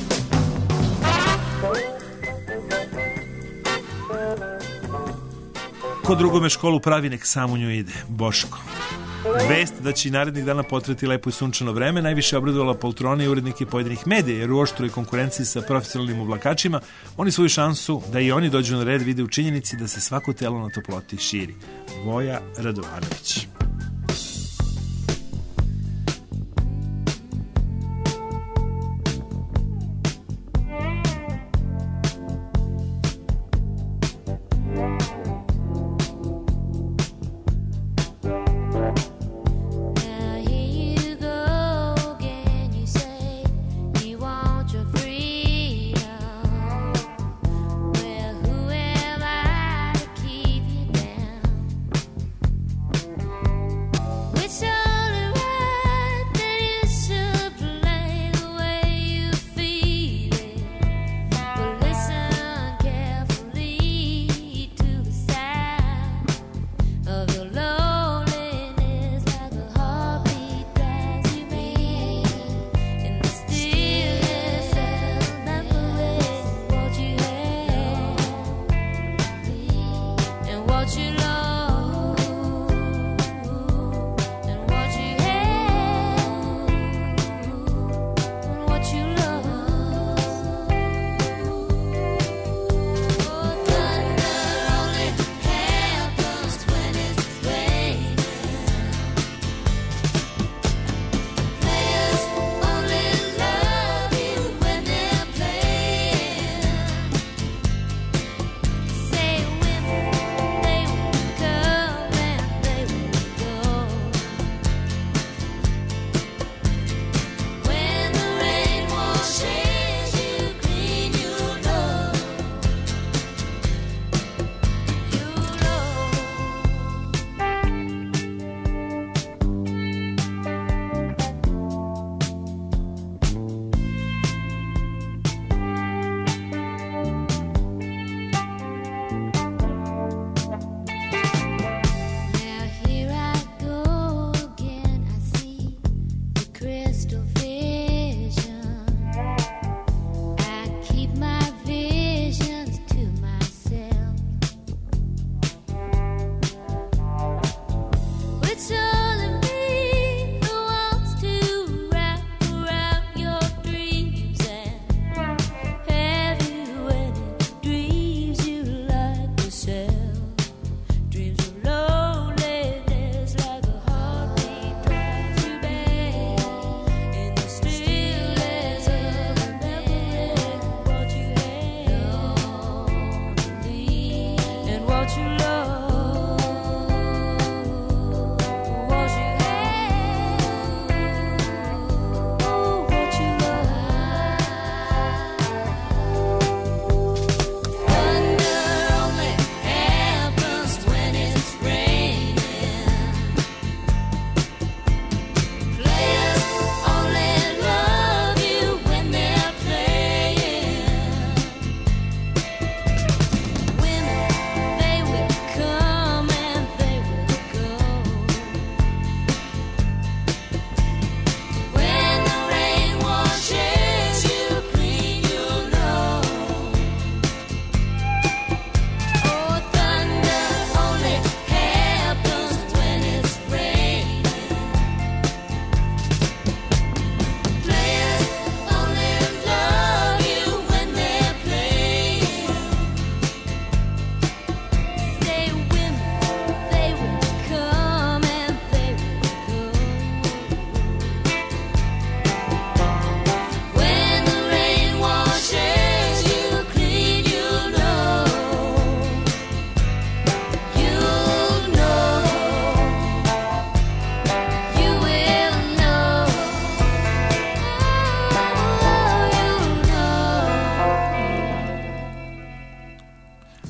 Ko drugome školu pravi, nek sam u nju ide. Boško. Vest da će i narednih dana potreti lepo i sunčano vreme najviše obradovala poltrone i urednike pojedinih medija, jer u oštroj konkurenciji sa profesionalnim uvlakačima oni svoju šansu da i oni dođu na red vide u činjenici da se svako telo na toploti širi. Voja Radovanović.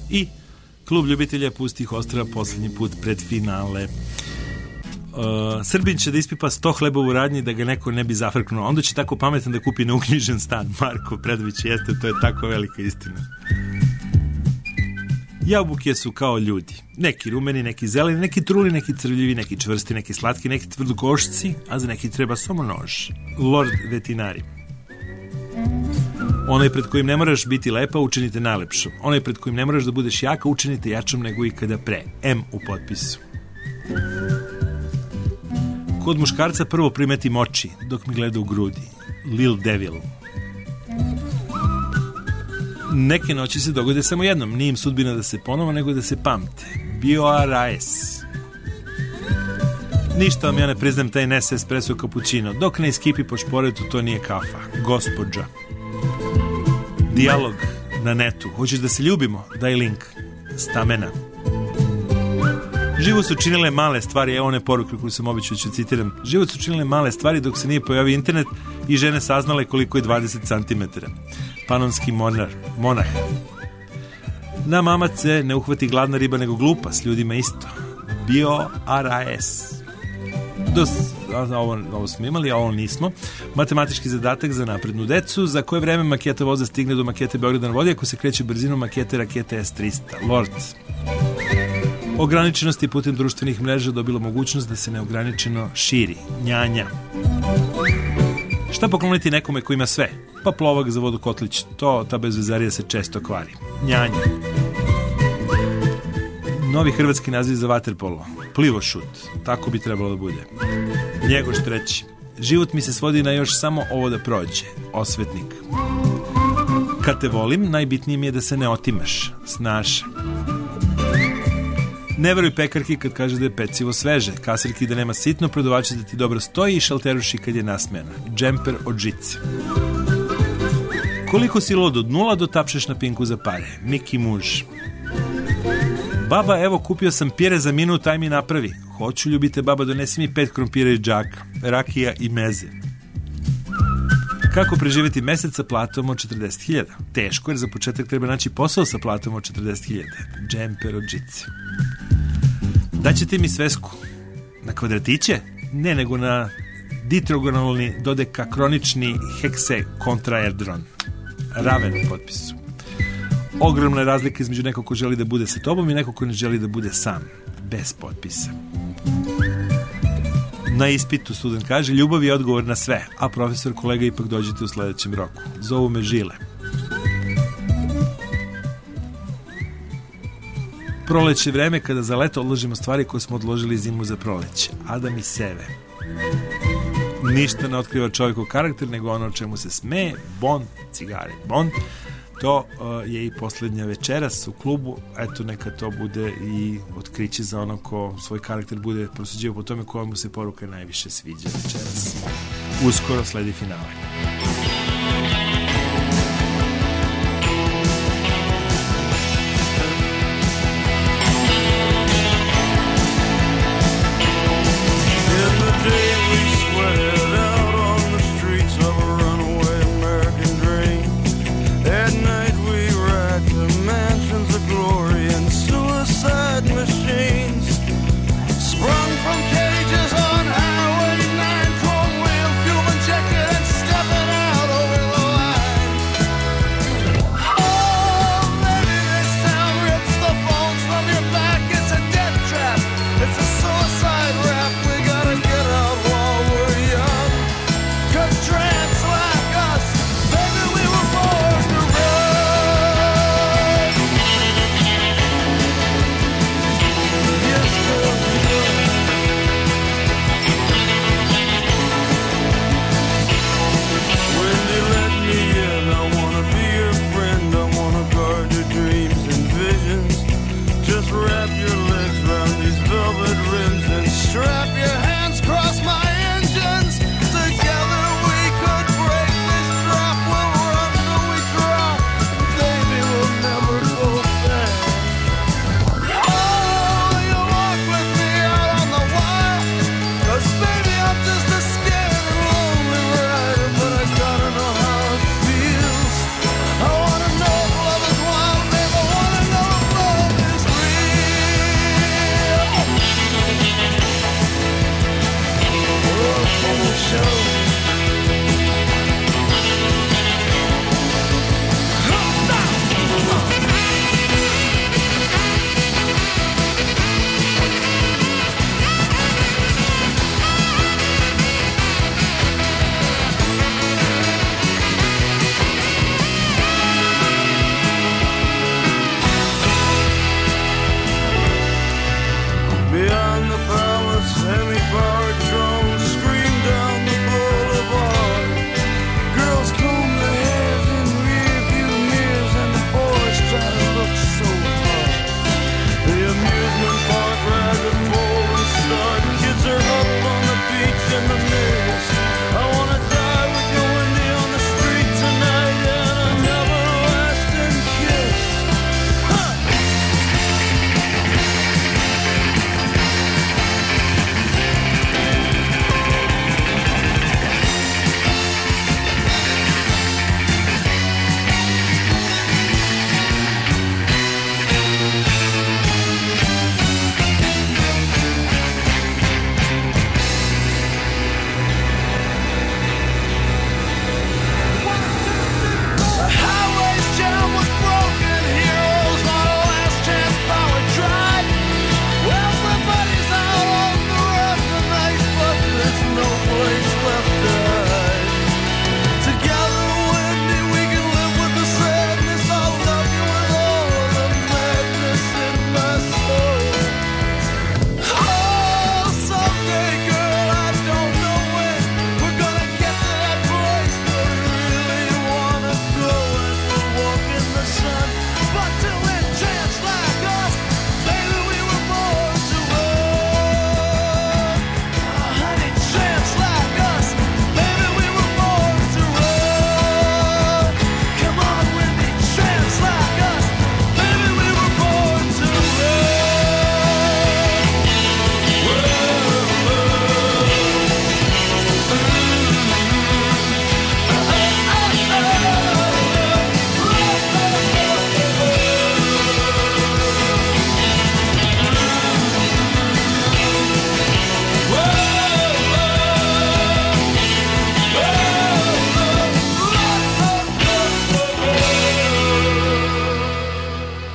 I klub ljubitelja pustih ostrava posljednji put pred finale. Uh, Srbin će da ispipa sto hleba u radnji da ga neko ne bi zafrknuo. Onda će tako pametan da kupi neuknjižen stan. Marko Predović jeste, to je tako velika istina. Jabuke su kao ljudi. Neki rumeni, neki zeleni, neki truli, neki crvljivi, neki čvrsti, neki slatki, neki tvrdokošci, a za neki treba samo nož. Lord Vetinari. Onaj pred kojim ne moraš biti lepa, učinite najlepšom. Onaj pred kojim ne moraš da budeš jaka, učinite jačom nego ikada pre. M u potpisu. Kod muškarca prvo primetim oči, dok mi gleda u grudi. Lil Devil. Neke noći se dogode samo jednom. Nije im sudbina da se ponovo, nego da se pamte. Bio R A S. Ništa vam ja ne priznam taj Nese espresso cappuccino. Dok ne iskipi po šporetu, to nije kafa. Gospođa. Dijalog na netu. Hoćeš da se ljubimo? Daj link. Stamena. Život su činile male stvari, evo one poruke koju sam običao ću citiram. Život su činile male stvari dok se nije pojavio internet i žene saznale koliko je dvadeset centimetara. Panonski monar, monah. Na mamac se ne uhvati gladna riba nego glupa, s ljudima isto. Bio R A S. Dos, ovo, ovo smo imali, a ovo nismo. Matematički zadatak za naprednu decu. Za koje vreme maketa voza stigne do makete Beograda na vodi ako se kreće brzinom makete rakete S tristo? Lord. Ograničenosti putem društvenih mreža dobilo mogućnost da se neograničeno širi. Njanja. Šta pokloniti nekome ko ima sve? Pa plovak za vodu kotlić. To, ta bezvezarija se često kvari. Njanja. Novi hrvatski naziv za vaterpolo. Plivošut. Tako bi trebalo da bude. Njegoš treći. Život mi se svodi na još samo ovo da prođe. Osvetnik. Kad te volim, najbitnije mi je da se ne otimaš. Snaša. Ne veruj pekarki kad kaže da je pecivo sveže, kasirki da nema sitno, prodavači da ti dobro stoji i šalteruši kad je nasmena. Džemper od žice. Koliko si lud od nula dotapšeš na pinku za pare? Miki muž. Baba, evo kupio sam pire za minut, aj mi napravi. Hoću, ljubite baba, donesi mi pet krompira iz džaka, rakija i meze. Kako preživjeti mesec sa platom od četrdeset hiljada? Teško, jer za početak treba naći posao sa platom od četrdeset hiljada. Džemper od žice. Daćete mi svesku na kvadratiće? Ne, nego na ditrogonalni dodekakronični hekse kontraedron. Raven u potpisu. Ogromna je razlika između nekog ko želi da bude sa tobom i nekog ko ne želi da bude sam. Bez potpisa. Na ispitu student kaže, ljubav je odgovor na sve, a profesor, kolega, ipak dođete u sledećem roku. Zovu me Žile. Proleće vreme kada za leto odložimo stvari koje smo odložili zimu za proleće. Adam i Seve. Ništa ne otkriva čovjekov karakter, nego ono o čemu se smeje. Bond, cigare, Bond. To uh, je i posljednja večeras u klubu. Eto, neka to bude i otkriće za ono ko svoj karakter bude prosuđivao po tome koja mu se poruka najviše sviđa večeras. Uskoro sledi finale. Sprung from cages on Highway nine, chrome wheel, fuel injected and stepping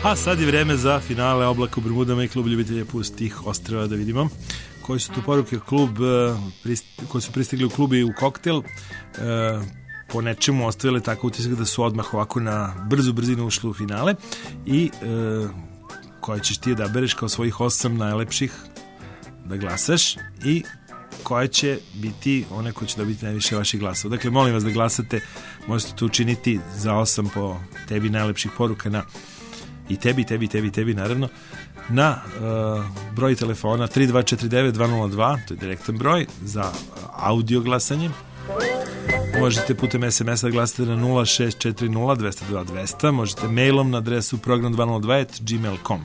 A sad je vreme za finale Oblaka u Bermudama i klub ljubitelja pustih ostrava, da vidimo koji su tu poruke klub, koji su pristigli u klub i u koktel, po nečemu ostavili tako utisak da su odmah ovako na brzu brzinu ušli u finale i koje ćeš ti da bereš kao svojih osam najlepših da glasaš i koje će biti one koje će dobiti najviše vaših glasova. Dakle, molim vas da glasate, možete to učiniti za osam po tebi najlepših poruka na i tebi, tebi, tebi, tebi naravno na uh, broj telefona tri dva četiri devet dva nula dva, to je direktan broj za audio glasanje. Možete putem es em es a da glasate na nula šest četiri nula dva nula dva dva nula nula, možete mailom na adresu program dva nula dva at gmail dot com.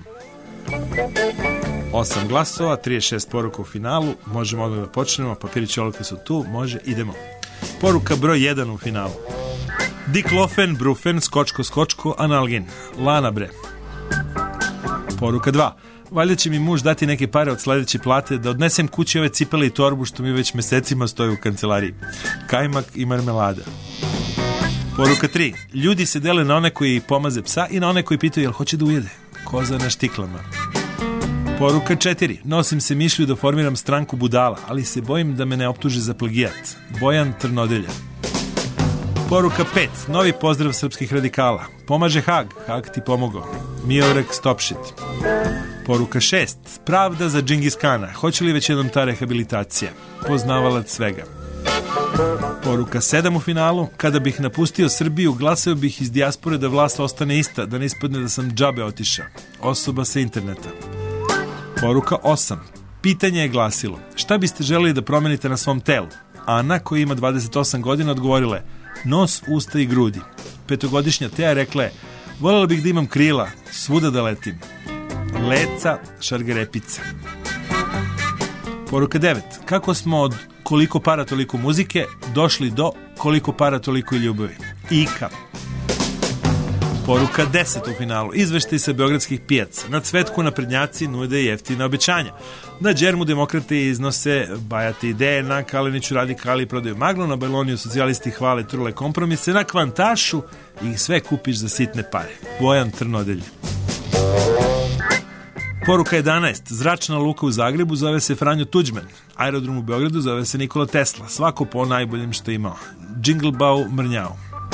osam glasova, trideset šest poruka u finalu, možemo odmah da počnemo, papirići olovke su tu, može, idemo. Poruka broj jedan u finalu. Diklofen, brufen, skočko, skočko, analgin. Lana bre. Poruka dva. Valjda će mi muž dati neke pare od sledeće plate da odnesem kući ove cipele i torbu što mi već mesecima stoji u kancelariji. Kajmak i marmelada. Poruka tri. Ljudi se dele na one koji pomaze psa i na one koji pitaju jel hoće da ujede. Koza na štiklama. Poruka četiri. Nosim se mišlju da formiram stranku budala, ali se bojim da me ne optuže za plagijat. Bojan Trnodelja. Poruka pet. Novi pozdrav srpskih radikala. Pomaže Hag, Hag ti pomogao. Miorek Stopšit. Poruka šest. Pravda za Džingis Kana. Hoće li već jednom ta rehabilitacija? Poznavalac svega. Poruka sedam u finalu. Kada bih napustio Srbiju, glasao bih iz dijaspore da vlast ostane ista, da ne ispadne da sam džabe otišao. Osoba sa interneta. Poruka osam. Pitanje je glasilo. Šta biste želeli da promenite na svom telu? Ana, koja ima dvadeset osam godina, odgovorila je nos, usta i grudi. Petogodišnja Teja rekla je voljela bih da imam krila, svuda da letim. Leca, šargarepica. Poruka devet. Kako smo od koliko para toliko muzike došli do koliko para toliko i ljubavi? Ika. Poruka deset u finalu. Izveštaj sa beogradskih pijaca. Na cvetku naprednjaci nude jeftina obećanja. Na džermu demokrate iznose bajate ideje, na Kaliniću radikali prodaju maglu, na Bajloniju socijalisti hvale trule kompromise, na Kvantašu ih sve kupiš za sitne pare. Bojan Trnodelj. Poruka jedanaest. Zračna luka u Zagrebu zove se Franjo Tuđman. Aerodrom u Beogradu zove se Nikola Tesla. Svako po najboljem što imao. Džinglbau mrnjao.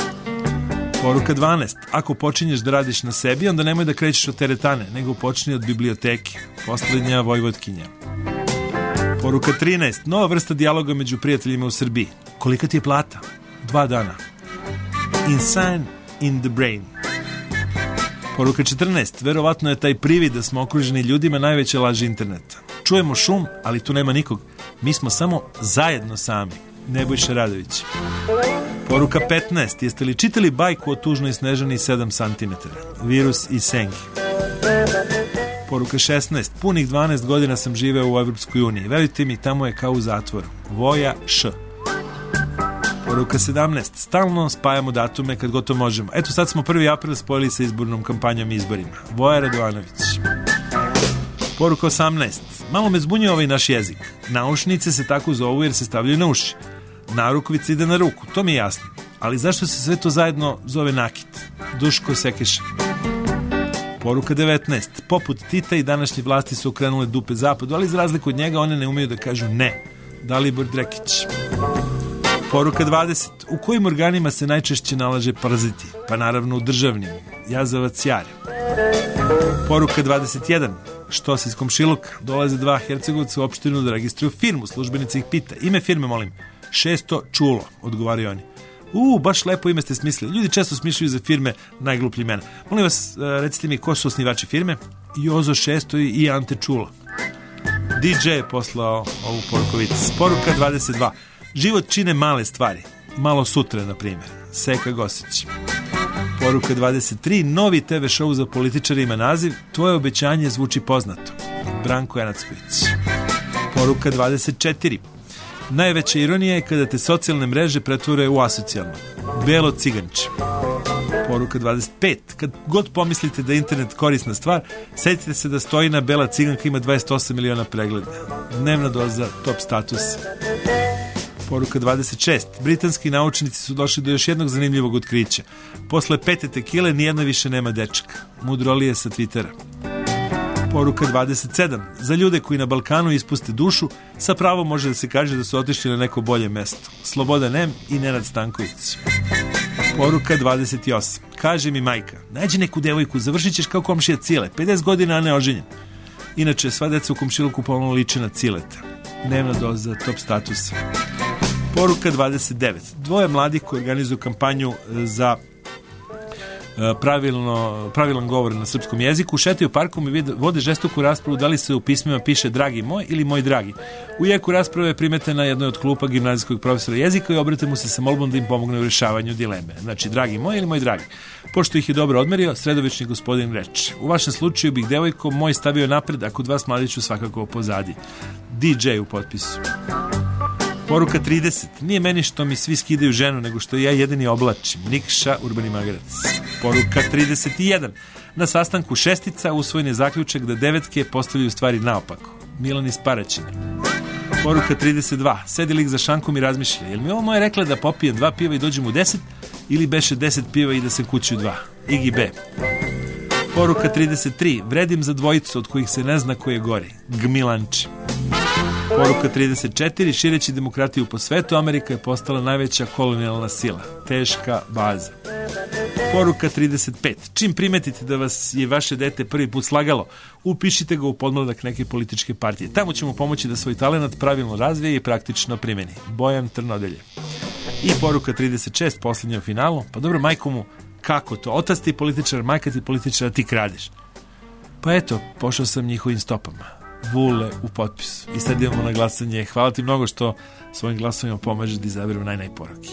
Poruka dvanaest. Ako počinješ da radiš na sebi, onda nemoj da krećeš od teretane, nego počni od biblioteke. Poslednja Vojvodkinja. Poruka trinaest. Nova vrsta dijaloga među prijateljima u Srbiji. Kolika ti je plata? Dva dana. Insane in the brain. Poruka četrnaest. Verovatno je taj privid da smo okruženi ljudima najveća laž interneta. Čujemo šum, ali tu nema nikog. Mi smo samo zajedno sami. Nebojša Radović. Poruka petnaest. Jeste li čitali bajku o tužnoj Snežani sedam centimetara? Virus i Sengi. Poruka šesnaest. Punih dvanaest godina sam živeo u Evropskoj uniji. Verujte mi, tamo je kao u zatvoru. Voja Š. Poruka sedamnaest. Stalno spajamo datume kad gotovo možemo. Eto, sad smo prvi april spojili sa izbornom kampanjom i izborima. Voja Radovanović. Poruka osamnaest. Malo me zbunjuje ovaj naš jezik. Naušnice se tako zovu jer se stavljaju na uši. Narukvica ide na ruku, to mi je jasno. Ali zašto se sve to zajedno zove nakit? Duško Sekeša. Poruka devetnaest. Poput Tita i današnje vlasti su okrenule dupe zapadu, ali za razliku od njega one ne umeju da kažu ne. Dalibor Drekić. Poruka dvadeset. U kojim organima se najčešće nalaže paraziti? Pa naravno u državnim. Jazavac Jar. Poruka dvadeset jedan. Što se iz komšiluka? Dolaze dva Hercegovca u opštinu da registruju firmu. Službenica ih pita. Ime firme, molim. Šesto Čulo, odgovaraju oni. U, baš lepo ime ste smislili. Ljudi često smišljaju za firme najgluplji imena. Molim vas, recite mi ko su osnivači firme? Jozo Šesto i Ante Čulo. D J je poslao ovu porukovicu. Poruka dvadeset dva. Život čine male stvari. Malo sutra, na primjer. Seka Gosić. Poruka dvadeset tri. Novi te ve show za političare ima naziv Tvoje obećanje zvuči poznato. Branko Janacković. Poruka dvadeset četiri. Najveća ironija je kada te socijalne mreže pretvore u asocijalno. Belo ciganče. Poruka dvadeset pet. Kad god pomislite da je internet korisna stvar, setite se da stoji na Bela ciganka ima dvadeset osam miliona pregleda. Dnevna doza top status. Poruka dvadeset šest. Britanski naučnici su došli do još jednog zanimljivog otkrića. Posle pete tekile nijedna više nema dečaka. Mudrolije sa Twittera. Poruka dvadeset sedam. Za ljude koji na Balkanu ispuste dušu, sa pravom može da se kaže da su otišli na neko bolje mesto. Slobodan M i Nenad Stanković. Poruka dvadeset osam. Kaže mi majka, nađi neku devojku, završit ćeš kao komšija Cile, pedeset godina, a ne oženjen. Inače, sva deca u komšiluku pomalo liče na Cileta. Dnevna doza top statusa. Poruka dvadeset devet. Dvoje mladih koji organizuju kampanju za pravilno, pravilan govor na srpskom jeziku šetaju parkom i vode žestoku raspravu da li se u pismima piše dragi moj ili moj dragi. U jeku rasprave je primetena jednoj od klupa gimnazijskog profesora jezika i obrate mu se sa molbom da im pomogne u rješavanju dileme. Znači, dragi moj ili moj dragi. Pošto ih je dobro odmerio, sredovični gospodin reče: u vašem slučaju bih devojko moj stavio napred, a kod vas mladiću svakako pozadi. D J u potpisu. Poruka trideset. Nije meni što mi svi skidaju ženu, nego što ja jedini oblačim. Nikša, Urbani Magarac. Poruka trideset jedan. Na sastanku šestica usvojen je zaključak da devetke postavljaju stvari naopako. Milan iz Paraćina. Poruka trideset dva. Sedi lik za šankom i razmišlja: jel mi ovo moje rekla da popijem dva piva i dođem u deset, ili beše deset piva i da se kući u dva? Igi B. Poruka trideset tri. Vredim za dvojicu od kojih se ne zna ko je gori. Gmilanči. Poruka trideset četiri. Šireći demokratiju po svetu, Amerika je postala najveća kolonijalna sila. Teška baza. Poruka trideset pet. Čim primetite da vas je vaše dete prvi put slagalo, upišite ga u podmladak neke političke partije. Tamo će mu pomoći da svoj talenat pravilno razvije i praktično primeni. Bojan Trnodelje. I poruka trideset šest, posljednja u finalu. Pa dobro, majko mu, kako to? Otac ti političar, majka ti političar, a ti kradeš. Pa eto, pošao sam njihovim stopama. Vule u potpisu. I sad idemo na glasanje. Hvala ti mnogo što svojim glasovima pomažeš da izaberemo naj najporuke.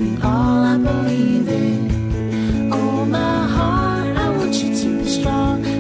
All I believe in. Oh, my heart, I want you to be strong.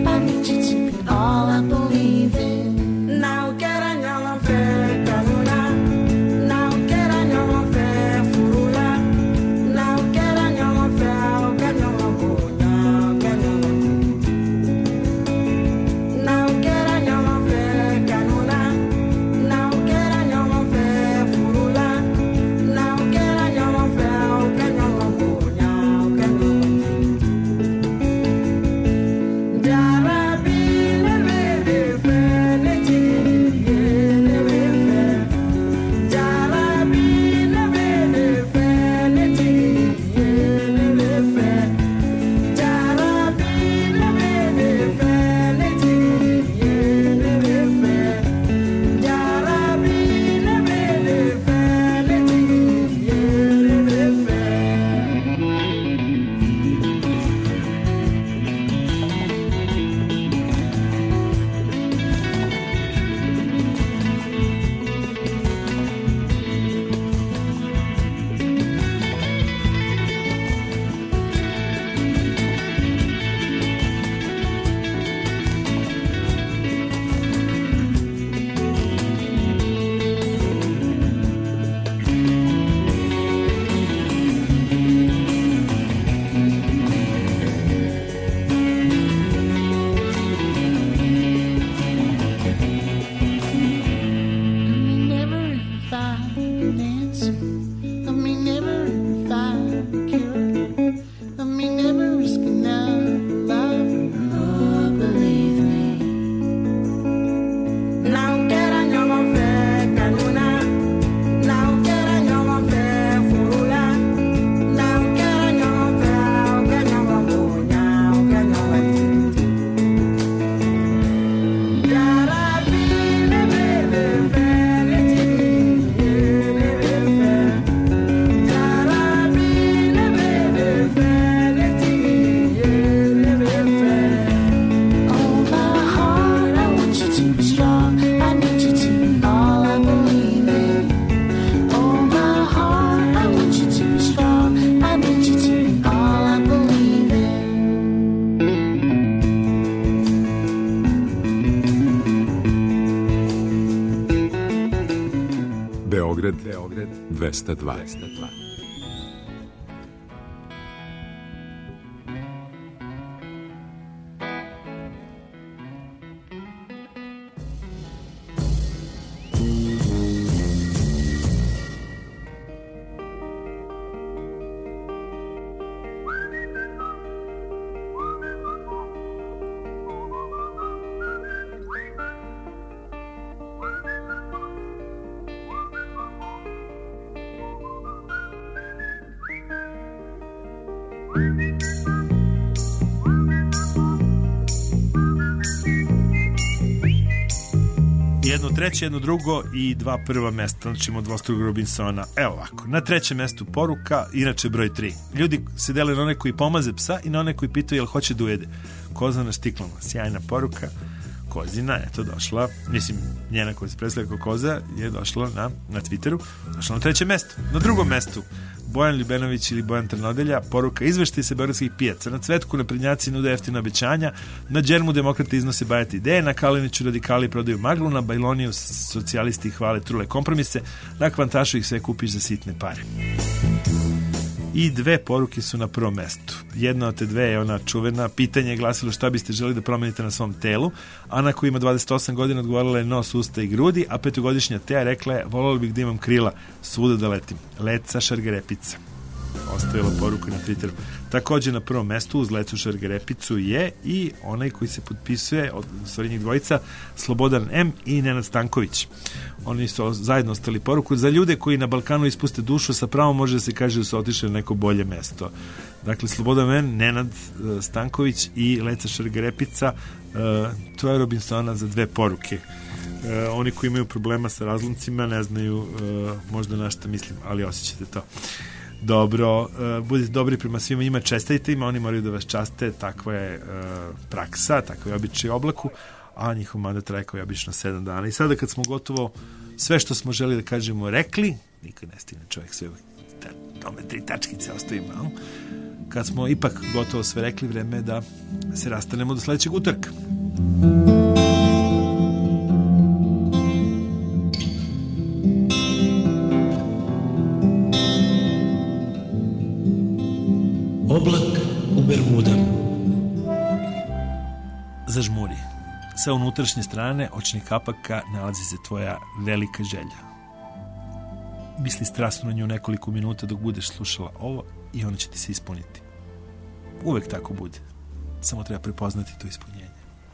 Beograd, Beograd dvesta dva. Jedno treće, jedno drugo i dva prva mesta. Znači imamo dvostrukog Robinsona. Evo ovako, na trećem mestu poruka, inače broj tri. Ljudi se dele na one koji pomaze psa i na one koji pitaju jel hoće da ujede. Koza na štiklama, sjajna poruka. Kozina, eto došla, mislim njena koja se predstavlja kao Koza je došla na, na Twitteru, došla na trećem mestu. Na drugom mestu Bojan Ljubenović ili Bojan Trnodelja, poruka: izveštaj se beogradskih pijaca. Na Cvetku naprednjaci nude jeftina obećanja, na Đermu demokrate iznose bajate ideje, na Kaliniću radikali prodaju maglu, na Bajloniju socijalisti hvale trule kompromise, na Kvantašu ih sve kupiš za sitne pare. I dve poruke su na prvom mestu. Jedna od te dve je ona čuvena, pitanje je glasilo šta biste želi da promenite na svom telu. Ana koja ima dvadeset osam godina odgovorila je nos, usta i grudi, a petogodišnja Teja rekla je voljela bih da imam krila, svuda da letim. Leca Šargarepica. Ostavila poruku na Twitteru. Također na prvom mestu uz Lecu Šargarepicu je i onaj koji se potpisuje, od stvari njih dvojica, Slobodan M i Nenad Stanković. Oni su zajedno ostali poruku za ljude koji na Balkanu ispuste dušu, sa pravom može da se kaže da su otišli na neko bolje mesto. Dakle, Slobodan M, Nenad uh, Stanković i Leca Šargarepica, uh, to je Robinsona za dve poruke. Uh, oni koji imaju problema sa razlomcima ne znaju uh, možda na šta mislim, ali osjećate to. Dobro, uh, budite dobri prema svima njima, čestajte ima, oni moraju da vas časte, takva je uh, praksa, takva je običaj oblaku, a njihov mandat traje kao je obično sedam dana. I sada kad smo gotovo sve što smo želi da kažemo rekli, nikad ne stigne čovjek sve tome tri tačkice ostavimo, kad smo ipak gotovo sve rekli, vreme je da se rastanemo do sledećeg utorka. Oblak u Bermudama. Zažmuri. Sa unutrašnje strane očnih kapaka nalazi se tvoja velika želja. Misli strasno na nju nekoliko minuta dok budeš slušala ovo i ona će ti se ispuniti. Uvek tako bude. Samo treba prepoznati to ispunjenje.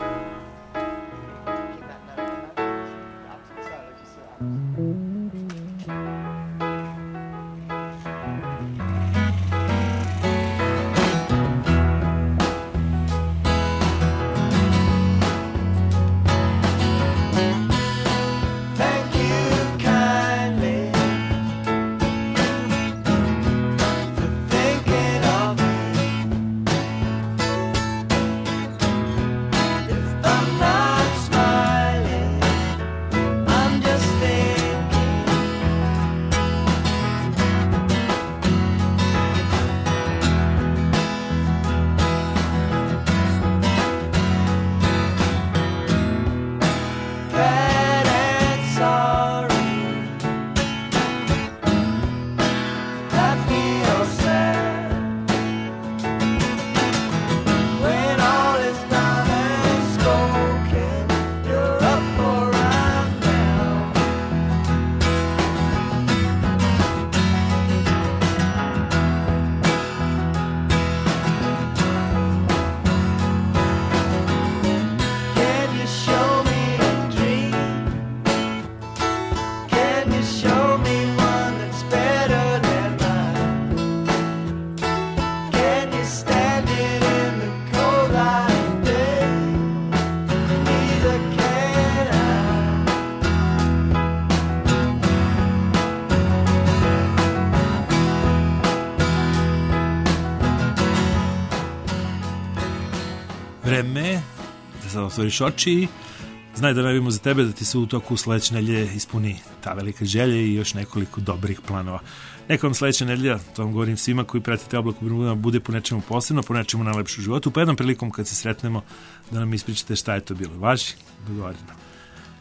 Vreme da sad otvoriš oči i znaj da najavimo za tebe da ti se u toku sledeće nedelje ispuni ta velika želja i još nekoliko dobrih planova. Neka vam sledeća nedelja, to vam govorim svima koji pratite Oblak u Bermudama, bude po nečemu posebno, po nečemu najlepšu životu, pa jednom prilikom kad se sretnemo da nam ispričate šta je to bilo. Važi, dogovoreno.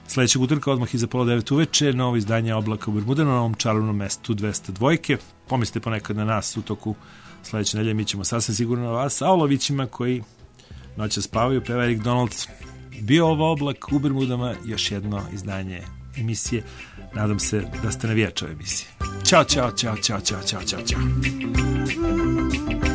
Sledećeg utorka odmah iza pola devet uveče, novo izdanje Oblaka u Bermudama na ovom čarovnom mestu dvesta dva. Pomislite ponekad na nas u toku sledeće nedelje, mi ćemo sasvim sigurno na vas, a o lovićima koji noće spavaju peva Eric Donald. Bio ovo Oblak u Bermudama, još jedno izdanje emisije. Nadam se da ste navijači ove emisije. Ćao, ćao, ćao, ćao, ćao, ćao, ćao, ćao.